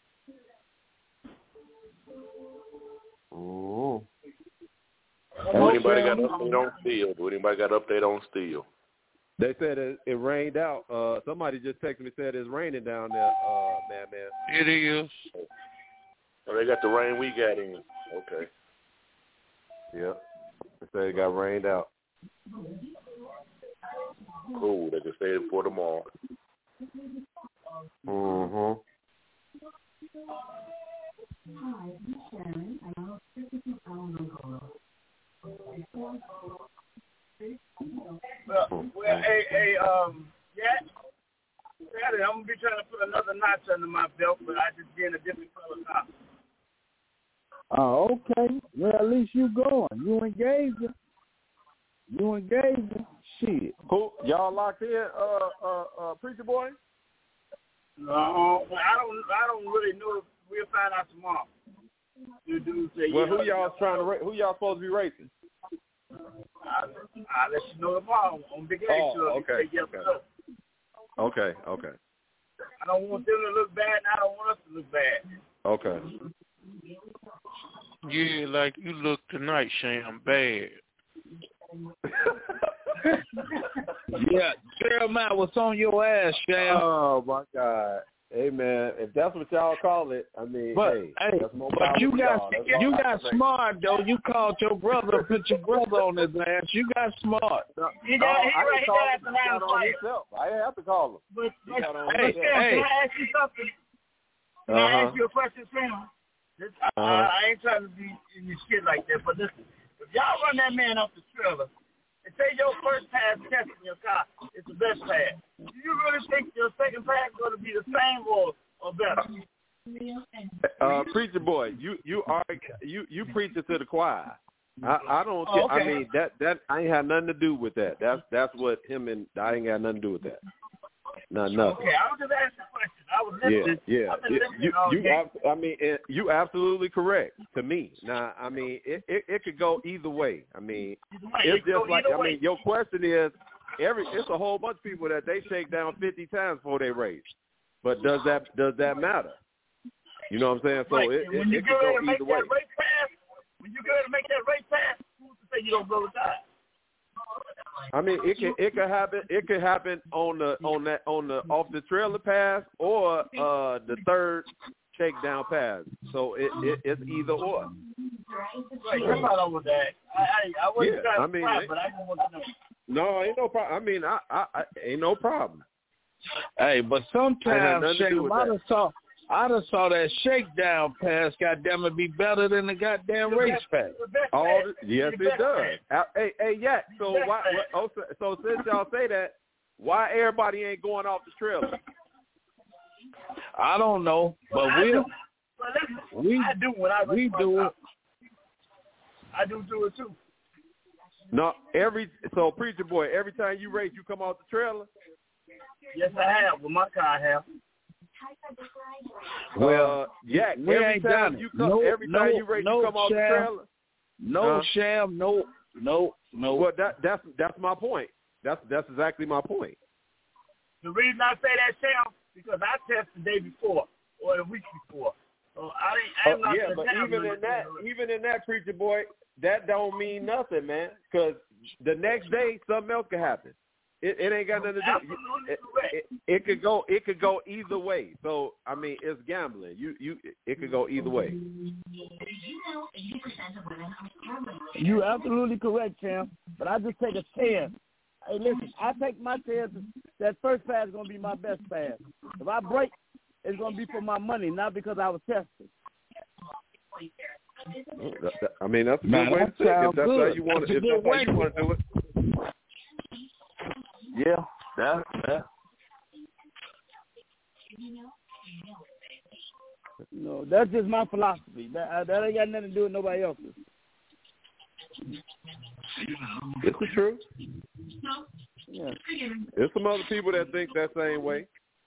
Mm. And anybody got an update on steel? Do anybody got an update on steel? They said it, it rained out. Uh, somebody just texted me said it's raining down there, uh, man, man. It is. Oh, they got the rain we got in. Okay. Yep. They said it got rained out. Cool. They can stay for tomorrow. Mm-hmm. Well, well, hey, hey, um, yeah, Saturday, I'm gonna be trying to put another notch under my belt, but I just get a different color top. Oh, okay. Well, at least you going. You engaged. You engaged. Shit. Who y'all locked in? Uh, uh, uh, Preacher Boy. No, I don't. I don't really know. We'll find out tomorrow. You do say. Well, yeah, who y'all trying to? Ra- who y'all supposed to be racing? I'll, I'll let you know tomorrow on Big A. Oh, Show. okay. Yes, Okay. sir. Okay. Okay. I don't want them to look bad, and I don't want us to look bad. Okay. Yeah, like you look tonight, Sham, bad. Yeah, Jeremiah was on your ass, Sham. Oh my God. Hey man, if that's what y'all call it, I mean, But hey, hey, that's more but power you to got y'all. That's all you I got can say. smart though. You called your brother, put your brother on his ass. You got smart. No, He no, got, he I right, didn't he call got him. after He nine got on players. himself. I didn't have to call him. But, He but, got on hey, himself. Sam, hey. can I ask you something? Can I Uh-huh. ask you a question, Sam? This, I, Uh-huh. I, I ain't trying to be in your shit like that, but listen, if y'all run that man off the trailer, and say your first pass test in your car is the best pass, do you really think your second pass is going to be the same or, or better? Uh, Preacher Boy, you you are you you preach it to the choir. I, I don't. Oh, okay. I mean that that I ain't had nothing to do with that. That's that's what him and I ain't got nothing to do with that. No, nothing. Okay, I was just asking a question. I was listening. Yeah, yeah. I've been It- listening you, all you, day. ab- I mean, it, you absolutely correct to me. Now, I mean, it, it, it could go either way. I mean, Right, it's it could just go like either I way. mean, your question is every. It's a whole bunch of people that they shake down fifty times before they race. But does that does that matter? You know what I'm saying? So Right. it, And it, when you it go could ahead go and make either way. that race pass, when you go ahead and make that race pass, who's to say you don't blow the tire? I mean, it can it could happen. It could happen on the on that on the off the trailer pass or uh, the third shakedown pass. So it, it it's either or. Right, that's all I was that. I I, I wasn't Yeah, trying to I mean, try, it- but I just want to know. No, ain't no problem. I mean, I, I, I ain't no problem. Hey, but I had sometimes nothing to do Sham, with I that. done saw I done saw that shakedown pass. Goddamn it, be better than the goddamn race pass. All the, yes, it does. Uh, Hey, hey, yeah. So why? What, oh, so, so since y'all say that, why everybody ain't going off the trailer? I don't know, but I we'll do. But listen, we I do when I race we do it. myself. I do do it too. No, every so Preacher Boy, every time you race, you come off the trailer. Yes, I have. With my car, I have. Well, uh, yeah. we Every ain't time done it. you come, No, every time no, you race, no, you come off the Sham. trailer. No, Huh? Sham, no, no, no. Well, that that's that's my point. That's that's exactly my point. The reason I say that, Sam, because I tested the day before or the week before. So I ain't, I'm Oh, not yeah, gonna but tell even you in that, even in that, Preacher Boy, that don't mean nothing, man. Because the next day, something else could happen. It, it ain't got nothing to do. Absolutely It, correct. it, it could go. It could go either way. So I mean, it's gambling. You you. It could go either way. You absolutely correct, Sam. But I just take a chance. Hey, listen, I take my chance. That first pass is gonna be my best pass. If I break, it's gonna be for my money, not because I was tested. That- that- I mean, that's a Now, good way to that think. If sounds that's how good. you want That's to. a If good that's how way you to- want to do it. Yeah, that that. No, that's just my philosophy. That uh, that ain't got nothing to do with nobody else's. It's the truth. Yeah. There's some other people that think that same way.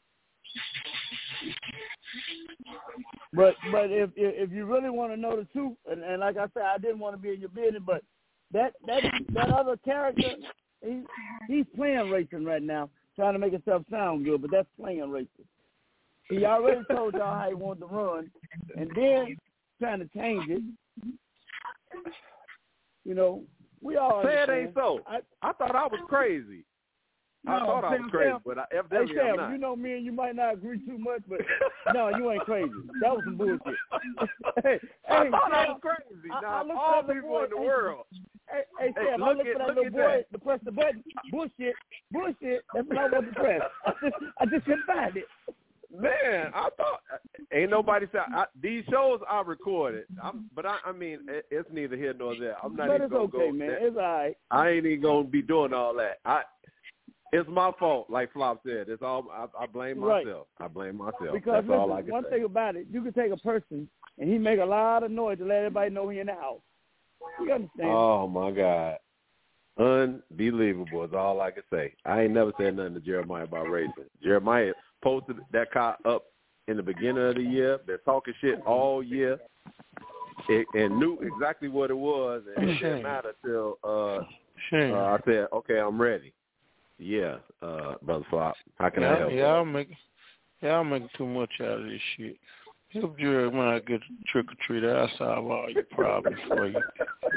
But but if if, if you really want to know the truth, and, and like I said, I didn't want to be in your business, but that that that other character, he he's playing racing right now, trying to make himself sound good, but that's playing racing. He already told y'all how he wanted to run, and then trying to change it. You know, We all say it understand. ain't so. I, I thought I was crazy. I no, thought I was Sam, crazy, Sam, but I, hey, evidently Sam, I'm not. you know me and you might not agree too much, but no, you ain't crazy. That was some bullshit. hey, I hey, thought Sam, I was crazy. I, Now, I looked all for that people boy, in the hey, world. Hey, hey, Hey, Sam, I look looked at- for that look little at boy that. to press the button. Bullshit, bullshit. That's what I wanted to press. I just, I just couldn't find it. Man, I thought ain't nobody said I, these shows I recorded. I'm, but I, I mean, it, it's neither here nor there. I'm not But even it's gonna okay, go. man. That, It's all right. I ain't even gonna be doing all that. I, it's my fault, like Flop said. It's all I, I blame Right. myself. I blame myself. Because That's all listen, I can one say. thing about it, you can take a person and he make a lot of noise to let everybody know he in the house. You understand? Oh my God, unbelievable is all I can say. I ain't never said nothing to Jeremiah about racing. Jeremiah posted that car up in the beginning of the year. Been talking shit all year, it, and knew exactly what it was. And it didn't matter till uh, Shame. uh, I said, "Okay, I'm ready." Yeah, uh, Brother Flop, how can yeah, I help? Yeah, I'm making, yeah, I'm making too much out of this shit. Help Jeremiah get trick or treat. I'll solve all your problems for you.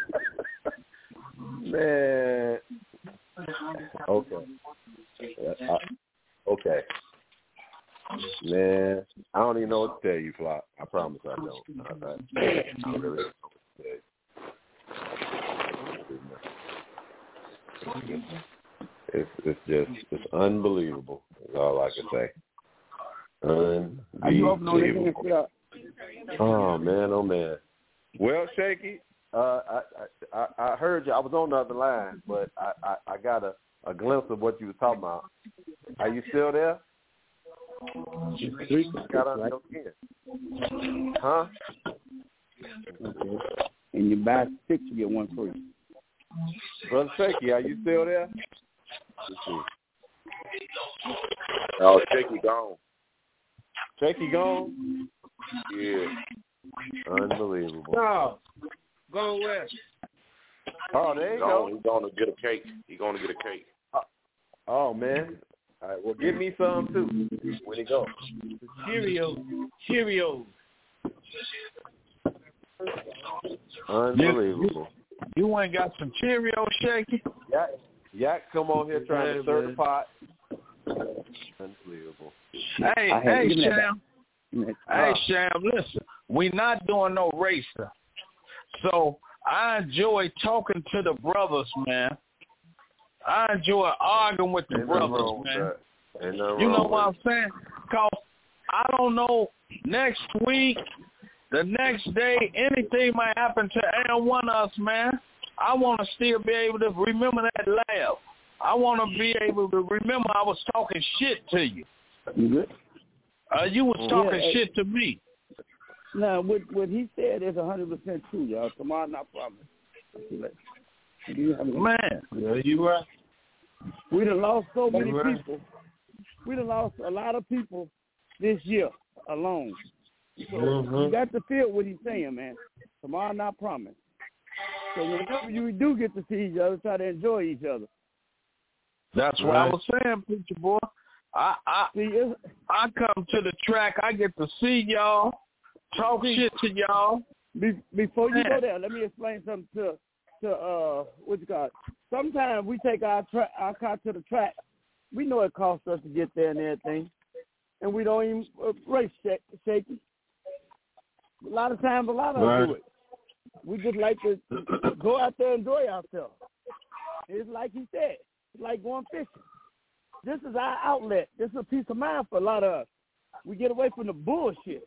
Man. Okay. Uh, okay. Man, I don't even know what to tell you, Flop. I promise I don't. I, I, I really don't know what to tell you. It's, it's just, it's unbelievable, is all I can say. Are you open on anything? Unbelievable. Oh, man, oh, man. Well, Shaky, uh, I, I I heard you. I was on the other line, but I, I, I got a, a glimpse of what you were talking about. Are you still there? Got on your skin. Huh? Okay. And you buy six, you get one free. Brother Shaky, are you still there? Let's see. Oh, Shaky gone. Shaky gone? Yeah. Unbelievable. No. Go where? Oh, there you Gone. go. He's going to get a cake. He's going to get a cake. Oh, man. All right, well, give me some, too, when he goes. Cheerios. Cheerios. Unbelievable. You, you ain't got some Cheerios, Shaky? Yak, Yak come on here trying Yeah, to stir man. the pot. Unbelievable. Hey, I hey, give me that Sham. back. Hey, Uh, Sham, listen. We not doing no racing. So I enjoy talking to the brothers, man. I enjoy arguing with the Ain't nothing brothers, wrong with man. that. Ain't nothing You know wrong what I'm with saying? Because I don't know, next week, the next day, anything might happen to any one of us, man. I want to still be able to remember that laugh. I want to be able to remember I was talking shit to you. You good? Uh, you was talking Yeah, shit to me. Now, what what he said is one hundred percent true, y'all. Tomorrow, not promise. You have a- Man. Yeah, you right. We done lost so many You right. people. We done lost a lot of people this year alone. So Mhm. you got to feel what he's saying, man. Tomorrow, not promise. So whenever you do get to see each other, try to enjoy each other. That's what I was saying, preacher boy. I I See, it's, I come to the track. I get to see y'all, talk shit to y'all. be, before you Man. go there, let me explain something to to uh what you call it. Sometimes we take our tra- our car to the track. We know it costs us to get there and everything, and we don't even uh, race shake, shaky. A lot of times, a lot of us Right. do it. We just like to go out there and enjoy ourselves. It's like he said, it's like going fishing. This is our outlet. This is a peace of mind for a lot of us. We get away from the bullshit.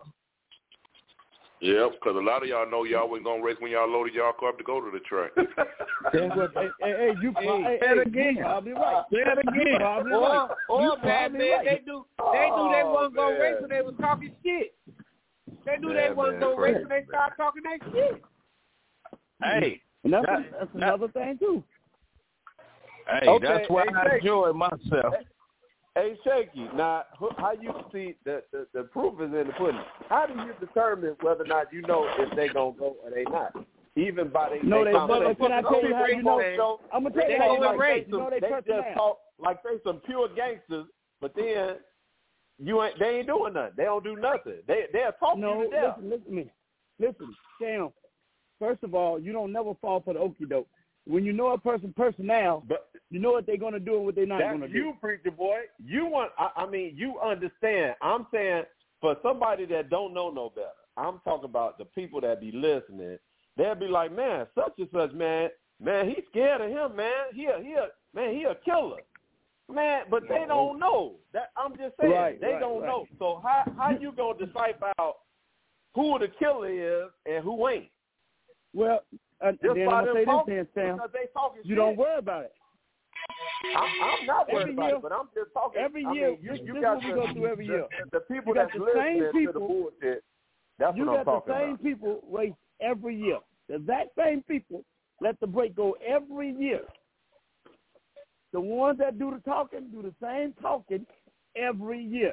Yep, because a lot of y'all know y'all wasn't going to race when y'all loaded y'all car up to go to the track. That's what, hey, hey, hey, you, Hey, hey, say it hey, again. you probably right. Say it again. You probably Or, right. or You man, probably man, right. they do, they do, they Oh, wasn't gonna man. race when they was talking shit. They knew they Man, wasn't man, gonna race crazy, when they started talking that shit. Hey, And that's, that, that's that, another thing, too. hey, Okay, that's why hey, I Shaky. enjoy myself. Hey, Shaky, now, who- how you see, the, the, the proof is in the pudding. How do you determine whether or not you know if they going to go or they not? Even by they, No, they they- conversation. but can I tell you Some how you people know? show- I'm gonna tell they you how go you know. like You they know some, they they personal. just talk like they some pure gangsters, but then you ain't they ain't doing nothing. They don't do nothing. They they'll talk No, you to death. listen, listen to me. Listen, Sam, first of all, you don't never fall for the okie doke. when you know a person personnel, but you know what they're going to do and what they're not going to that's do. you, preacher boy. You want? I, I mean, you understand. I'm saying for somebody that don't know no better. I'm talking about the people that be listening. They'll be like, man, such and such, man, man, he's scared of him, man. He a, he a, man, he a killer, man. But they don't know. That I'm just saying, right, they right, don't right. know. So how how you gonna decipher out who the killer is and who ain't? Well, uh, Just then by I'm them going to say talking, this, then, Sam. because they talking You shit. don't worry about it. I'm, I'm not worried Every about year, it, but I'm just talking. every I year, mean, you, this you is got what we the, go through every the, year. the people You got that's the same listening people, to the bullshit. That's you what I'm got talking the same about. people race every year. The exact same people let the break go every year. The ones that do the talking do the same talking every year.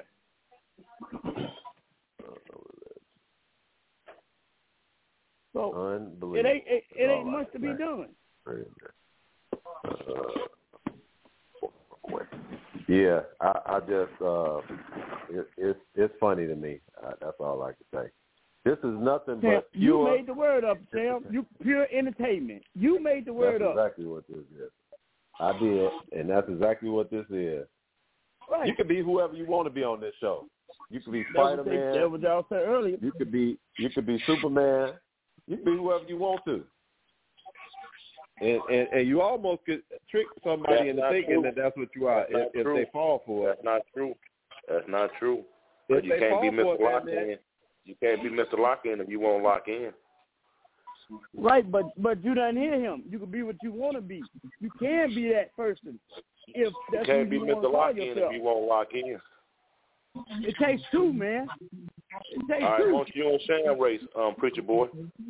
So it ain't it, it ain't much to be done. Yeah, I, I just uh, it, it's it's funny to me. Uh, that's all I can say. This is nothing Sam, but you pure. made the word up, Sam. You pure entertainment. You made the word That's up. exactly what this is. I did, and that's exactly what this is. Right. You can be whoever you want to be on this show. You could be That was Spider they- Man. that was y'all said earlier. You could be you could be Superman. You can be whoever you want to. And and, and you almost could trick somebody That's into not thinking true. that that's what you are That's not if, if true. they fall for it. That's not true. That's not true. If But you they can't be fall for Mister it, Lock man, In. You can't be Mister Lock In if you won't lock in. Right, but but you didn't hear him. You can be what you want to be. You can be that person if You that's can't who be you Mister want to call Lock In yourself. if you won't lock in. It takes two, man. It takes All right, two. won't you on Sham race, um, preacher boy?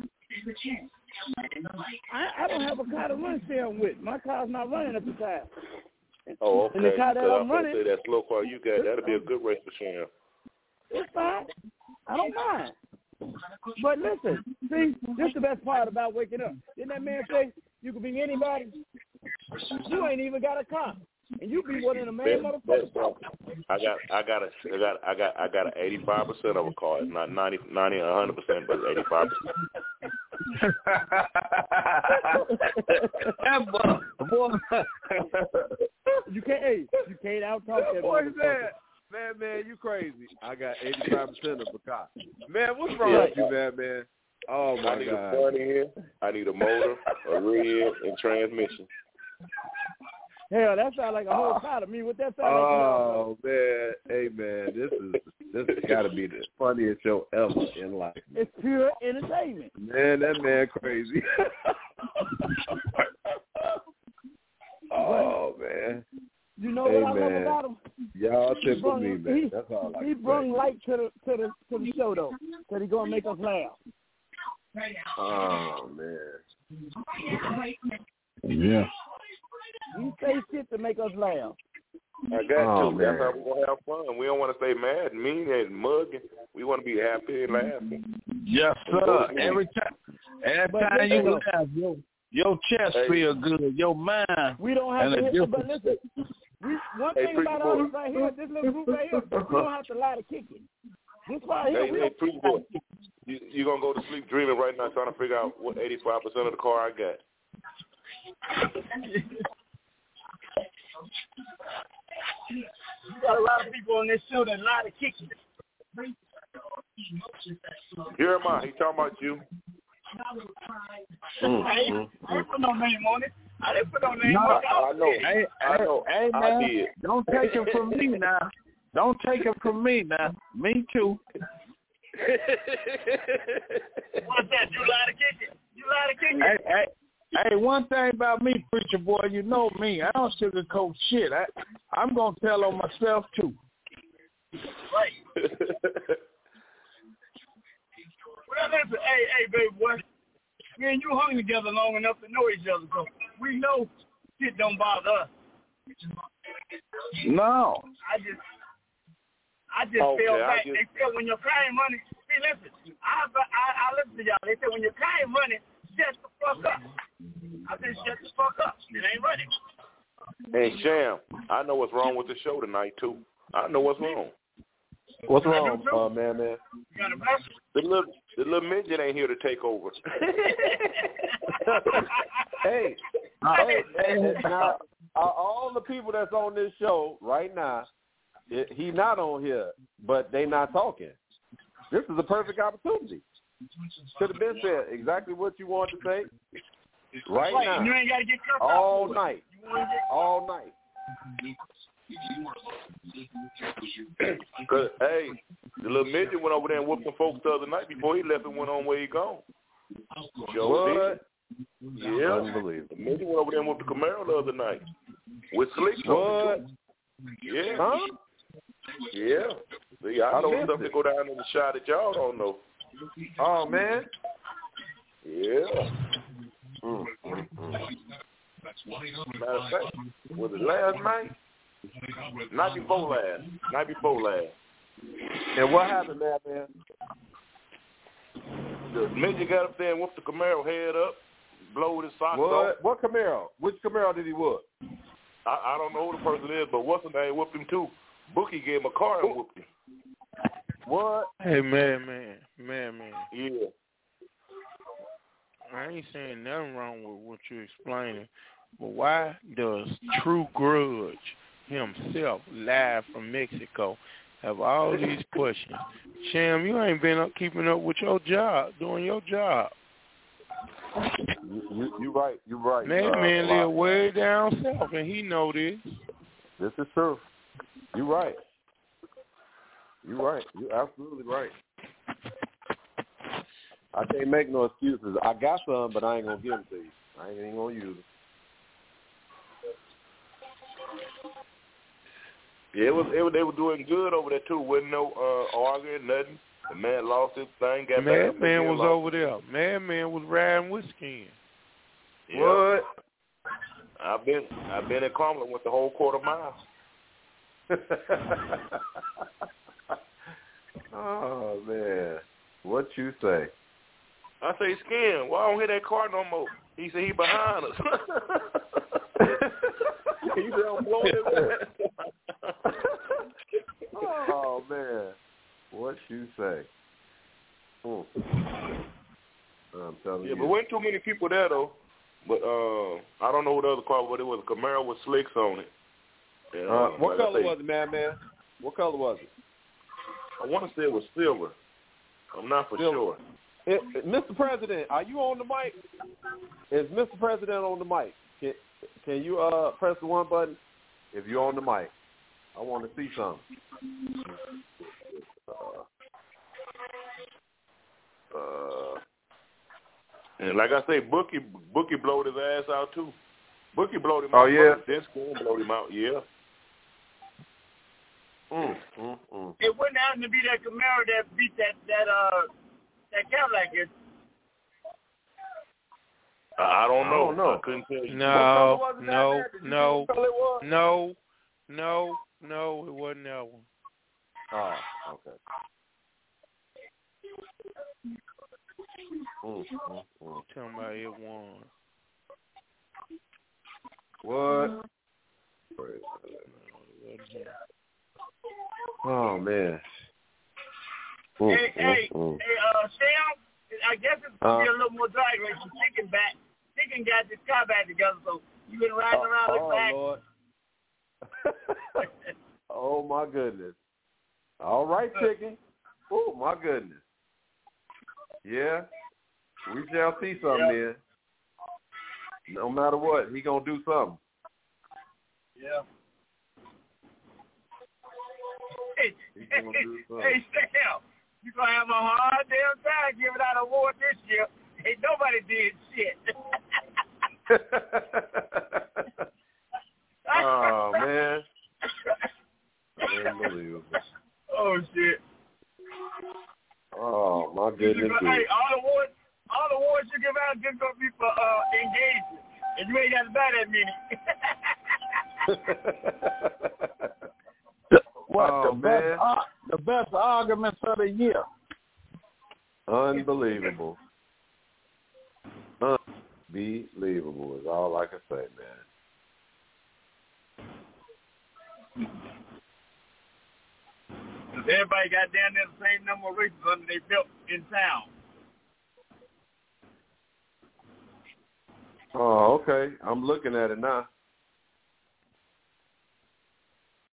I, I don't have a car to run Sam with. My car's not running at the time. Oh, okay. And the car that Because I'm I'm going to running, say that slow car you got, that'll be a good race for Sham. it's fine. I don't mind. But listen, see, this is the best part about waking up. Didn't that man say you could be anybody? You ain't even got a car, and you be one of the main motherfuckers. I got, I got a, I got, I got, I got an eighty-five percent of a car. It's not ninety, ninety, a hundred percent, but eighty-five percent. You can't, hey, you can't out talk that Boy, motherfucker. man, man, man, you crazy. I got eighty-five percent of a car. Man, what's wrong with you, man, man? Oh, my I need God. a front end, I need a motor, a rear end, and transmission. Hell, that sounds like a whole car to me. What that sound like? Oh, man. Hey, man, this is this has got to be the funniest show ever in life. It's pure entertainment. Man, that man crazy. Oh, man. You know Hey, what I love man. about him? Y'all He tickle brung- me, man. he- That's all I He can brung say. light to the to the to the show though, that he gonna make us laugh. Oh, man. Yeah. He say shit to make us laugh. I got Oh, to. man. That's how we're going to have fun. We don't want to stay mad, mean, and mugging. We want to be happy and laughing. Yes, sir. Every time, every But time listen, you though. laugh, your your chest Hey. feel good, your mind. We don't have And to a hit, different- but listen, we, one Hey, thing Preacher about all Boy. this right here, this little group right here, we don't have to lie to kick it. This right here, Hey, we hey, don't Preacher Boy, you, you're going to go to sleep dreaming right now trying to figure out what eighty-five percent of the car I got. You got a lot of people on this show that lie to kick it. Jeremiah, he talking about you. Mm, I ain't, mm, I ain't put no name on it. I didn't put no name No, on it. I know. Hey, I know. hey, I man, did. don't take it from me now. Don't take it from me now. Me too. What's that? You lie to kick it. You lie to kick Hey, it. hey, hey, one thing about me, preacher boy, you know me. I don't sugarcoat shit. I, I'm gonna tell on myself too. Right. Well, listen, hey, hey, baby boy. Me and you hung together long enough to know each other, so we know shit don't bother us. No. I just, I just Okay, feel I back. just- They said when your car ain't running, see, listen, I, I, I listen to y'all. They said when your car ain't running, shut the fuck up. I said shut the fuck up. It ain't running. And Sham, I know what's wrong with the show tonight, too. I know what's wrong. What's wrong, uh, man, man? You got a bless? The little, the little midget ain't here to take over. Hey, Hey, hey, now, all the people that's on this show right now, it, he not on here, but they not talking. This is a perfect opportunity. Should have been said exactly what you want to say right now. You ain't got to get all night. All night. Cause hey, the little midget went over there and whooped some folks the other night before he left and went on where he gone. What? Yeah, unbelievable. The midget went over there and whooped the Camaro the other night with slicks what? on it. Yeah. Huh? Yeah. See, I, I know stuff that go down in the shot that y'all don't know. Oh man. Yeah. Mm, mm, mm. Matter of fact, was it last night? Night before last. Night before last. And what happened, man, man? The midget got up there and whooped the Camaro head up, blowed his socks what? off. What Camaro? Which Camaro did he whoop? I, I don't know who the person is, but what's the name whooped him too. Bookie gave him a car and whooped him. What? Hey, man, man, man, man. Yeah. I ain't saying nothing wrong with what you're explaining, but why does True Grudge himself, live from Mexico, have all these questions? Sham, you ain't been up keeping up with your job, doing your job. You, you, you right. You right. Man, uh, man live way down south, and he know this. This is true. You right. You right. You absolutely right. I can't make no excuses. I got some, but I ain't gonna give them to you. I ain't even gonna use them. Yeah, it was, it was. They were doing good over there too. Wasn't no uh, arguing, nothing. The man lost his thing. Got Mad back. Man was lost. over there. Mad Man was riding with Skin. Yeah. What? I've been I've been in Cumberland with the whole quarter mile. Oh man, what you say? I say, Skin, why I don't hear that car no more? He said he behind us. He said I'm blowing his ass. Oh man, what you say? Mm. I'm telling yeah, you. but wasn't too many people there though. But uh, I don't know what the other car, but it was a Camaro with slicks on it. And, uh, uh, what like color say, was it, man, man? What color was it? I want to say it was silver. I'm not for silver. sure. It, it, Mister President, are you on the mic? Is Mister President on the mic? Can, can you uh, press the one button if you're on the mic? I want to see something. Uh, uh, and like I say, Bookie Bookie blowed his ass out too. Bookie blowed him oh, out. yeah? Then Skin blowed him out. Yeah. Mm, mm, mm. It wouldn't happen to be that Camaro that beat that that uh that Cadillac. Is. I don't know. I don't know. I couldn't tell you. No, no, no, no, no, no, it wasn't that one. Oh, okay. Mm, mm, mm. Tell me it won. What? Oh man. Mm, hey, mm, hey, mm. hey, uh, Sam, I guess it's gonna uh, be a little more drag race. Chicken back, Chicken got this car back together, so you been riding oh, around with oh, back. Lord. Oh my goodness. All right, Chicken. Oh my goodness. Yeah, we shall see something yeah. then. No matter what, he gonna do something. Yeah. Hey, hey, do hey, Sam, you gonna have a hard damn time giving out an award this year. Ain't nobody did shit. Oh man. Unbelievable. Oh shit. Oh my goodness. Go, hey, all awards, all awards you give out just gonna be for uh, engagement, and you ain't got to buy that many. What oh, the man. best? Uh, the best arguments of the year. Unbelievable. Unbelievable is all I can say, man. Everybody got down there the same number of races under they built in town. Oh, okay. I'm looking at it now.